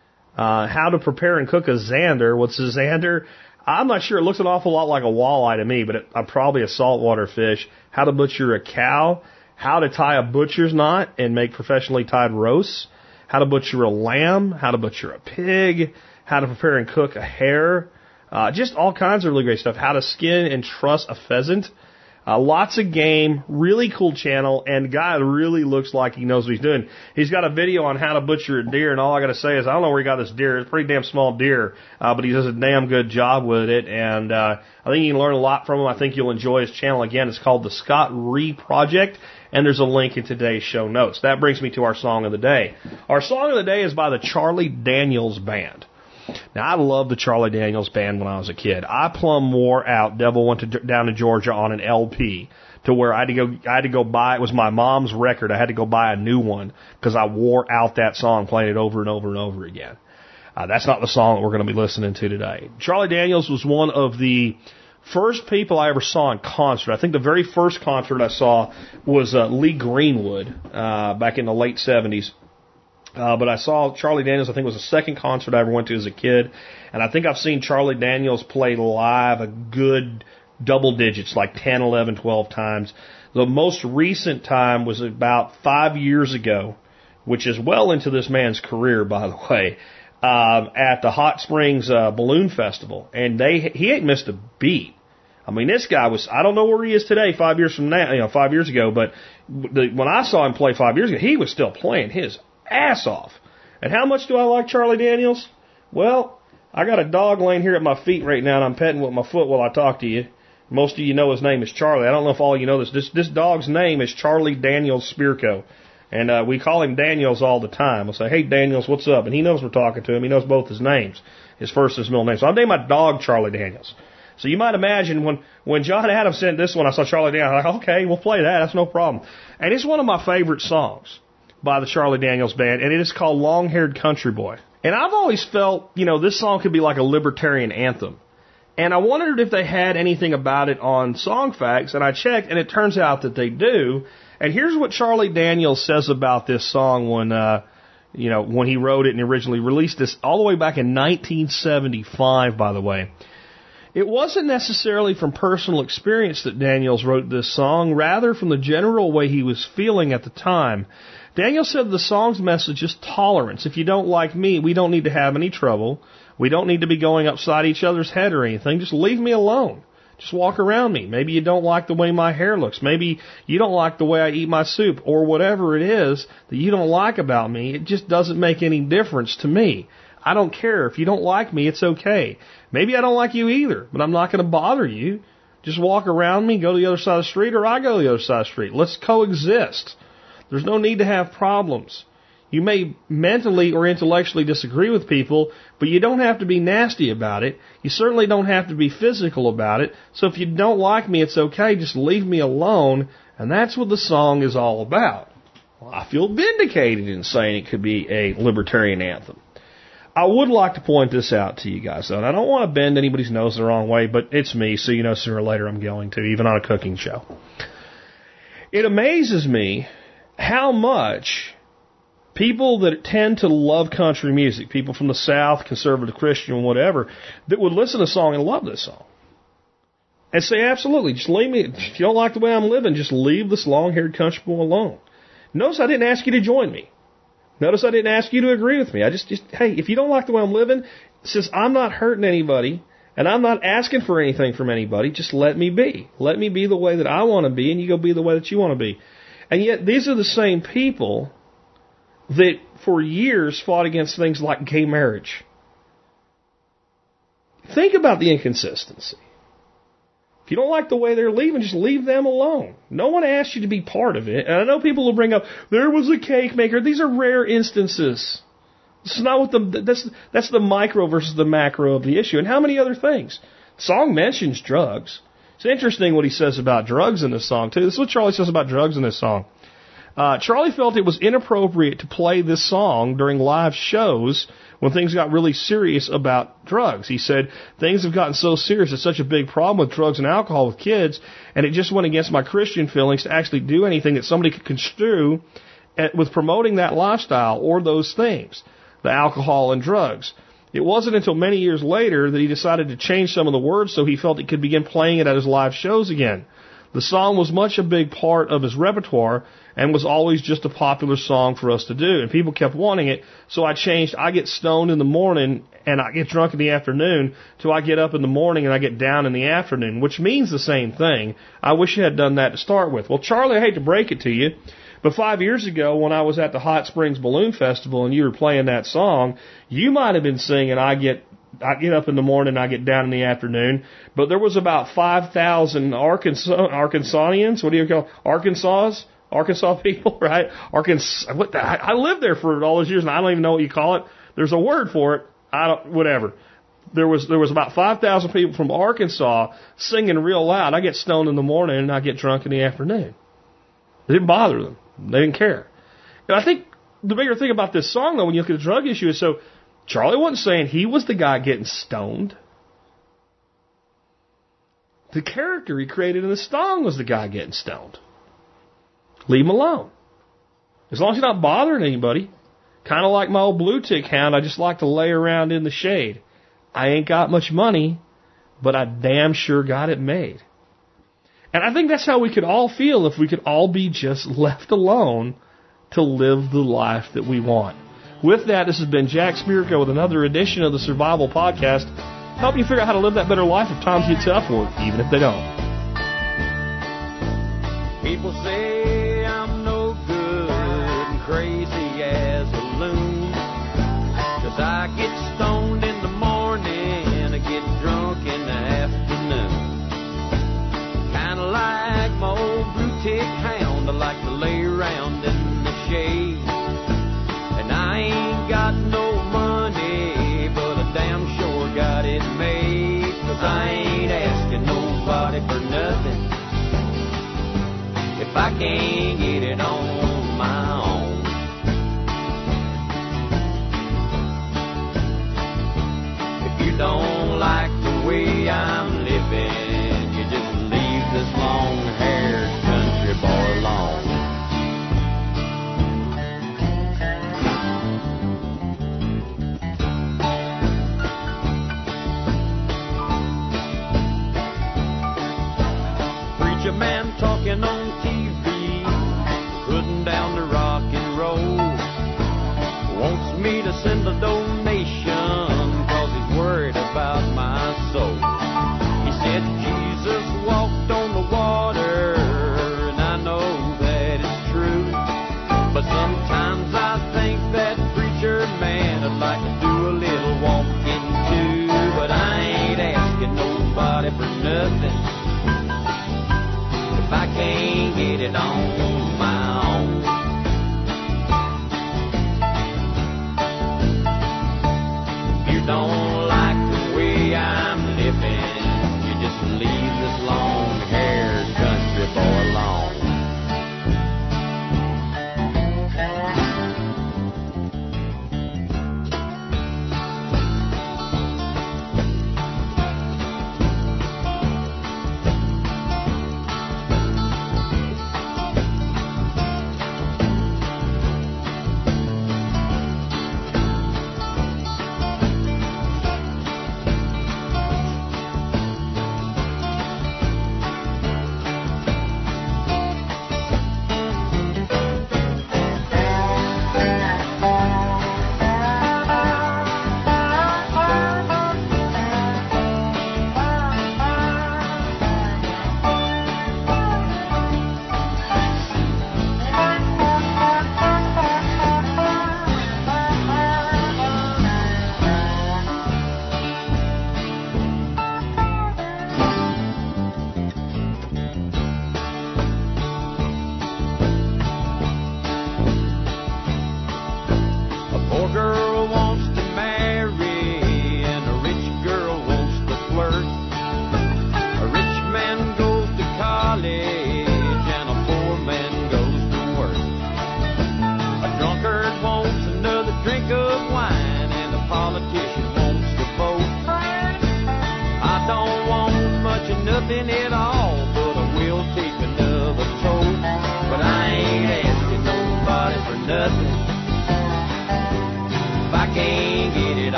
how to prepare and cook a zander. What's a zander? I'm not sure. It looks an awful lot like a walleye to me, but probably a saltwater fish. How to butcher a cow, how to tie a butcher's knot and make professionally tied roasts, how to butcher a lamb, how to butcher a pig, how to prepare and cook a hare, just all kinds of really great stuff. How to skin and truss a pheasant. Lots of game, really cool channel, and the guy really looks like he knows what he's doing. He's got a video on how to butcher a deer, and all I got to say is I don't know where he got this deer. It's a pretty damn small deer, but he does a damn good job with it, and I think you can learn a lot from him. I think you'll enjoy his channel. Again, it's called the Scott Reed Project, and there's a link in today's show notes. That brings me to our song of the day. Our song of the day is by the Charlie Daniels Band. Now, I loved the Charlie Daniels Band when I was a kid. I plumb wore out Devil Went Down to Georgia on an LP to where I had to go buy, it was my mom's record. I had to go buy a new one because I wore out that song playing it over and over and over again. That's not the song that we're going to be listening to today. Charlie Daniels was one of the first people I ever saw in concert. I think the very first concert I saw was Lee Greenwood back in the late 70s. But I saw Charlie Daniels, I think it was the second concert I ever went to as a kid. And I think I've seen Charlie Daniels play live a good double digits, like 10, 11, 12 times. The most recent time was about 5 years ago, which is well into this man's career, by the way, at the Hot Springs Balloon Festival. And he ain't missed a beat. I mean, this guy was, I don't know where he is today, 5 years from now, 5 years ago, but when I saw him play 5 years ago, he was still playing his ass off. And how much do I like Charlie Daniels? Well, I got a dog laying here at my feet right now, and I'm petting with my foot while I talk to you. Most of you know his name is Charlie. I don't know if all of you know this. This dog's name is Charlie Daniels Spirko. And we call him Daniels all the time. We'll say, hey, Daniels, what's up? And he knows we're talking to him. He knows both his names, his first and his middle name. So I'm naming my dog Charlie Daniels. So you might imagine when John Adams sent this one, I saw Charlie Daniels. I was like, okay, we'll play that. That's no problem. And it's one of my favorite songs by the Charlie Daniels Band, and it is called Long-Haired Country Boy. And I've always felt, this song could be like a libertarian anthem. And I wondered if they had anything about it on Songfacts, and I checked, and it turns out that they do. And here's what Charlie Daniels says about this song when he wrote it and originally released this all the way back in 1975, by the way. It wasn't necessarily from personal experience that Daniels wrote this song, rather from the general way he was feeling at the time. Daniels said the song's message is tolerance. If you don't like me, we don't need to have any trouble. We don't need to be going upside each other's head or anything. Just leave me alone. Just walk around me. Maybe you don't like the way my hair looks. Maybe you don't like the way I eat my soup, or whatever it is that you don't like about me. It just doesn't make any difference to me. I don't care. If you don't like me, it's okay. Maybe I don't like you either, but I'm not going to bother you. Just walk around me, go to the other side of the street, or I go to the other side of the street. Let's coexist. There's no need to have problems. You may mentally or intellectually disagree with people, but you don't have to be nasty about it. You certainly don't have to be physical about it. So if you don't like me, it's okay. Just leave me alone. And that's what the song is all about. Well, I feel vindicated in saying it could be a libertarian anthem. I would like to point this out to you guys, though, and I don't want to bend anybody's nose the wrong way, but it's me, so sooner or later I'm going to, even on a cooking show. It amazes me how much people that tend to love country music, people from the South, conservative Christian, whatever, that would listen to a song and love this song. and say, absolutely, just leave me. If you don't like the way I'm living, just leave this long-haired country boy alone. Notice I didn't ask you to join me. Notice I didn't ask you to agree with me. I just, hey, if you don't like the way I'm living, since I'm not hurting anybody, and I'm not asking for anything from anybody, just let me be. Let me be the way that I want to be, and you go be the way that you want to be. And yet, these are the same people that for years fought against things like gay marriage. Think about the inconsistency. If you don't like the way they're leaving, just leave them alone. No one asked you to be part of it. And I know people will bring up, there was a cake maker. These are rare instances. This is not what that's the micro versus the macro of the issue. And how many other things? The song mentions drugs. It's interesting what he says about drugs in this song, too. This is what Charlie says about drugs in this song. Charlie felt it was inappropriate to play this song during live shows when things got really serious about drugs. He said, things have gotten so serious, it's such a big problem with drugs and alcohol with kids, and it just went against my Christian feelings to actually do anything that somebody could construe with promoting that lifestyle or those things, the alcohol and drugs. It wasn't until many years later that he decided to change some of the words so he felt he could begin playing it at his live shows again. The song was much a big part of his repertoire and was always just a popular song for us to do. And people kept wanting it, so I changed, I get stoned in the morning and I get drunk in the afternoon, to I get up in the morning and I get down in the afternoon, which means the same thing. I wish you had done that to start with. Well, Charlie, I hate to break it to you, but 5 years ago when I was at the Hot Springs Balloon Festival and you were playing that song, you might have been singing I get up in the morning, I get down in the afternoon, but there was about 5,000 Arkansasians, what do you call Arkansas people, right? I lived there for all those years and I don't even know what you call it. There's a word for it. Whatever. There was about 5,000 people from Arkansas singing real loud. I get stoned in the morning and I get drunk in the afternoon. It didn't bother them. They didn't care. And I think the bigger thing about this song, though, when you look at the drug issue, is so Charlie wasn't saying he was the guy getting stoned. The character he created in the song was the guy getting stoned. Leave him alone. As long as you're not bothering anybody. Kind of like my old blue tick hound, I just like to lay around in the shade. I ain't got much money, but I damn sure got it made. And I think that's how we could all feel if we could all be just left alone to live the life that we want. With that, this has been Jack Spirko with another edition of the Survival Podcast, helping you figure out how to live that better life if times get tough, or even if they don't. People say I'm no good and crazy as a loon, 'cause I get stoned in the morning and I get drunk in the afternoon. Kinda like my old blue tick hound, I like to lay around in the shade. And I ain't got no money, but I damn sure got it made, 'cause I ain't asking nobody for nothing if I can't get it on my own. If you don't like the way I'm living, you just leave this long-haired country boy alone. Preacher man talking on TV, putting down the rock and roll, wants me to send a donation 'cause he's worried about my soul. He said Jesus walked on the water, and I know that it's true, but sometimes I think that preacher man would like to do a little walking too. But I ain't asking nobody for nothing if I can't get it on